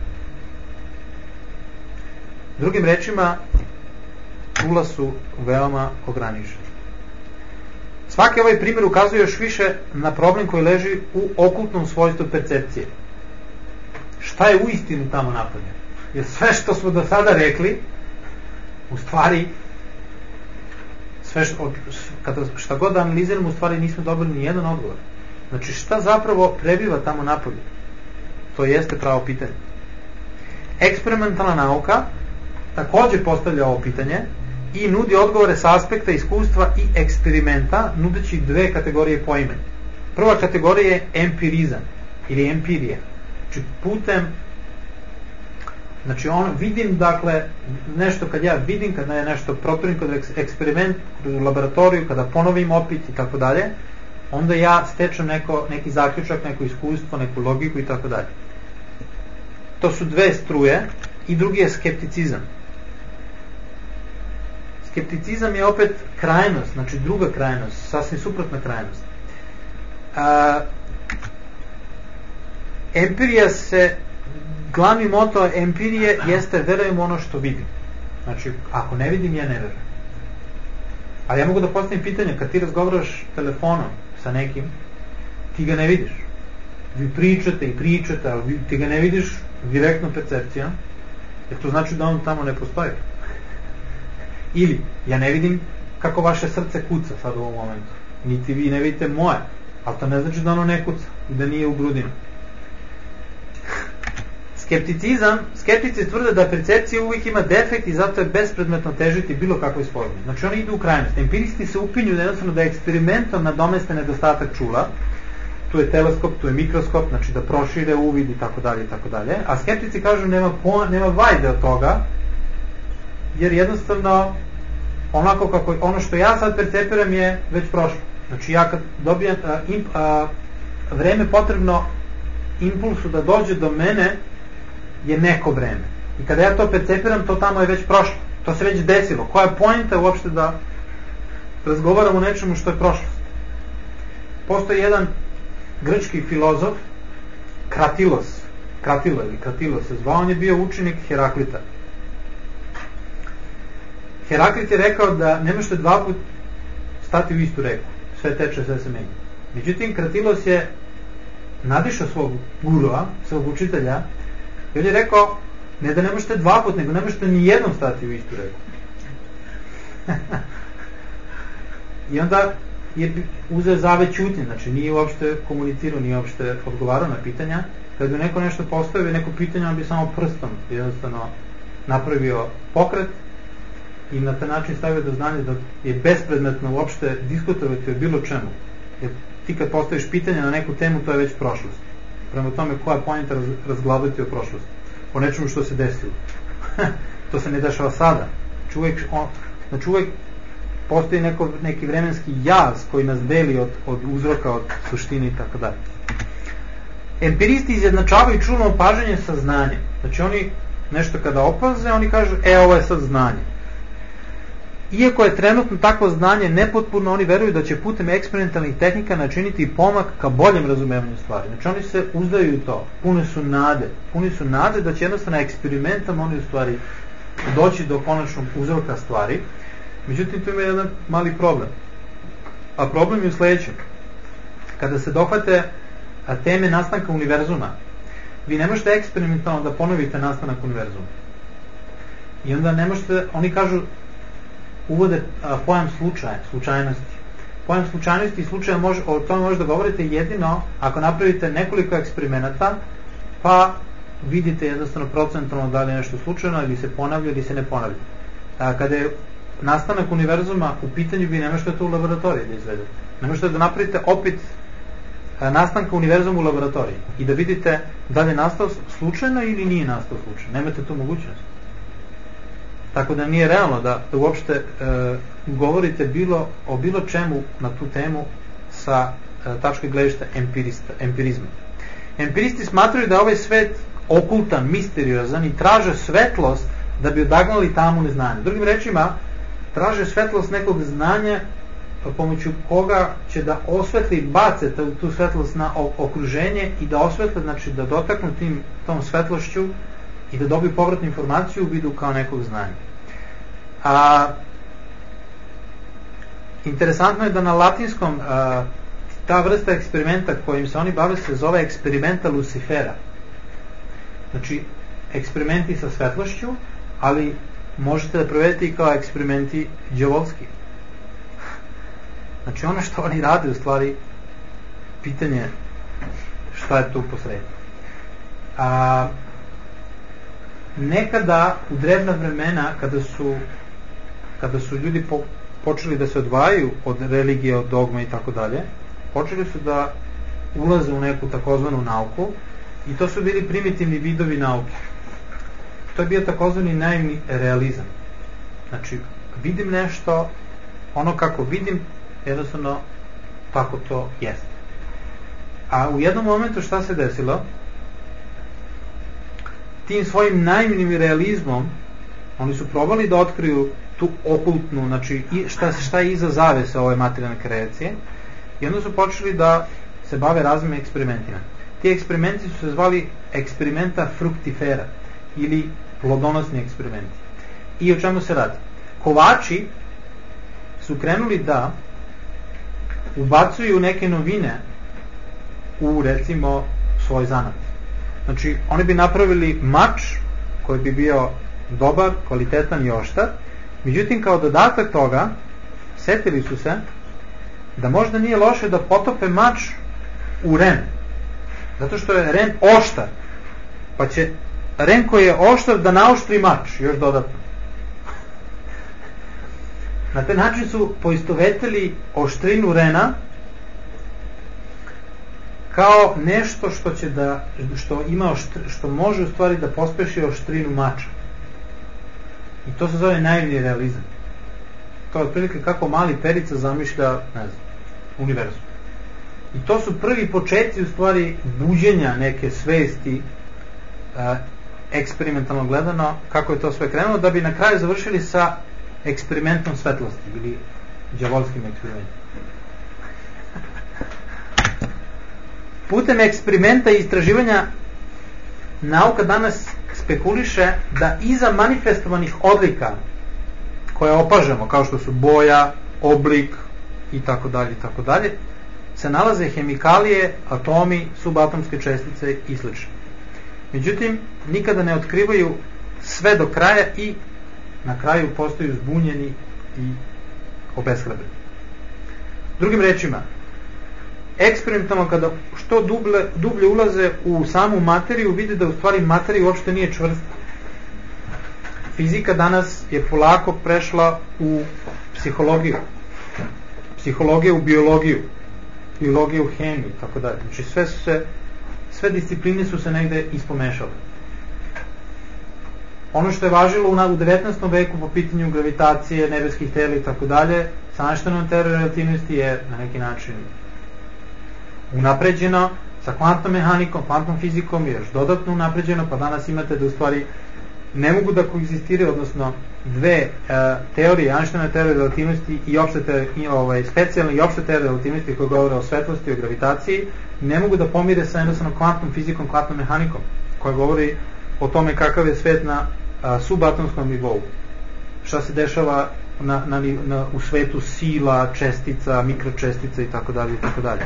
Drugim rečima, čula su veoma ograničena. Svaki ovaj primjer ukazuje još više na problem koji leži u okultnom svojstvu percepcije. Šta je uistinu tamo napolje? Jer sve što smo do sada rekli, u stvari, sve što, kada šta god da analiziramo, u stvari nismo dobili ni jedan odgovor. Znači, šta zapravo prebiva tamo napolje? To jeste pravo pitanje. Eksperimentalna nauka također postavlja ovo pitanje i nudi odgovore sa aspekta iskustva i eksperimenta, nudeći dve kategorije poimanja. Prva kategorija je empirizam ili empirija. Znači, putem Znači, on, vidim, dakle, nešto kad ja vidim, kada je nešto proturim kod eksperiment, u laboratoriju, kada ponovim opet i tako dalje, onda ja stečem neko, neki zaključak, neko iskustvo, neku logiku i tako dalje. To su dve struje i drugi je skepticizam. skepticizam je opet krajnost, znači druga krajnost, sasvim suprotna krajnost. A, empirija se, glavni moto empirije jeste verujem ono što vidim. Znači, ako ne vidim, ja ne verujem. Ali ja mogu da postavim pitanje, kad ti razgovaraš telefonom sa nekim, ti ga ne vidiš. Vi pričate i pričate, ali ti ga ne vidiš direktno percepcijom, jer to znači da on tamo ne postoji. Ili, ja ne vidim kako vaše srce kuca sad u ovom momentu. Niti vi ne vidite moje, ali to ne znači da ono ne kuca i da nije u grudinu. Skepticizam, skeptici tvrde da percepcija uvijek ima defekt i zato je bespredmetno težiti bilo kakvoj spoznaju. Znači oni idu u krajnost. Empiristi se upinju da jednostavno da eksperimentom nadomeste nedostatak čula. Tu je teleskop, tu je mikroskop, znači da prošire uvid i tako dalje i tako dalje. A skeptici kažu nema, po, nema vajde od toga, jer jednostavno onako kako, ono što ja sad percepiram je već prošlo. Znači ja kad dobijem a, imp, a, vreme potrebno impulsu da dođe do mene je neko vreme. I kada ja to percepiram, to tamo je već prošlo. To se već desilo. Koja je poenta uopšte da razgovaramo o nečemu što je prošlost? Postoji jedan grčki filozof, Kratilos, Kratilo ili Kratilo se zvao, on je bio učenik Heraklita. Heraklit je rekao da ne možete dva put stati u istu reku. Sve teče, sve se menja. Međutim, Kratilos je nadišao svog gurua, svog učitelja, i on je rekao, ne da ne možete dva put, nego ne možete ni jednom stati u istu reku. I onda je uzeo zavet ćutnje, znači nije uopšte komunicirao, nije uopšte odgovarao na pitanja. Kad bi neko nešto postavio, neko pitanje, on bi samo prstom jednostavno napravio pokret i na taj način stavio do znanja da je bespredmetno uopšte diskutovati o bilo čemu. Jer ti kad postaviš pitanje na neku temu, to je već prošlost. Prema tome, koja je poenta raz, razglabati o prošlosti? O nečemu što se desilo. To se ne dešava sada. Znači uvijek, on, znači uvijek postoji neko, neki vremenski jaz koji nas deli od, od uzroka, od suštine i tako dalje. Empiristi izjednačavaju čulno opažanje sa znanjem. Znači oni nešto kada opaze, oni kažu, e, ovo je sad znanje. Iako je trenutno takvo znanje nepotpuno, oni veruju da će putem eksperimentalnih tehnika načiniti pomak ka boljem razumevanju stvari. Znači oni se uzdaju u to. Pune su nade. Puni su nade da će jednostavno eksperimentom oni u stvari doći do konačnog uzroka stvari. Međutim, tu ima jedan mali problem. A problem je u sledećem. Kada se dohvate teme nastanka univerzuma, vi ne možete eksperimentalno da ponovite nastanak univerzuma. I onda ne možete, oni kažu, uvode a, pojam slučaja, slučajnosti. Pojam slučajnosti i slučaja, može, o tome možete da govorite jedino ako napravite nekoliko eksperimenata, pa vidite jednostavno procentualno da li je nešto slučajno ili se ponavlja ili se ne ponavlja. A, kada je nastanak univerzuma u pitanju, vi ne možete to u laboratoriji da izvedete. Ne možete da napravite opet a, nastanka univerzuma u laboratoriji i da vidite da li je nastao slučajno ili nije nastao slučajno. Nemate tu mogućnost. Tako da nije realno da, da uopšte e, govorite bilo, o bilo čemu na tu temu sa e, tačke gledišta empirista, empirizma. Empiristi smatraju da je ovaj svet okultan, misteriozan i traže svetlost da bi odagnali tamu neznanje. Drugim rečima, traže svetlost nekog znanja pomoću koga će da osvetli, bace tu, tu svetlost na okruženje i da osvetle, znači da dotaknu tim, tom svetlošću i da dobiju povratnu informaciju u vidu kao nekog znanja. A, interesantno je da na latinskom a, ta vrsta eksperimenta kojim se oni bave se zove eksperimenta Lucifera. Znači, eksperimenti sa svetlošću, ali možete da provedete i kao eksperimenti đavolski. Znači, ono što oni rade u stvari pitanje šta je tu posredno. A, nekada u drevna vremena kada su kada su ljudi po, počeli da se odvajaju od religije, od dogma i tako dalje, počeli su da ulaze u neku takozvanu nauku i to su bili primitivni vidovi nauke. To je bio takozvani naivni realizam. Znači, vidim nešto, ono kako vidim, jednostavno tako to jeste. A u jednom momentu šta se desilo? Tim svojim naivnim realizmom Oni su probali da otkriju tu okultnu, znači šta, šta je iza zavese ove materijalne kreacije, i onda su počeli da se bave raznim eksperimentima. Ti eksperimenti su se zvali eksperimenta fructifera ili plodonosni eksperimenti. I o čemu se radi? Kovači su krenuli da ubacuju neke novine u, recimo, svoj zanat. Znači, oni bi napravili mač koji bi bio dobar, kvalitetan i oštar, međutim, kao dodatak toga setili su se da možda nije loše da potope mač u ren, zato što je ren oštar, pa će ren koji je oštar da naoštri mač još dodatno. Na taj način su poistovetili oštrinu rena kao nešto što će da što ima oštr, što može u stvari da pospeši oštrinu mača. I to se zove naivni realizam. To je otprilike kako mali Perica zamišlja, ne znam, univerzum. I to su prvi početci u stvari buđenja neke svesti, e, eksperimentalno gledano, kako je to sve krenulo, da bi na kraju završili sa eksperimentom svetlosti ili đavolskim eksperimentom. Putem eksperimenta i istraživanja nauka danas spekuliše da iza manifestovanih odlika koje opažamo, kao što su boja, oblik i tako dalje i tako dalje, se nalaze hemikalije, atomi, subatomske čestice i sl. Međutim, nikada ne otkrivaju sve do kraja i na kraju postaju zbunjeni i obeshrabreni. Drugim rečima, eksperimentalno kada što dublje, dublje ulaze u samu materiju, vide da u stvari materija uopšte nije čvrsta. Fizika danas je polako prešla u psihologiju, psihologija u biologiju, biologija u hemiju, tako dalje. Znači sve su se, sve discipline su se negde ispomešale. Ono što je važilo u devetnaestom veku po pitanju gravitacije, nebeskih tela i tako dalje, sa Einsteinom teorijom relativnosti je na neki način unapređeno, sa kvantnom mehanikom, kvantnom fizikom je još dodatno unapređeno, pa danas imate da u stvari ne mogu da koegzistiraju, odnosno dve e, teorije, Einsteinove teorije relativnosti i opšte teorije, ovaj, specijalne i opšte teorije relativnosti koje govore o svetlosti i o gravitaciji, ne mogu da pomire sa jednostavno kvantnom fizikom, kvantnom mehanikom, koja govori o tome kakav je svet na a, subatomskom nivou. Šta se dešava na, na, na, u svetu sila, čestica, mikročestica i tako dalje i tako dalje.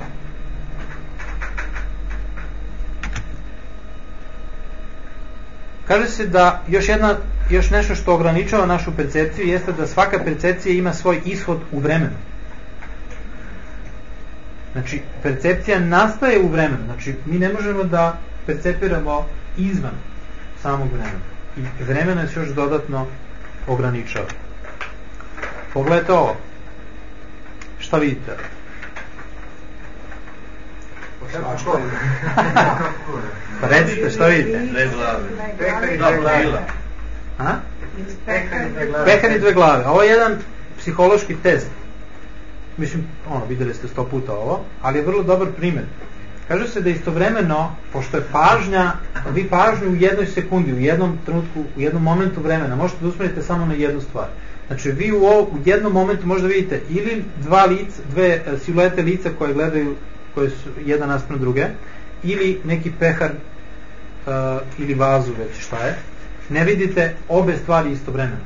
Kaže se da još, jedna, još nešto što ograničava našu percepciju jeste da svaka percepcija ima svoj ishod u vremenu. Znači, percepcija nastaje u vremenu. Znači, mi ne možemo da percepiramo izvan samog vremena. I vremena se još dodatno ograničava. Pogledajte ovo. Šta vidite? Pa recite, šta vidite? Dve glave. Pekar i dve glave. A? Pekar i dve glave. Pekar i dve glave. Ovo je jedan psihološki test. Mislim, ono, videli ste sto puta ovo, ali je vrlo dobar primjer. Kaže se da istovremeno, pošto je pažnja, vi pažnju u jednoj sekundi, u jednom trenutku, u jednom momentu vremena, možete da usmerite samo na jednu stvar. Znači, vi u, ovo, u jednom momentu možda vidite ili dva lica, dve siluete lica koje gledaju, koje su jedan naspram druge, ili neki pehar uh, ili vazu, već šta je. Ne vidite obe stvari istovremeno.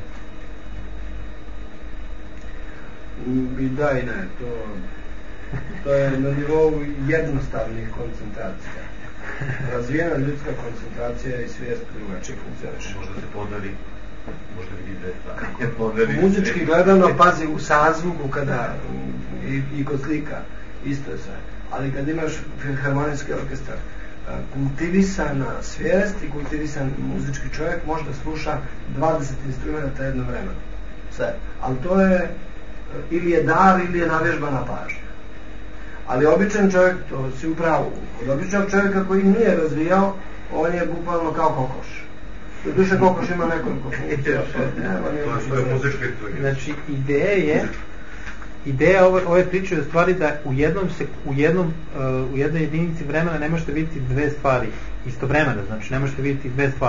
I da i ne, to, to je na nivou jednostavnih koncentracija. Razvijena ljudska koncentracija i svijest drugačije funkcioniše. Možda se podari, možda vidi dve stvari. Muzički gledano, pazi, u sazvuku kada i, i kod slika isto je sve. Ali kad imaš harmonijski orkestar, kultivisana svijest i kultivisan muzički čovjek može da sluša dvadeset instrumenta jedno vremena. Sve. Ali to je ili je dar ili je navježbana pažnja. Ali običan čovjek, to si u pravu, od običnog čovjeka koji nije razvijao, on je bukvalno kao kokoš. Do duše kokoš ima nekoliko funkcija. To je muzička inteligencija. Znači, ideja je ideja ove, ove priče je u stvari da u jednom, se, u, jednom uh, u jednoj jedinici vremena ne možete vidjeti dve stvari istovremeno, znači ne možete vidjeti dve stvari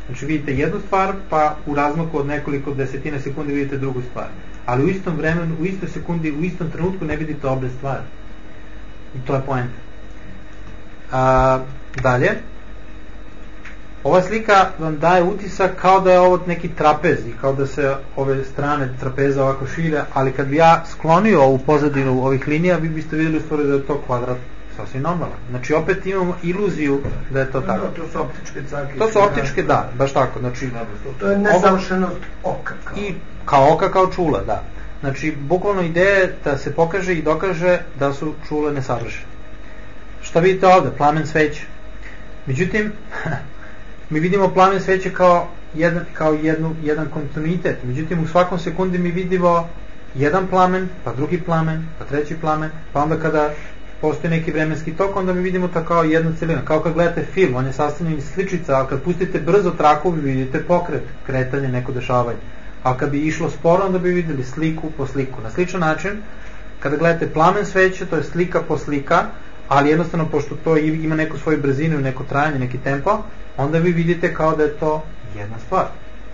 Znači vidite jednu stvar, pa u razmaku od nekoliko desetina sekundi vidite drugu stvar. Ali u istom vremenu, u istoj sekundi, u istom trenutku ne vidite obe stvari. I to je poenta. A, dalje. Ova slika vam daje utisak kao da je ovo neki trapez i kao da se ove strane trapeza ovako šire, ali kad bi ja sklonio ovu pozadinu ovih linija, vi biste vidjeli u stvari da je to kvadrat sasvim normalan. Znači opet imamo iluziju da je to tako. No, to su optičke cake. To su optičke, da, baš tako. Znači, to je nesavršenost oka. Kao. I kao oka, kao čula, da. Znači, bukvalno ideja je da se pokaže i dokaže da su čule nesavršene. Šta vidite ovde? Plamen sveće. Međutim, mi vidimo plamen sveće kao, jedan, kao jednu, jedan kontinuitet. Međutim, u svakom sekundi mi vidimo jedan plamen, pa drugi plamen, pa treći plamen, pa onda kada postoji neki vremenski tok, onda mi vidimo to kao jedna celina. Kao kad gledate film, on je sastavljen iz sličica, ali kad pustite brzo traku, vi vidite pokret, kretanje, neko dešavanje. A kad bi išlo sporo, onda bi vidjeli sliku po sliku. Na sličan način, kada gledate plamen sveće, to je slika po slika, ali jednostavno, pošto to ima neku svoju brzinu, neko trajanje, neki tempo, onda vi vidite kao da je to jedna stvar.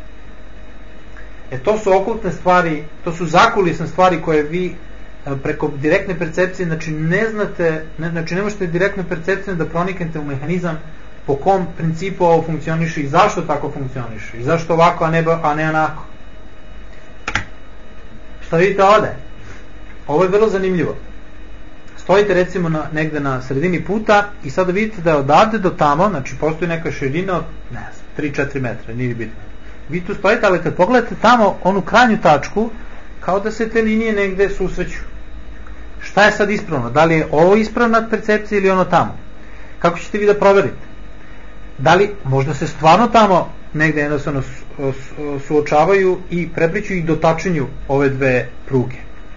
E to su okultne stvari, to su zakulisne stvari koje vi preko direktne percepcije, znači ne znate, ne, znači ne možete direktno percepcijom da proniknete u mehanizam po kom principu ovo funkcioniše i zašto tako funkcioniše i zašto ovako, a ne, a ne onako. Šta vidite ovde? Ovo je vrlo zanimljivo. Stojite recimo na, negde na sredini puta i sada vidite da je odavde do tamo, znači postoji neka širina od, ne znam, tri do četiri metra, nije bitno. Vi tu stojite, ali kad pogledate tamo onu krajnju tačku, kao da se te linije negde susreću. Šta je sad ispravno? Da li je ovo ispravna percepcija ili ono tamo? Kako ćete vi da proverite? Da li možda se stvarno tamo negde jednostavno suočavaju i prepliću i dotačenju ove dve pruge?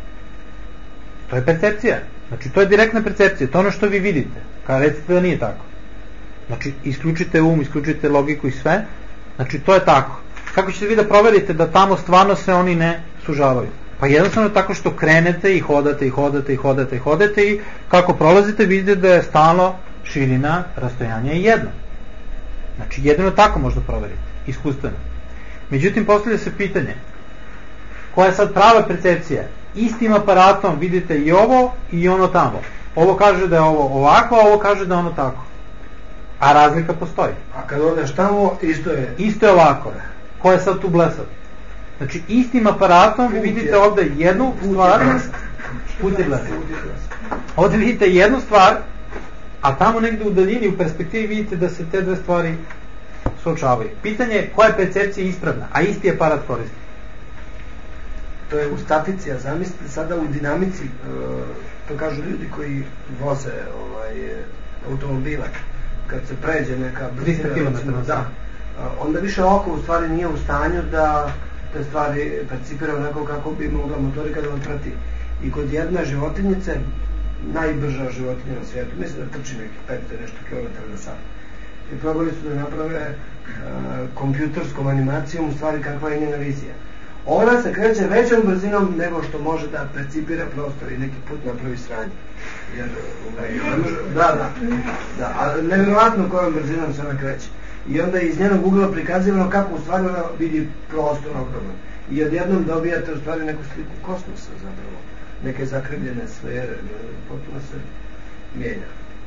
To je percepcija. Znači, to je direktna percepcija. To je ono što vi vidite. Kada recite da nije tako. Znači, isključite um, isključite logiku i sve. Znači, to je tako. Kako ćete vi da proverite da tamo stvarno se oni ne sužavaju? Pa jednostavno tako što krenete i hodate i hodate i hodate i hodate i kako prolazite vidite da je stalno širina rastojanja je jedno. Znači, jedino tako možda proverite. Iskustveno. Međutim, postavlja se pitanje koja je sad prava percepcija? Istim aparatom vidite i ovo i ono tamo. Ovo kaže da je ovo ovako, a ovo kaže da je ono tako. A razlika postoji. A kad odeš tamo, isto je... Isto je ovako. Ko je sad tu blesav? Znači, istim aparatom vi vidite ovde jednu stvar... Put je blesav. Ovde vidite jednu stvar, a tamo negde u daljini, u perspektivi vidite da se te dve stvari suočavaju. Pitanje je koja je percepcija ispravna, a isti aparat koristi. To je u statici, a zamislite sada u dinamici, to kažu ljudi koji voze ovaj, automobile, kad se pređe neka tristo kilometara, da, onda više oko u stvari nije u stanju da te stvari percipira onako kako bi mogla motorika da odprati. I kod jedne životinjice, najbrža životinja na svijetu, mislim da trči nekih petsto nešto kilometara na sat. I probali su da naprave uh, kompjuterskom animacijom u stvari kakva je njena vizija. Ona se kreće većom brzinom nego što može da percipira prostor i neki put napravi sranje. Jer, da, da, da, ali nevjerovatno kojom brzinom se ona kreće. I onda iz njenog ugla prikazivano kako u stvari ona vidi prostor ogroman. I odjednom dobijate u stvari neku sliku kosmosa zapravo. Neke zakrivljene sfere, potpuno se mijenja.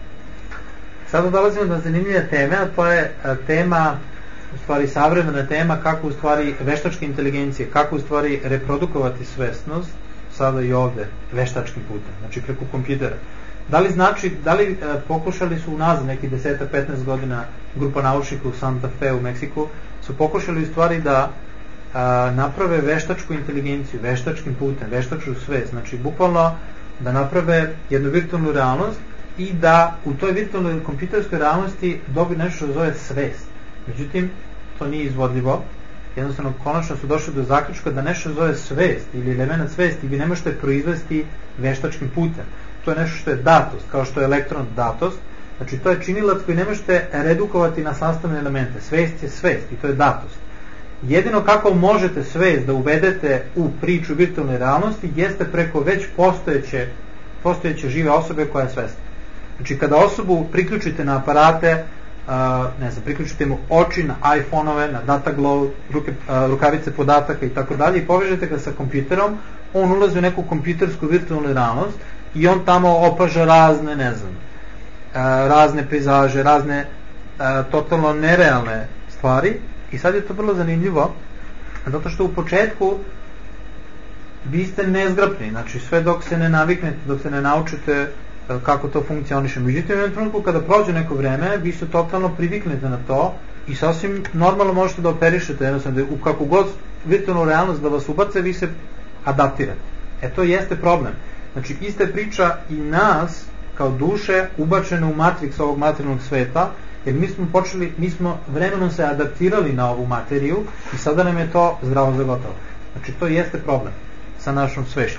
Sada dolazimo do zanimljive teme, a to je tema, u stvari savremena tema, kako u stvari veštačke inteligencije, kako u stvari reprodukovati svesnost, sada i ovde, veštačkim putem, znači preko kompjutera. Da li znači, da li e, pokušali su unazad neki deset do petnaest godina grupa naučnika u Santa Fe u Meksiku, su pokušali u stvari da a, naprave veštačku inteligenciju, veštačkim putem, veštačku svest, znači bukvalno da naprave jednu virtualnu realnost i da u toj virtualnoj kompjuterskoj realnosti dobi nešto što zove svest. Međutim, to nije izvodljivo. Jednostavno, konačno su došli do zaključka da nešto zove svest ili element svesti vi ne možete proizvesti veštačkim putem. To je nešto što je datost, kao što je elektron datost. Znači, to je činilac koji ne možete redukovati na sastavne elemente. Svest je svest i to je datost. Jedino kako možete svest da uvedete u priču virtualne realnosti jeste preko već postojeće, postojeće žive osobe koja je svesna. Znači, kada osobu priključite na aparate ne znam, priključite mu oči na iPhone-ove, na Dataglow, ruke, a, rukavice podataka i tako dalje i povežete ga sa kompjuterom, on ulazi u neku kompjutersku virtualnu realnost i on tamo opaža razne, ne znam, a, razne pejzaže, razne a, totalno nerealne stvari i sad je to vrlo zanimljivo zato što u početku vi ste nezgrapni, znači sve dok se ne naviknete, dok se ne naučite kako to funkcioniše. Međutim, u jednom trenutku kada prođe neko vreme, vi se totalno priviknete na to i sasvim normalno možete da operišete, jednostavno, da u kakvu god virtualnu realnost da vas ubace, vi se adaptirate. E to jeste problem. Znači, ista je priča i nas, kao duše, ubačene u matriks ovog materijalnog sveta, jer mi smo počeli, mi smo vremenom se adaptirali na ovu materiju i sada nam je to zdravo za gotovo. Znači, to jeste problem sa našom svešću.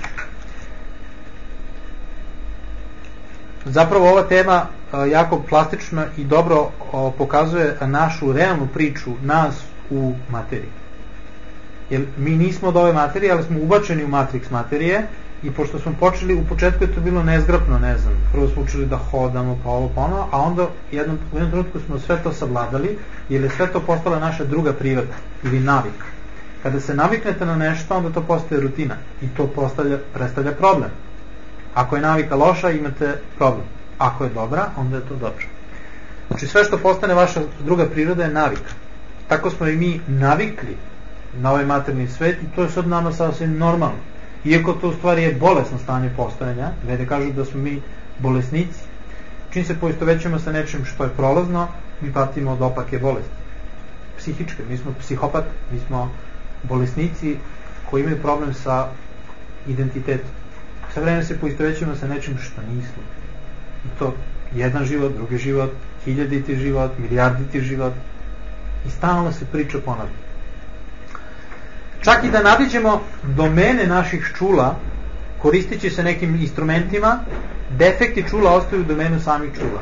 Zapravo ova tema jako plastično i dobro pokazuje našu realnu priču nas u materiji. Jer mi nismo od ove materije, ali smo ubačeni u matriks materije i pošto smo počeli, u početku je to bilo nezgrapno, ne znam, prvo smo učili da hodamo pa ovo pa ono, a onda jednom, u jednom trenutku smo sve to savladali jer je sve to postala naša druga priroda ili navika. Kada se naviknete na nešto, onda to postaje rutina i to postavlja, predstavlja problem. Ako je navika loša, imate problem. Ako je dobra, onda je to dobro. Znači sve što postane vaša druga priroda je navika. Tako smo i mi navikli na ovaj materijalni svet i to je sad nama sasvim normalno. Iako to u stvari je bolesno stanje postojanja, vede kažu da smo mi bolesnici. Čim se poistovećujemo sa nečim što je prolazno, mi patimo od opake bolesti. Psihičke, mi smo psihopati, mi smo bolesnici koji imaju problem sa identitetom. Sve vreme se poistovećujemo sa nečim što nismo. I to jedan život, drugi život, hiljaditi život, milijarditi život i stalno se priča ponavlja. Čak i da nadiđemo domene naših čula, koristeći se nekim instrumentima, defekti čula ostaju u domenu samih čula.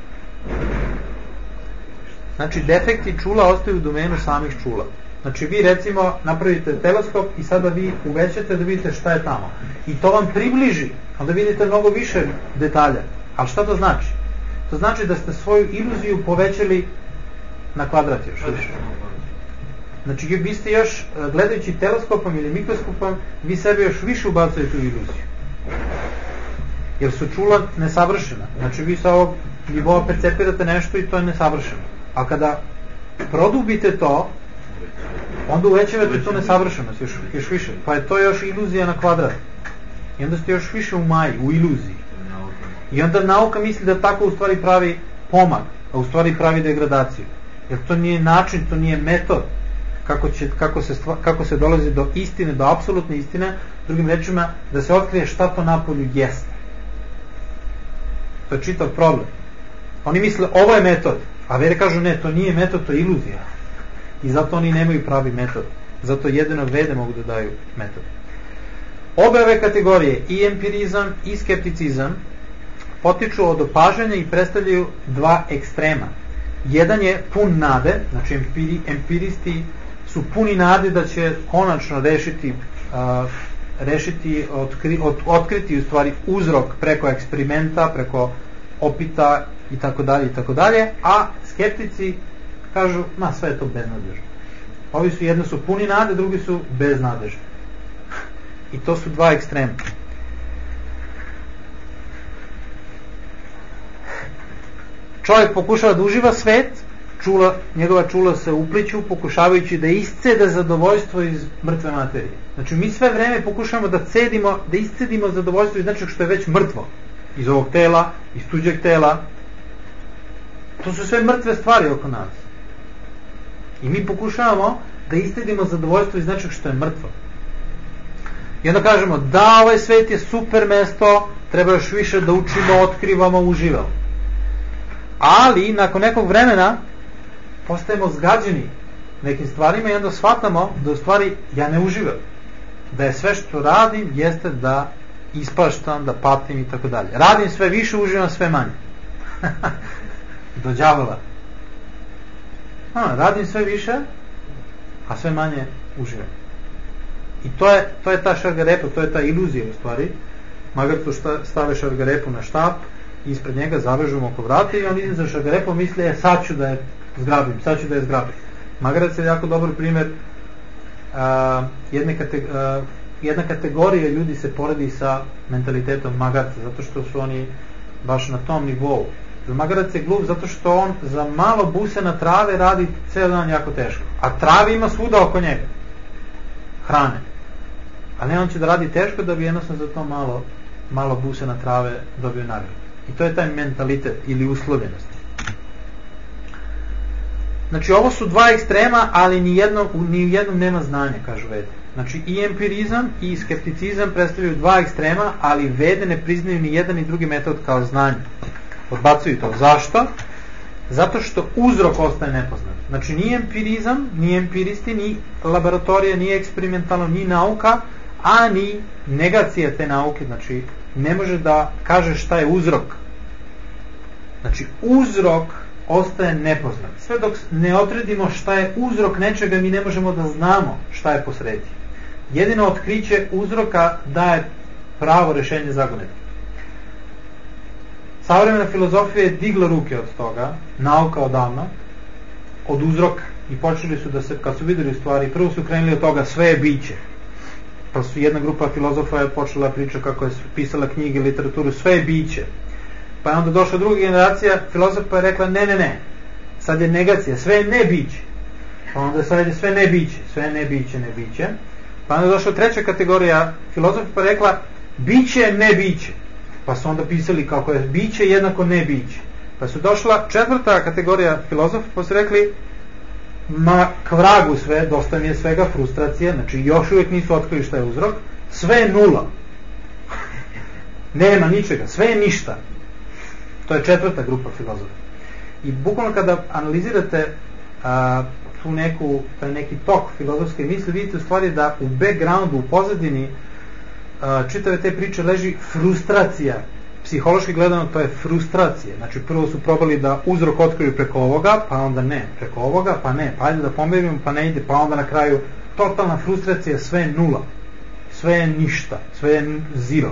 Znači, defekti čula ostaju u domenu samih čula. Znači, vi recimo napravite teleskop i sada vi uvećate da vidite šta je tamo. I to vam približi, ali da vidite mnogo više detalja. Ali šta to znači? To znači da ste svoju iluziju povećali na kvadrat još više. Znači, vi ste još, gledajući teleskopom ili mikroskopom, vi sebe još više ubacujete u iluziju. Jer su čula nesavršena. Znači, vi sa ovog nivoa percepirate nešto i to je nesavršeno. A kada produbite to, onda uvećavate tu nesavršenost još, još više. Pa je to još iluzija na kvadrat. I onda ste još više u maji, u iluziji. I onda nauka misli da tako u stvari pravi pomak, a u stvari pravi degradaciju. Jer to nije način, to nije metod kako, će, kako, se, stva, kako se dolazi do istine, do apsolutne istine, drugim rečima, da se otkrije šta to napolju jeste. To je čitav problem. Oni misle, ovo je metod, a vere kažu, ne, to nije metod, to je iluzija. I zato oni nemaju pravi metod. Zato jedino vede mogu da daju metod. Obe ove kategorije, i empirizam i skepticizam, potiču od opažanja i predstavljaju dva ekstrema. Jedan je pun nade, znači empiri, empiristi su puni nade da će konačno rešiti, uh, rešiti otkri, od, otkriti u stvari uzrok preko eksperimenta, preko opita i tako dalje i tako dalje, a skeptici kažu, ma sve je to beznadežno. Ovi su, jedno su puni nade, drugi su beznadežni. I to su dva ekstrema. Čovjek pokušava da uživa svet, čula, njegova čula se upliću pokušavajući da iscede zadovoljstvo iz mrtve materije. Znači mi sve vreme pokušavamo da cedimo, da iscedimo zadovoljstvo iz nečeg što je već mrtvo. Iz ovog tela, iz tuđeg tela. To su sve mrtve stvari oko nas. I mi pokušavamo da iscedimo zadovoljstvo iz nečeg što je mrtvo. I onda kažemo, da, ovaj svet je super mesto, treba još više da učimo, otkrivamo, uživamo. Ali, nakon nekog vremena, postajemo zgađeni nekim stvarima i onda shvatamo da u stvari ja ne uživam. Da je sve što radim jeste da ispaštam, da patim i tako dalje. Radim sve više, uživam sve manje. Do đavola. A, radim sve više, a sve manje uživam. I to je, to je ta šargarepa, to je ta iluzija u stvari. Makar tu šta, stave šargarepu na štap ispred njega, zavežemo oko vrata i on ide za šargarepu, misli, e, sad ću da je zgrabim, sad ću da je zgrabim. Magarac je jako dobar primjer. Uh, jedne kate, uh, jedna kategorija ljudi se poredi sa mentalitetom magarca, zato što su oni baš na tom nivou. Magarac je glup zato što on za malo busena trave radi ceo dan jako teško, a trave ima svuda oko njega, hrane, a ne, on će da radi teško da bi jednostavno za to malo, malo busena trave dobio nagradu. I to je taj mentalitet ili uslovljenost. Znači, ovo su dva ekstrema, ali ni jedno, ni u jednom nema znanja, kažu Vede. Znači, i empirizam i skepticizam predstavljaju dva ekstrema, ali Vede ne priznaju ni jedan ni drugi metod kao znanje. Odbacuju to. Zašto? Zato što uzrok ostaje nepoznat. Znači, ni empirizam, ni empiristi, ni laboratorija, ni eksperimentalno, ni nauka, a ni negacija te nauke. Znači, ne može da kaže šta je uzrok. Znači, uzrok ostaje nepoznat. Sve dok ne odredimo šta je uzrok nečega, mi ne možemo da znamo šta je posredi. Jedino otkriće uzroka daje pravo rešenje zagonetke. Savremena filozofija je digla ruke od toga, nauka odavno, od uzroka, i počeli su da se, kad su videli stvari, prvo su krenuli od toga sve je biće. Pa su jedna grupa filozofa je počela priča kako je pisala knjige, literaturu, sve je biće. Pa je onda došla druga generacija filozofa je rekla ne, ne, ne, sad je negacija, sve je ne biće. Pa onda sad je sve ne biće, sve ne biće, ne biće. Pa onda je došla treća kategorija filozofa pa je rekla biće, ne biće. Pa su onda pisali kako je biće jednako ne biće. Pa su došla četvrta kategorija filozofa pa su rekli ma kvragu sve, dosta mi je svega, frustracija, znači još uvijek nisu otkrili šta je uzrok, sve je nula. Nema ničega, sve je ništa. To je četvrta grupa filozofa. I bukvalno kada analizirate a, tu neku, taj neki tok filozofske misli, vidite u stvari da u backgroundu, u pozadini a, čitave te priče leži frustracija. Psihološki gledano to je frustracija. Znači prvo su probali da uzrok otkriju preko ovoga, pa onda ne, preko ovoga, pa ne, pa ajde da pomerimo, pa ne ide, pa onda na kraju totalna frustracija, sve je nula, sve je ništa, sve je zero.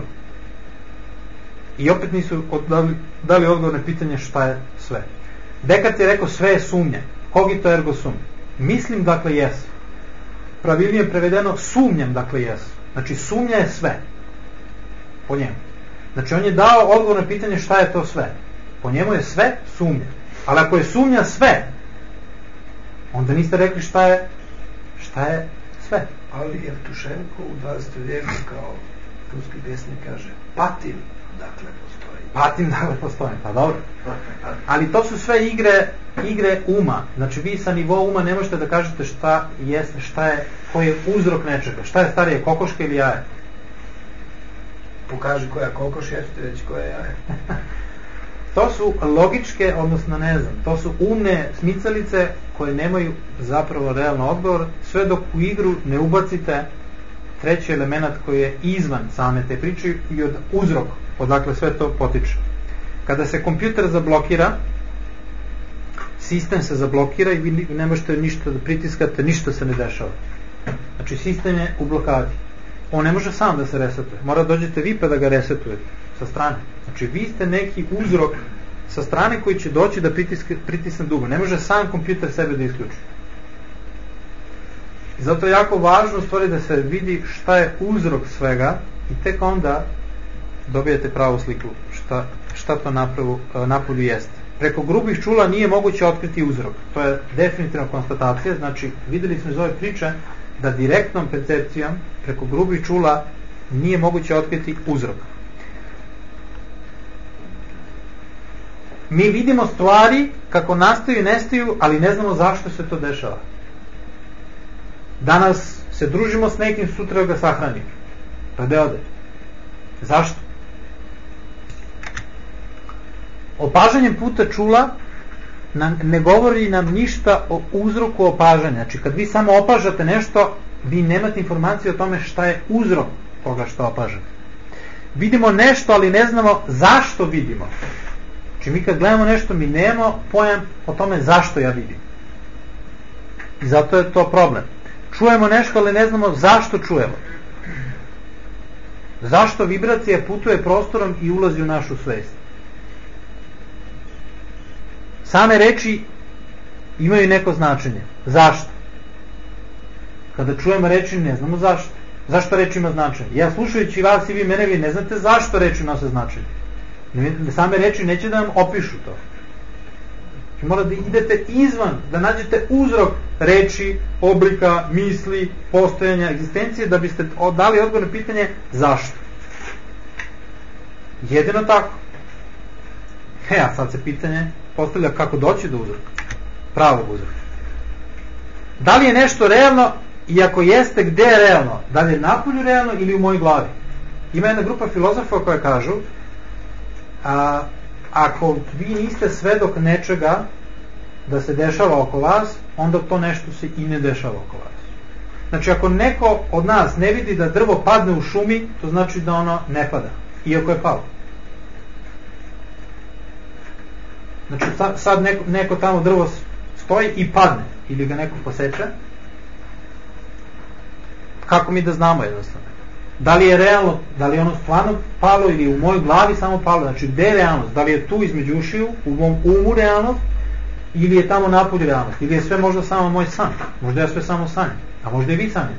I opet nisu dali, dali odgovor na pitanje šta je sve. Dekart je rekao sve je sumnja. Cogito ergo sum. Mislim, dakle jesu. Pravilnije prevedeno sumnjam, dakle jesu. Znači sumnja je sve. Po njemu. Znači on je dao odgovor na pitanje šta je to sve. Po njemu je sve sumnja. Ali ako je sumnja sve, onda niste rekli šta je šta je sve. Ali Jevtušenko u dvadesetom vijeku kao ruski pjesnik kaže patim dakle postoji. Patim dakle postoji, pa dobro. Ali to su sve igre, igre uma. Znači vi sa nivoa uma ne možete da kažete šta jeste, šta je, koji je uzrok nečega. Šta je starije, kokoška ili jaje? Pokaži koja kokoš, ja ću ti reći koja je jaje. To su logičke, odnosno ne znam, to su umne smicalice koje nemaju zapravo realno odgovor, sve dok u igru ne ubacite treći element koji je izvan same te priče i od uzrok, odakle sve to potiče. Kada se kompjuter zablokira, sistem se zablokira i vi ne možete ništa da pritiskate, ništa se ne dešava. Znači sistem je u blokadi. On ne može sam da se resetuje. Mora dođete vi pa da ga resetujete sa strane. Znači vi ste neki uzrok sa strane koji će doći da pritiske, pritisne dugo. Ne može sam kompjuter sebe da isključi. I zato je jako važno stvari da se vidi šta je uzrok svega i tek onda dobijete pravu sliku šta, šta to napravu, napolju jeste. Preko grubih čula nije moguće otkriti uzrok. To je definitivna konstatacija. Znači videli smo iz ove priče da direktnom percepcijom preko grubih čula nije moguće otkriti uzrok. Mi vidimo stvari kako nastaju i nestaju, ali ne znamo zašto se to dešava. Danas se družimo s nekim, sutra ga sahranimo. Pa gde ode? Zašto? Opažanjem puta čula nam ne govori nam ništa o uzroku opažanja. Znači kad vi samo opažate nešto, vi nemate informaciju o tome šta je uzrok toga što opažate. Vidimo nešto, ali ne znamo zašto vidimo. Znači mi kad gledamo nešto, mi nemamo pojam o tome zašto ja vidim. I zato je to problem. Čujemo nešto, ali ne znamo zašto čujemo. Zašto vibracija putuje prostorom i ulazi u našu svest. same reči imaju neko značenje. Zašto? Kada čujemo reči ne znamo zašto. Zašto reč ima značenje? Ja slušajući vas i vi mene, vi ne znate zašto reči nose značenje. Same reči neće da vam opišu to. Mora da idete izvan, da nađete uzrok reči, oblika, misli, postojanja, egzistencije, da biste dali odgovor na pitanje zašto. Jedino tako. E, a sad se pitanje postavlja kako doći do uzroka, pravog uzroka. Da li je nešto realno i ako jeste, gde je realno? Da li je napolju realno ili u mojoj glavi? Ima jedna grupa filozofa koja kažu a, ako vi niste svedok nečega da se dešava oko vas, onda to nešto se i ne dešava oko vas. Znači ako neko od nas ne vidi da drvo padne u šumi, to znači da ono ne pada, iako je palo. Znači sad neko, neko tamo drvo stoji i padne, ili ga neko poseče, kako mi da znamo jednostavno? Da li je realno, da li je ono stvarno palo ili u mojoj glavi samo palo, znači gde je realnost? Da li je tu između ušiju, u mom umu realnost, ili je tamo napolju realnost, ili je sve možda samo moj san, možda ja sve samo sanjam, a možda i vi sanjate.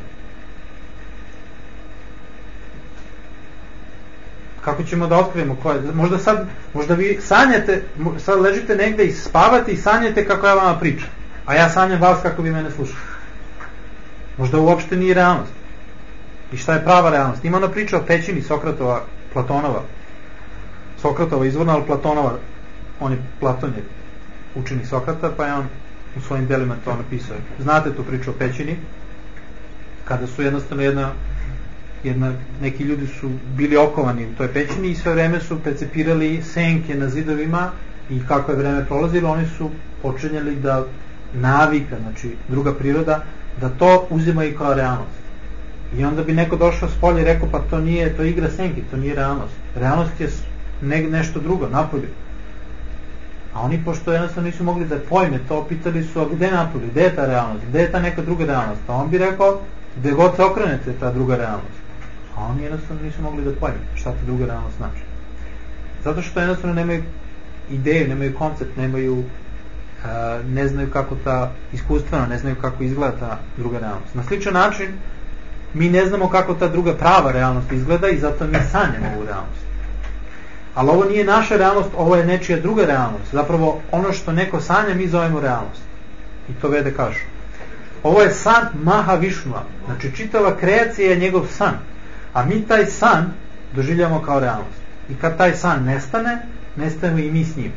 Kako ćemo da otkrijemo koje? Možda sad, možda vi sanjate, sad ležite negde i spavate i sanjate kako ja vama pričam, a ja sanjam vas kako vi mene slušate. Možda uopšte nije realnost. I šta je prava realnost? Ima ona priča o pećini Sokratova, Platonova. Sokratova izvorna, ali Platonova, on je Platon je učenik Sokrata, pa je on u svojim delima to napisao. Znate tu priču o pećini? Kada su jednostavno jedna, jedna, neki ljudi su bili okovani u toj pećini i sve vreme su percepirali senke na zidovima i kako je vreme prolazilo, oni su počinjali da navika, znači druga priroda, da to uzimaju kao realnost. I onda bi neko došao s polja i rekao, pa to nije, to je igra senki, to nije realnost. Realnost je ne, nešto drugo, napolju. A oni, pošto jednostavno nisu mogli da pojme to, pitali su, a gde napolju, gde je ta realnost, gde je ta neka druga realnost? A on bi rekao, gde god se okrenete ta druga realnost. A oni jednostavno nisu mogli da pojme šta ta druga realnost znači. Zato što jednostavno nemaju ideju, nemaju koncept, nemaju, uh, ne znaju kako ta iskustveno, ne znaju kako izgleda ta druga realnost. Na sličan način, mi ne znamo kako ta druga prava realnost izgleda i zato mi sanjamo ovu realnost. Ali ovo nije naša realnost, ovo je nečija druga realnost. Zapravo ono što neko sanja mi zovemo realnost. I to Vede kažu. Ovo je san Maha Višnua. Znači čitava kreacija je njegov san. A mi taj san doživljamo kao realnost. I kad taj san nestane, nestajemo i mi s njim.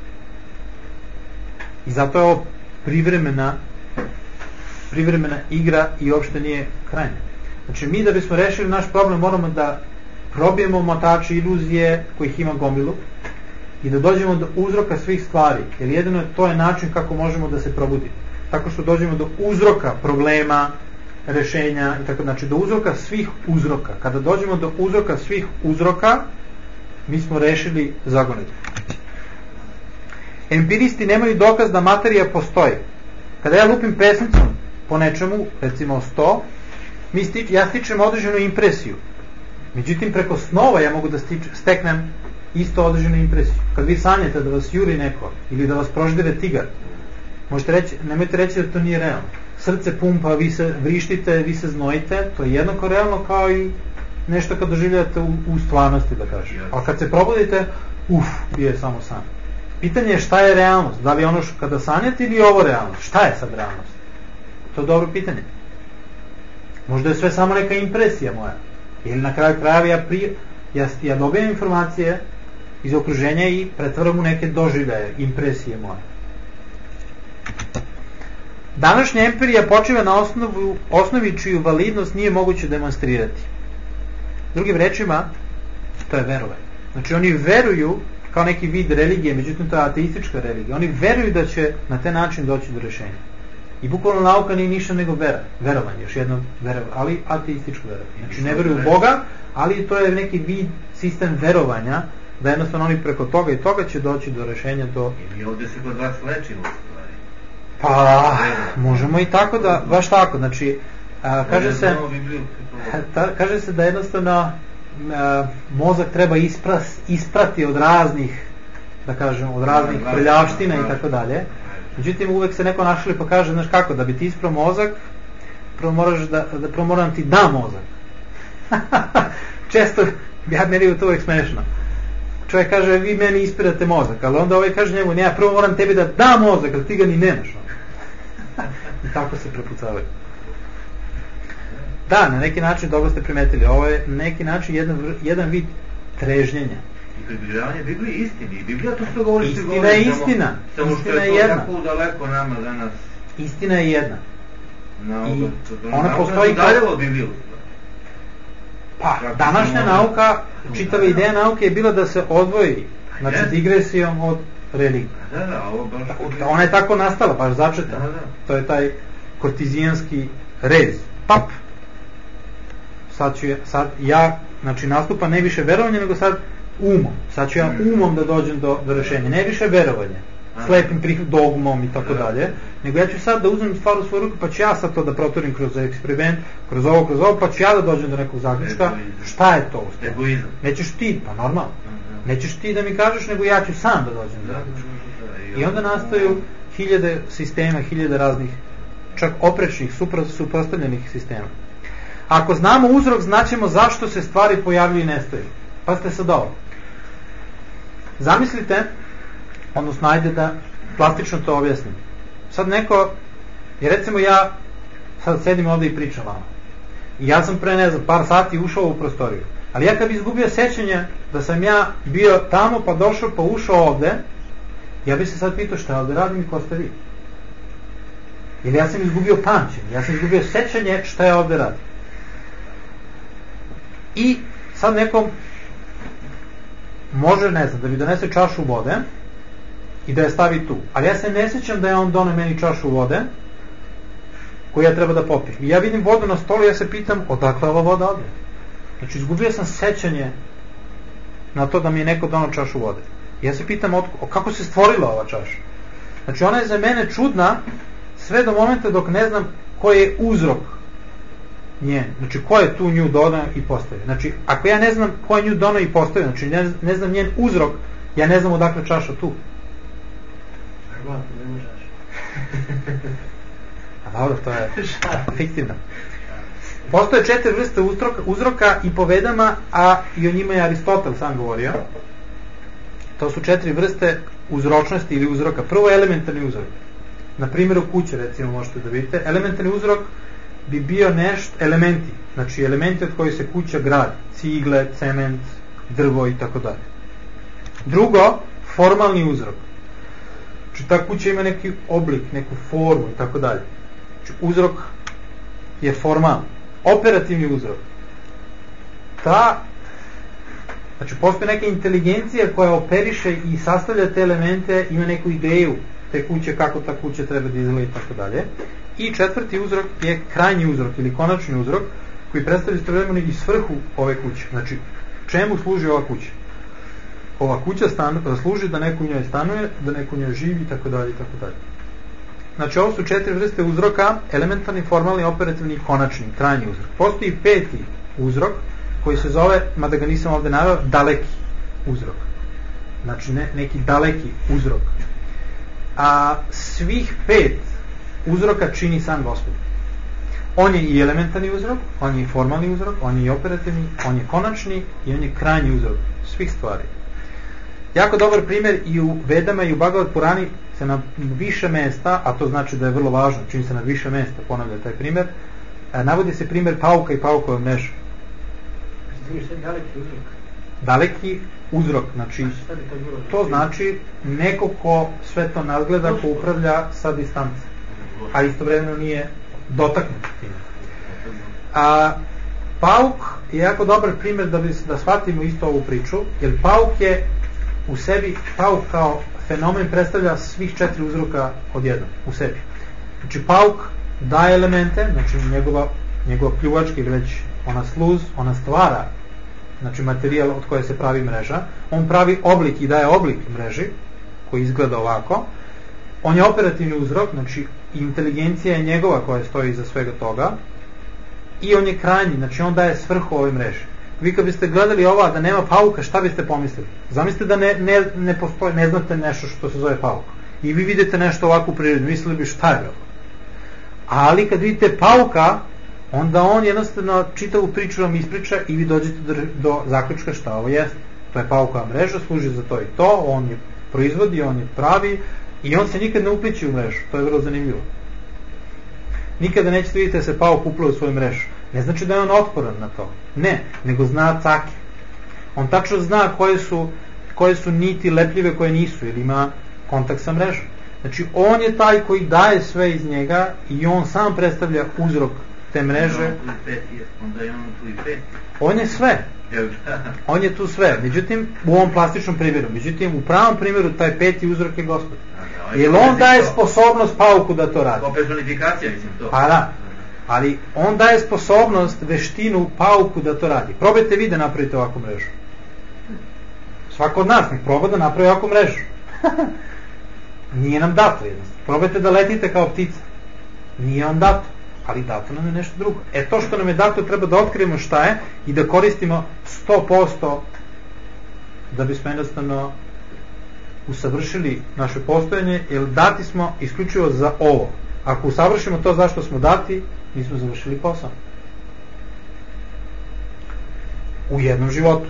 I zato je ovo privremena privremena igra i uopšte nije krajnja. Znači mi da bismo rešili naš problem moramo da probijemo motače iluzije kojih ima gomilu i da dođemo do uzroka svih stvari, jer jedino to je način kako možemo da se probudimo, tako što dođemo do uzroka problema, rešenja i tako, znači do uzroka svih uzroka. Kada dođemo do uzroka svih uzroka, mi smo rešili zagonetku. Empiristi nemaju dokaz da materija postoji. Kada ja lupim pesnicom po nečemu, recimo sto, mi stič, ja stičem određenu impresiju. Međutim, preko snova ja mogu da stič, steknem isto određenu impresiju. Kad vi sanjate da vas juri neko ili da vas proždire tigar, možete reći, nemojte reći da to nije realno. Srce pumpa, vi se vrištite, vi se znojite, to je jednako realno kao i nešto kad doživljate u, u stvarnosti, da kažem. A kad se probudite, uf, bio je samo san. Pitanje je šta je realnost? Da li je ono što kada sanjate ili je ovo realnost? Šta je sad realnost? To je dobro pitanje. Možda je sve samo neka impresija moja. Ili na kraju krajeva ja, prije, ja, ja dobijem informacije iz okruženja i pretvaram u neke doživljaje, impresije moje. Današnja empirija počiva na osnovu, osnovi čiju validnost nije moguće demonstrirati. Drugim rečima, to je verovanje. Znači oni veruju kao neki vid religije, međutim to je ateistička religija. Oni veruju da će na taj način doći do rešenja. I bukvalno nauka nije ništa nego vera, verovanje, još jedno verovanje, ali ateističko verovanje. Znači ne veruju u Boga, ali to je neki vid, sistem verovanja, da jednostavno oni preko toga i toga će doći do rešenja. Do... I mi ovdje se kod vas lečimo stvari. Pa, možemo i tako da, baš tako, znači, a, kaže se, ta, kaže se da jednostavno a, mozak treba ispras, isprati od raznih da kažem, od raznih prljavština i tako dalje. Međutim, uvek se neko našli pa kaže, znaš kako, da bi ti isprao mozak, prvo moraš da, da prvo moram ti da mozak. Često, ja meni je to uvek smešno. Čovjek kaže, vi meni ispirate mozak, ali onda ovaj kaže njemu, ne, ja prvo moram tebi da da mozak, ali ti ga ni nemaš. I tako se prepucavaju. Da, na neki način, dobro ste primetili, ovo je na neki način jedan, jedan vid trežnjenja. I približavanje Biblije istini. I Biblija to što govori, istina govori, je istina. Samo, samo što istina je to jedna. tako daleko nama danas. Istina je jedna. Nauka, I to, ona postoji kao... udaljava od Bibliju. Pa, današnja nauka, čitava ideja nauke je bila da se odvoji, znači Yes. digresijom od religije. Da, da, ovo baš... Ona je tako nastala, baš začeta. Da, da. To je taj kortizijanski rez. Pap! Sad ću ja, sad ja, znači nastupa ne više verovanje, nego sad umom. Sad ću ja umom da dođem do, do rešenja. Ne više verovanje, slepim prihod dogmom i tako dalje, nego ja ću sad da uzmem stvar u svoju ruku, pa ću ja sad to da protorim kroz eksperiment, kroz ovo, kroz ovo, pa ću ja da dođem do nekog zaključka. Šta je to? Egoizam. Nećeš ti, pa normalno. Nećeš ti da mi kažeš, nego ja ću sam da dođem do zaključka. I onda nastaju hiljade sistema, hiljade raznih, čak oprečnih, suprotstavljenih sistema. Ako znamo uzrok, znaćemo zašto se stvari pojavljuju i nestaju. Pazite sad ovo. Zamislite, odnosno ajde da plastično to objasnim. Sad neko, i recimo ja sad sedim ovdje i pričam vama. I ja sam pre ne znam par sati ušao u prostoriju. Ali ja kad bi izgubio sećanje da sam ja bio tamo pa došao pa ušao ovde, ja bi se sad pitao šta ovde radim i ko ste vi. Jer ja sam izgubio pamćenje, ja sam izgubio sećanje šta je ovde radim. I sad nekom može, ne znam, da mi donese čašu vode i da je stavi tu. Ali ja se ne sjećam da je on doneo meni čašu vode koju ja treba da popijem. I ja vidim vodu na stolu i ja se pitam odakle ova voda ovde. Znači izgubio sam sećanje na to da mi je neko donao čašu vode. I ja se pitam otko, kako se stvorila ova čaša. Znači ona je za mene čudna sve do momenta dok ne znam koji je uzrok njen. Znači ko je tu nju donao i postavio. Znači ako ja ne znam ko je nju donao i postavio, znači ne, ne znam njen uzrok, ja ne znam odakle čaša tu. A dobro, to je fiktivno. Postoje četiri vrste uzroka, uzroka i po Vedama, a i o njima je Aristotel sam govorio. To su četiri vrste uzročnosti ili uzroka. Prvo je elementarni uzrok. Na primjeru kuće, recimo, možete da vidite. Elementarni uzrok bi bio nešto, elementi. Znači elementi od kojih se kuća gradi. Cigle, cement, drvo i tako dalje. Drugo, formalni uzrok. Znači ta kuća ima neki oblik, neku formu i tako dalje. Znači uzrok je formalni. Operativni uzrok. Ta, znači postoji neka inteligencija koja operiše i sastavlja te elemente, ima neku ideju te kuće, kako ta kuća treba da izgleda i tako dalje. I četvrti uzrok je krajnji uzrok ili konačni uzrok koji predstavlja istovremeno i svrhu ove kuće. Znači, čemu služi ova kuća? Ova kuća stan, služi da neko u njoj stanuje, da neko u njoj živi i tako dalje i tako dalje. Znači, ovo su četiri vrste uzroka, elementarni, formalni, operativni i konačni, krajnji uzrok. Postoji peti uzrok koji se zove, mada ga nisam ovdje naveo, daleki uzrok. Znači, ne, neki daleki uzrok. A svih pet uzroka čini sam Gospod. On je i elementarni uzrok, on je i formalni uzrok, on je i operativni, on je konačni i on je krajnji uzrok svih stvari. Jako dobar primjer i u Vedama i u Bhagavad Purani se na više mesta, a to znači da je vrlo važno, čini se na više mesta ponavlja taj primjer, navodi se primjer pauka i paukove mreže. Daleki uzrok. Daleki uzrok, znači to znači neko ko sve to nadgleda, ko upravlja sa distance, a istovremeno nije dotaknut time. A pauk je jako dobar primjer da, bi, da shvatimo isto ovu priču, jer pauk je u sebi, pauk kao fenomen predstavlja svih četiri uzroka odjednom u sebi. Znači pauk daje elemente, znači njegova, njegova pljuvačka ili već ona sluz, ona stvara znači materijal od koje se pravi mreža, on pravi oblik i daje oblik mreži koji izgleda ovako. On je operativni uzrok, znači inteligencija je njegova koja stoji iza svega toga, i on je krajnji, znači on daje svrhu ove mreže. Vi kad biste gledali ovo, da nema pauka, šta biste pomislili? Zamislite da ne, ne, ne postoji, ne znate nešto što se zove pauk. I vi vidite nešto ovako u prirodi, mislili bi šta je ovo? Ali kad vidite pauka, onda on jednostavno čitavu priču vam ispriča i vi dođete do, do zaključka šta ovo jeste. To je paukova mreža, služi za to i to, on je proizvodi, on je pravi i on se nikad ne upliće u mrežu. To je vrlo zanimljivo. Nikada nećete vidjeti da se pauk uplao u svoju mrežu. Ne znači da je on otporan na to. Ne, nego zna cake. On tačno zna koje su, koje su niti lepljive, koje nisu, jer ima kontakt sa mrežom. Znači, on je taj koji daje sve iz njega i on sam predstavlja uzrok te mreže. Onda je on tu i peti. On je sve. On je tu sve. Međutim, u ovom plastičnom primjeru. Međutim, u pravom primjeru taj peti uzrok je Gospod. Jer on daje sposobnost pauku da to radi. Kao personifikacija, mislim to. Pa da. Ali on daje sposobnost, veštinu pauku da to radi. Probajte vi da napravite ovakvu mrežu. Svako od nas nek proba da napravi ovakvu mrežu. Nije nam dato jednostavno. Probajte da letite kao ptica. Nije vam dato. Ali dato nam je nešto drugo. E to što nam je dato treba da otkrijemo šta je i da koristimo sto posto da bismo jednostavno usavršili naše postojanje, jer dati smo isključivo za ovo. Ako usavršimo to zašto smo dati, mi smo završili posao. U jednom životu.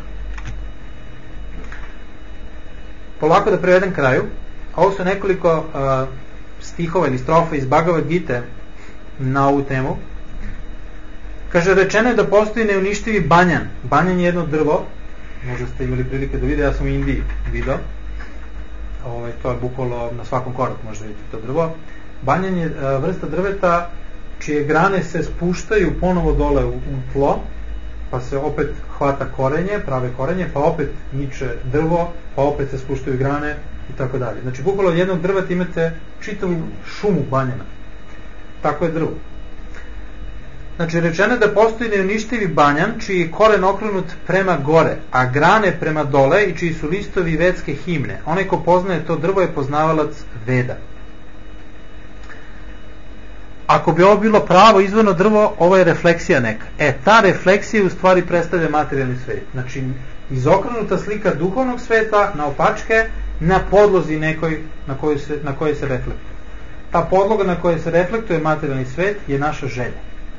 Polako da prevedem kraju. Ovo su nekoliko uh, stihova ili strofa iz Bhagavad Gite na ovu temu. Kaže, rečeno je da postoji neuništivi banjan. Banjan je jedno drvo. Možda ste imali prilike da vidite, ja sam u Indiji video. Ovaj, to je bukvalno na svakom koraku možda vidite to drvo. Banjan je uh, vrsta drveta čije grane se spuštaju ponovo dole u, u tlo, pa se opet hvata korenje, prave korenje, pa opet niče drvo, pa opet se spuštaju grane i tako dalje. Znači, bukvalno od jednog drveta imate čitavu šumu banjana. Tako je drvo. Znači, rečeno je da postoji neuništivi banjan čiji je koren okrenut prema gore, a grane prema dole i čiji su listovi vedske himne. Onaj ko poznaje to drvo je poznavalac Veda. Ako bi ovo bilo pravo izvorno drvo, ovo je refleksija neka. E, ta refleksija u stvari predstavlja materijalni svet. Znači, izokrenuta slika duhovnog sveta na opačke, na podlozi nekoj na kojoj se, na kojoj se reflektuje. Ta podloga na kojoj se reflektuje materijalni svet je naša želja.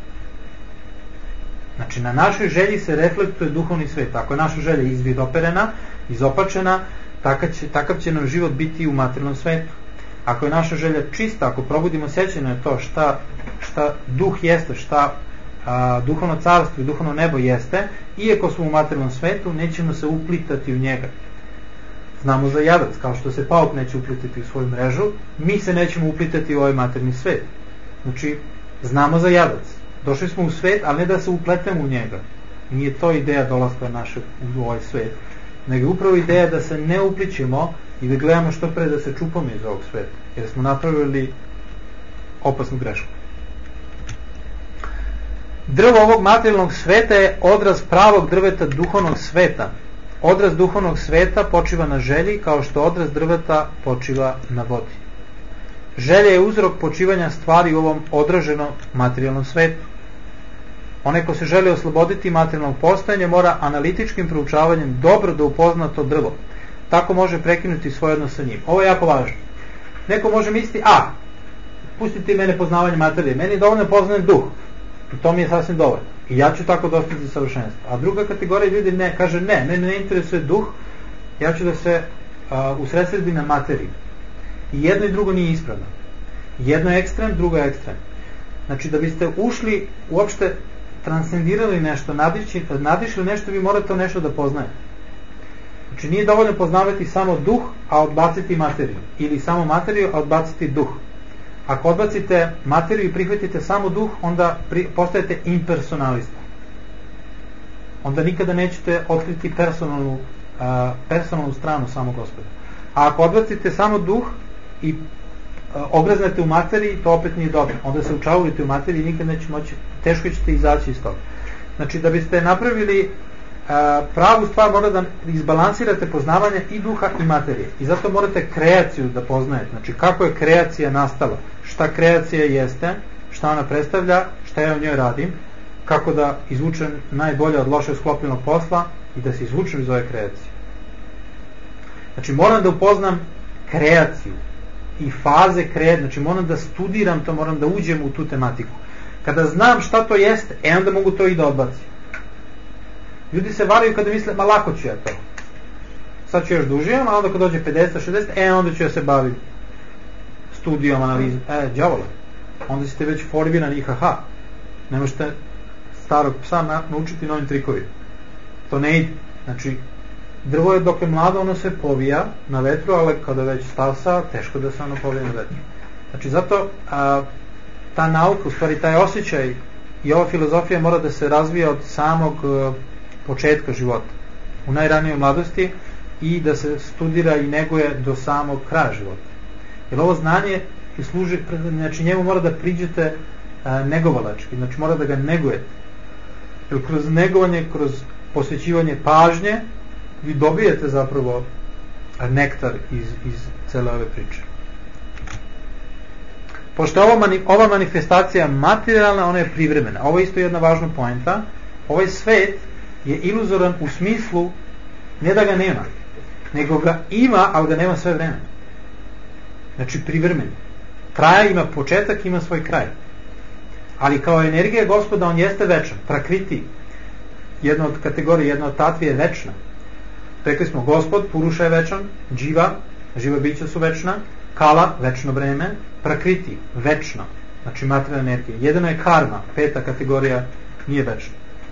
Znači, na našoj želji se reflektuje duhovni svet. Ako je naša želja izvidoperena, izopačena, takav će, takav će nam život biti u materijalnom svetu. Ako je naša želja čista, ako probudimo sjećanje na to šta, šta duh jeste, šta a, duhovno carstvo i duhovno nebo jeste, iako smo u materijalnom svetu, nećemo se uplitati u njega. Znamo za jadac, kao što se pauk neće uplitati u svoju mrežu, mi se nećemo uplitati u ovaj materijalni svet. Znači, znamo za jadac. Došli smo u svet, ali ne da se upletemo u njega. Nije to ideja dolaska naše u ovaj svet, nego upravo ideja da se ne uplićemo i da gledamo što pre da se čupamo iz ovog sveta, jer smo napravili opasnu grešku. Drvo ovog materijalnog sveta je odraz pravog drveta duhovnog sveta. Odraz duhovnog sveta počiva na želji, kao što odraz drveta počiva na vodi. Želja je uzrok počivanja stvari u ovom odraženom materijalnom svetu. Onaj ko se želi osloboditi materijalnog postojanja mora analitičkim proučavanjem dobro da upozna to drvo. Tako može prekinuti svoj odnos sa njim. Ovo je jako važno. Neko može misliti, a, pustite mene poznavanje materije, meni je dovoljno poznajem duh. I to mi je sasvim dovoljno. I ja ću tako dostići savršenstvo. A druga kategorija ljudi ne, kaže ne, mene ne interesuje duh, ja ću da se uh, usredsredim na materiju. I jedno i drugo nije ispravno. Jedno je ekstrem, drugo je ekstrem. Znači, da biste ušli, uopšte transcendirali nešto, nadišli, nadišli nešto, vi morate to nešto da poznajete. Znači, nije dovoljno poznavati samo duh, a odbaciti materiju. Ili samo materiju, a odbaciti duh. Ako odbacite materiju i prihvatite samo duh, onda pri, postajete impersonalista. Onda nikada nećete otkriti personalnu, uh, personalnu stranu samog Gospoda. A ako odbacite samo duh i uh, ogreznete u materiji, to opet nije dobro. Onda se učavujete u materiji i nikad neće moći, teško ćete izaći iz toga. Znači, da biste napravili pravu stvar, mora da izbalansirate poznavanje i duha i materije. I zato morate kreaciju da poznajete. Znači, kako je kreacija nastala, šta kreacija jeste, šta ona predstavlja, šta ja u njoj radim, kako da izvučem najbolje od loše sklopljenog posla i da se izvučem iz ove kreacije. Znači moram da upoznam kreaciju i faze kreacije, znači moram da studiram to, moram da uđem u tu tematiku. Kada znam šta to jeste, e onda mogu to i da odbacim. Ljudi se varaju kada misle, ma lako ću ja to. Sad ću još da uživam, a onda kad dođe pedeset šezdeset, e onda ću ja se baviti studijom, analizom. E, djavola. Onda ste već formirani i haha. Ne možete starog psa na, naučiti novim trikovima. To ne ide. Znači, drvo je dok je mlado, ono se povija na vetru, ali kada već stasa, teško da se ono povija na vetru. Znači, zato a, ta nauka, u stvari taj osjećaj i ova filozofija mora da se razvija od samog a, početka života, u najranijoj mladosti, i da se studira i neguje do samog kraja života. Jer ovo znanje služi, znači njemu mora da priđete a, negovalački, znači mora da ga negujete. Jer kroz negovanje, kroz posvećivanje pažnje, vi dobijete zapravo nektar iz, iz cele ove priče. Pošto je ova, ova manifestacija materijalna, ona je privremena. Ovo je isto jedna važna poenta. Ovaj svet je iluzoran u smislu ne da ga nema, nego ga ima, ali ga nema sve vreme. Znači privremen. Kraja ima početak, ima svoj kraj. Ali kao energija Gospoda on jeste večan. Prakriti, jedna od kategorije, jedna od tatvi je večna. Rekli smo Gospod, Puruša je večan, Dživa, živa bića su večna, Kala, večno vreme, Prakriti, večno, znači materijalna energija. Jedino je karma, peta kategorija, nije večna.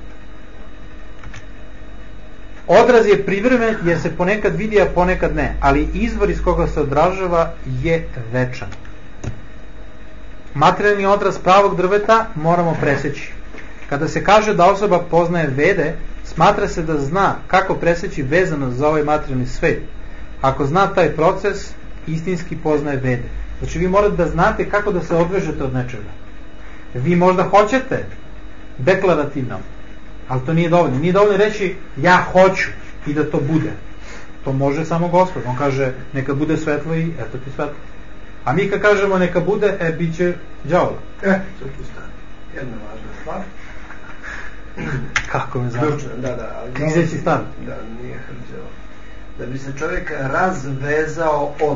Odraz je privremen jer se ponekad vidi, a ponekad ne, ali izvor iz koga se odražava je večan. Materijalni odraz pravog drveta moramo preseći. Kada se kaže da osoba poznaje vede, smatra se da zna kako preseći vezanost za ovaj materijalni svet. Ako zna taj proces, istinski poznaje vede. Znači vi morate da znate kako da se odvežete od nečega. Vi možda hoćete deklarativno, ali to nije dovoljno. Nije dovoljno reći ja hoću i da to bude. To može samo Gospod. On kaže neka bude svetlo i eto ti svetlo. A mi kad kažemo neka bude, e, bit će đavola. E, to tu stane. Jedna važna stvar. Kako me znam? Da, da. Ali krizeći stan. Da, nije hrđao. Da bi se čovjek razvezao od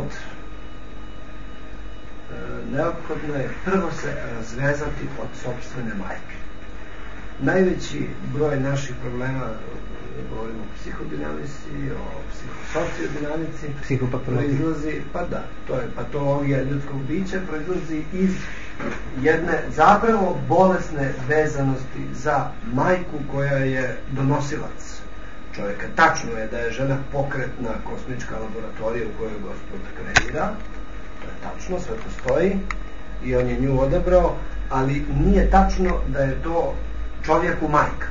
e, neophodno je prvo se razvezati od sopstvene majke. Najveći broj naših problema, govorimo o psihodinamici, o psihosociodinamici, proizlazi, pa da, to je patologija ljudskog bića, proizlazi iz jedne zapravo bolesne vezanosti za majku koja je donosilac čovjeka. Tačno je da je žena pokretna kosmička laboratorija u kojoj Gospod kreira, to je tačno, sve to stoji i on je nju odabrao, ali nije tačno da je to čovjeku majka.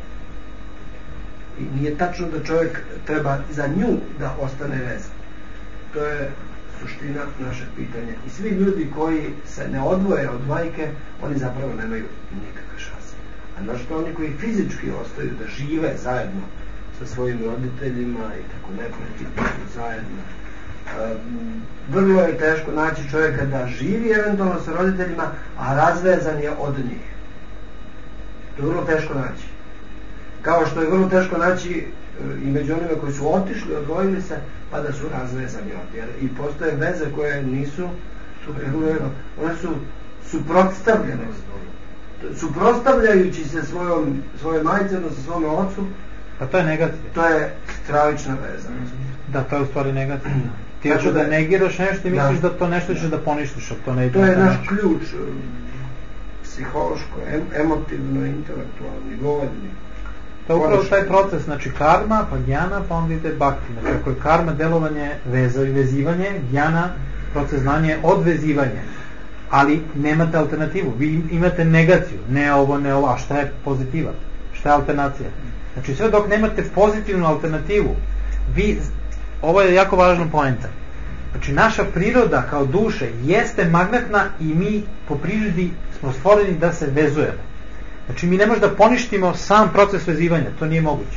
I nije tačno da čovjek treba za nju da ostane vezan. To je suština našeg pitanja. I svi ljudi koji se ne odvoje od majke, oni zapravo nemaju nikakve šanse. A našto oni koji fizički ostaju da žive zajedno sa svojim roditeljima i tako neprekidno zajedno, um, vrlo je teško naći čovjeka da živi eventualno sa roditeljima, a razvezan je od njih. To je vrlo teško naći. Kao što je vrlo teško naći i među onima koji su otišli, odvojili se, pa da su razvezani od. Jer i postoje veze koje nisu superirano, one su suprotstavljene. Suprotstavljajući se svojom, svojoj majci, odnosno svome ocu, pa to je negativno. To je stravična veza. Da, to je u stvari negativno. Ti hoćeš da negiraš nešto i misliš da, da to nešto ćeš da poništiš, a to ne ide. To je naš ključ, psihološko, em, emotivno, intelektualni, govoljni. To je upravo taj proces, znači karma, pa gjana, pa onda ide bhakti. Znači ako je karma delovanje, veza i vezivanje, gjana, proces znanja je odvezivanje. Ali nemate alternativu, vi imate negaciju, ne ovo, ne ovo, a šta je pozitiva? Šta je alternacija? Znači sve dok nemate pozitivnu alternativu, vi, ovo je jako važna poenta. Znači naša priroda kao duše jeste magnetna i mi po prirodi smo stvoreni da se vezujemo. Znači mi ne možemo da poništimo sam proces vezivanja, to nije moguće.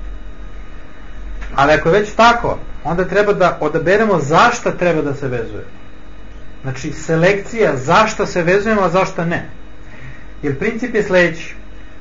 Ali ako je već tako, onda treba da odaberemo zašto treba da se vezujemo. Znači selekcija zašto se vezujemo, a zašto ne. Jer princip je sledeći.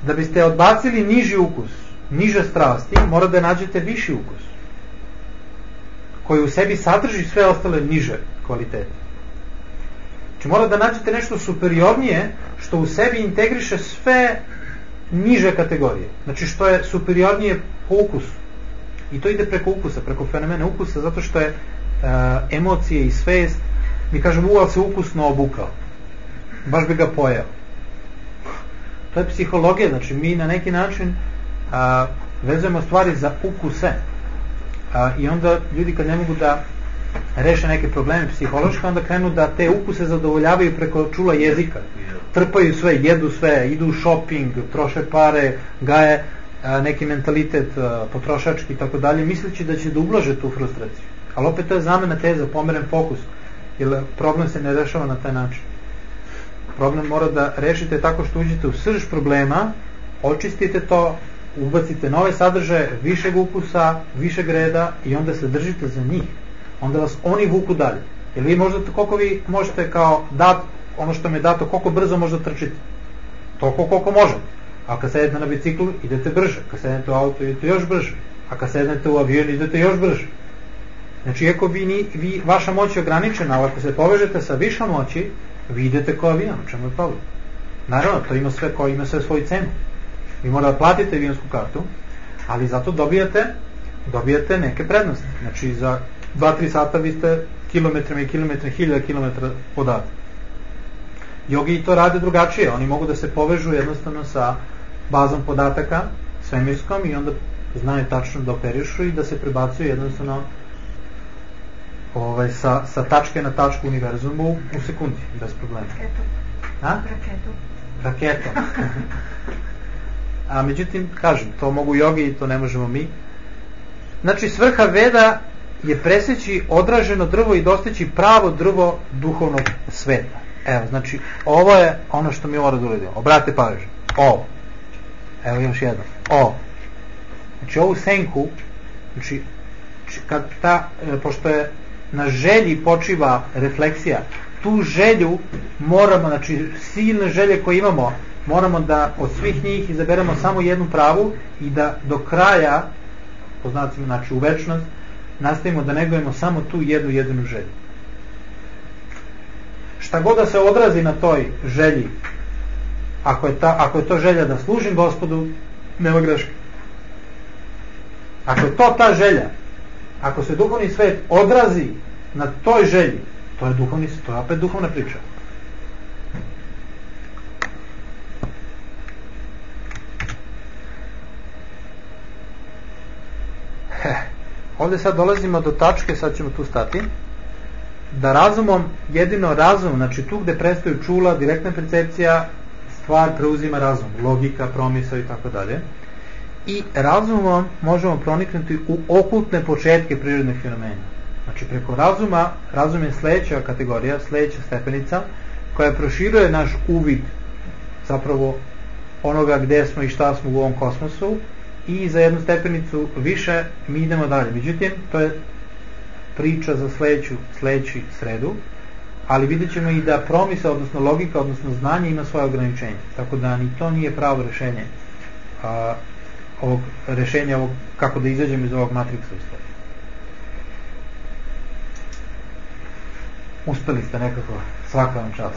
da biste odbacili niži ukus, niže strasti, mora da nađete viši ukus, koji u sebi sadrži sve ostale niže kvalitete. Znači mora da nađete nešto superiornije, što u sebi integriše sve niže kategorije. Znači što je superiornije po ukusu. I to ide preko ukusa, preko fenomena ukusa, zato što je uh, emocije i svest, mi kažemo, uval se ukusno obukao. Baš bi ga pojeo. To je psihologija, znači mi na neki način uh, vezujemo stvari za ukuse. Uh, I onda ljudi kad ne mogu da reše neke probleme psihološke, onda krenu da te ukuse zadovoljavaju preko čula jezika. Trpaju sve, jedu sve, idu u shopping, troše pare, gaje a, neki mentalitet a, potrošački i tako dalje, misleći da će da ublaže tu frustraciju. Ali opet to je zamena teza, pomeren fokus, jer problem se ne rešava na taj način. Problem mora da rešite tako što uđete u srž problema, očistite to, ubacite nove sadržaje, višeg ukusa, višeg reda i onda se držite za njih. Onda vas oni vuku dalje. Jer vi možete, koliko vi možete kao dat, ono što mi je dato, koliko brzo možete trčite. Toliko koliko možete. A kad sedete na biciklu, idete brže. Kad sedete u auto, idete još brže. A kad sedete u avion, idete još brže. Znači, iako vi, ni, vi, vaša moć je ograničena, ali ako se povežete sa višom moći, vi idete kao avion, u čemu je problem? Naravno, to ima sve, ko ima sve svoju cenu. Vi morate da platite avionsku kartu, ali zato dobijate, dobijate neke prednosti. Znači, za dva tri sata vi ste kilometrima i kilometrima, hiljada kilometra odavde. Jogi to rade drugačije, oni mogu da se povežu jednostavno sa bazom podataka svemirskom i onda znaju tačno da operišu i da se prebacuju jednostavno ovaj, sa, sa tačke na tačku univerzumu u sekundi, bez problema. Raketom. Raketom. A međutim, kažem, to mogu jogi i to ne možemo mi. Znači, svrha Veda je preseći odraženo drvo i dostići pravo drvo duhovnog sveta. Evo, znači, ovo je ono što mi mora da uradimo. Obratite pažnju. Ovo. Evo još jedno. Ovo. Znači, ovu senku, znači, kad ta, pošto je na želji počiva refleksija, tu želju moramo, znači, silne želje koje imamo, moramo da od svih njih izaberemo samo jednu pravu i da do kraja, po znacima, znači, u večnost, nastavimo da negujemo samo tu jednu jedinu želju. Šta god da se odrazi na toj želji, ako je, ta, ako je to želja da služim Gospodu, nema greške. Ako je to ta želja, ako se duhovni svet odrazi na toj želji, to je duhovni svet, to je opet duhovna priča. Heh. Ovdje sad dolazimo do tačke, sad ćemo tu stati, da razumom, jedino razum, znači tu gde prestaju čula, direktna percepcija, stvar preuzima razum, logika, promisao i tako dalje. I razumom možemo proniknuti u okultne početke prirodnih fenomena. Znači preko razuma, razum je sledeća kategorija, sledeća stepenica, koja proširuje naš uvid zapravo onoga gde smo i šta smo u ovom kosmosu, i za jednu stepenicu više mi idemo dalje. Međutim, to je priča za sledeću, sledeći sredu, ali vidjet ćemo i da promisa, odnosno logika, odnosno znanje ima svoje ograničenje. Tako da ni to nije pravo rešenje a, ovog rešenja ovog, kako da izađemo iz ovog matriksa u stvari. Uspeli ste nekako, svaka vam čast.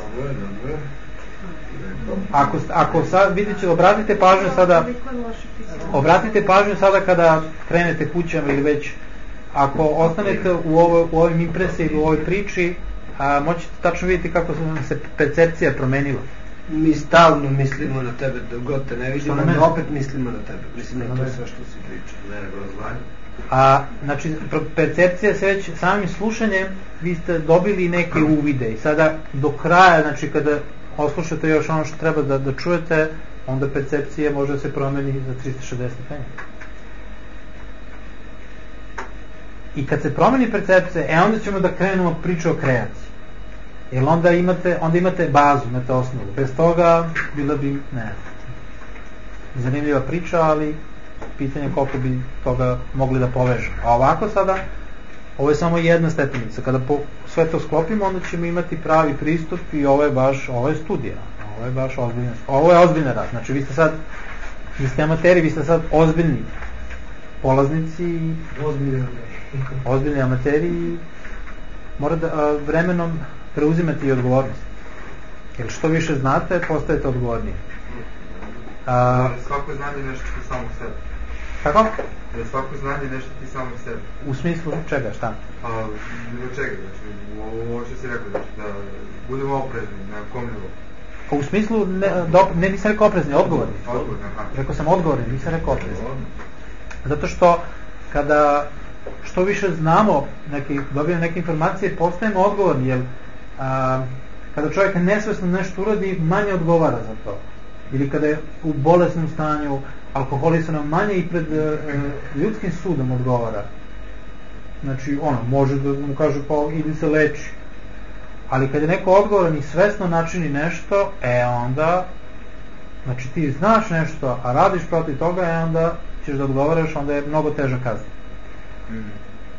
Ako, ako sad vidite, obratite pažnju sada, obratite pažnju sada kada krenete kućama ili već, ako ostanete u, ovo, u ovim impresiji ili u ovoj priči, a, moćete tačno vidjeti kako se percepcija promenila. Mi stalno mislimo na tebe, dok god te ne vidimo, mi opet mislimo na tebe. Mislim na to je sve što si priča. Ne nego razvanje. A, znači, percepcija se već samim slušanjem, vi ste dobili neke uvide i sada do kraja, znači kada oslušate još ono što treba da, da čujete, onda percepcija može da se promeni za trista šezdeset stepeni. I kad se promeni percepcija, e onda ćemo da krenemo priču o kreaciji. Jer onda imate, onda imate bazu, imate osnovu. Bez toga bila bi, ne, zanimljiva priča, ali pitanje koliko bi toga mogli da povežemo. A ovako sada, ovo je samo jedna stepenica. Kada po, sve to sklopimo, onda ćemo imati pravi pristup i ovo je baš, ovo je studija. Ovo je baš ozbiljna, ovo je ozbiljna rad. Znači vi ste sad Vi ste amateri, vi ste sad ozbiljni polaznici i Ozbiljno. ozbiljni amateri i mora da a, vremenom preuzimate i odgovornost. Jer što više znate, postajete odgovorniji. A, Svako znanje je nešto ti samog sebe. kako? Da je svako znanje nešto ti samog sebe. U smislu čega, šta? Pa, do čega, znači, ovo što si rekao, znači, da budemo oprezni, na kom nivou. U smislu, ne, do, ne nisam rekao oprezni, odgovorni. Odgovorni, aha. Rekao sam odgovorni, nisam rekao oprezni. Zato što kada što više znamo, neki, dobijemo neke informacije, postajemo odgovorni, jer a, kada čovjek nesvesno nešto uradi, manje odgovara za to. Ili kada je u bolesnom stanju, alkoholisanom, manje i pred e, ljudskim sudom odgovara. Znači, ono, može da mu kažu, pa idi se leči. Ali kad je neko odgovoran i svesno načini nešto, e onda, znači ti znaš nešto, a radiš protiv toga, e onda ćeš da odgovaraš, onda je mnogo teža kazna. Mm.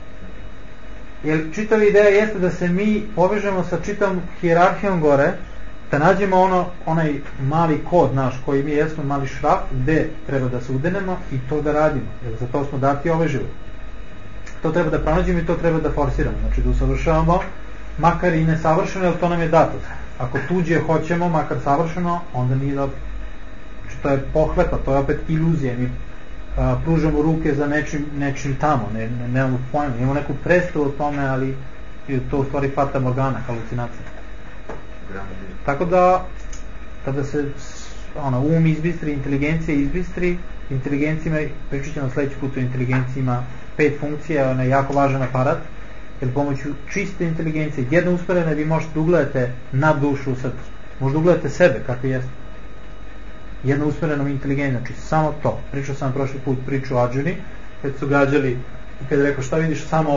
Jer čitava ideja jeste da se mi povežemo sa čitavom hijerarhijom gore, da nađemo ono, onaj mali kod naš koji mi jesmo, mali šraf, gde treba da se udenemo i to da radimo, jer za to smo dati ovaj život. To treba da pronađemo i to treba da forsiramo, znači da usavršavamo, makar i nesavršeno, jer to nam je dato. Ako tuđe hoćemo, makar savršeno, onda nije dobro. Znači to je pohlepa, to je opet iluzija. Mi a, pružamo ruke za nečim, nečim tamo, ne, ne, nemamo pojma, imamo neku predstavu o tome, ali je to u stvari fata morgana, halucinacija. Tako da, kada se ono, um izbistri, inteligencija izbistri, inteligencija, pričat ćemo sljedeći put o inteligenciji, ima pet funkcija, on je jako važan aparat, jer pomoću čiste inteligencije, jedno usporene, vi možete da ugledate na dušu u srcu, možete da ugledate sebe kako jeste. Jedno usporenom inteligencijom, znači samo to. Pričao sam prošli put priču o Adžuni, kad su gađali i kad je rekao šta vidiš, samo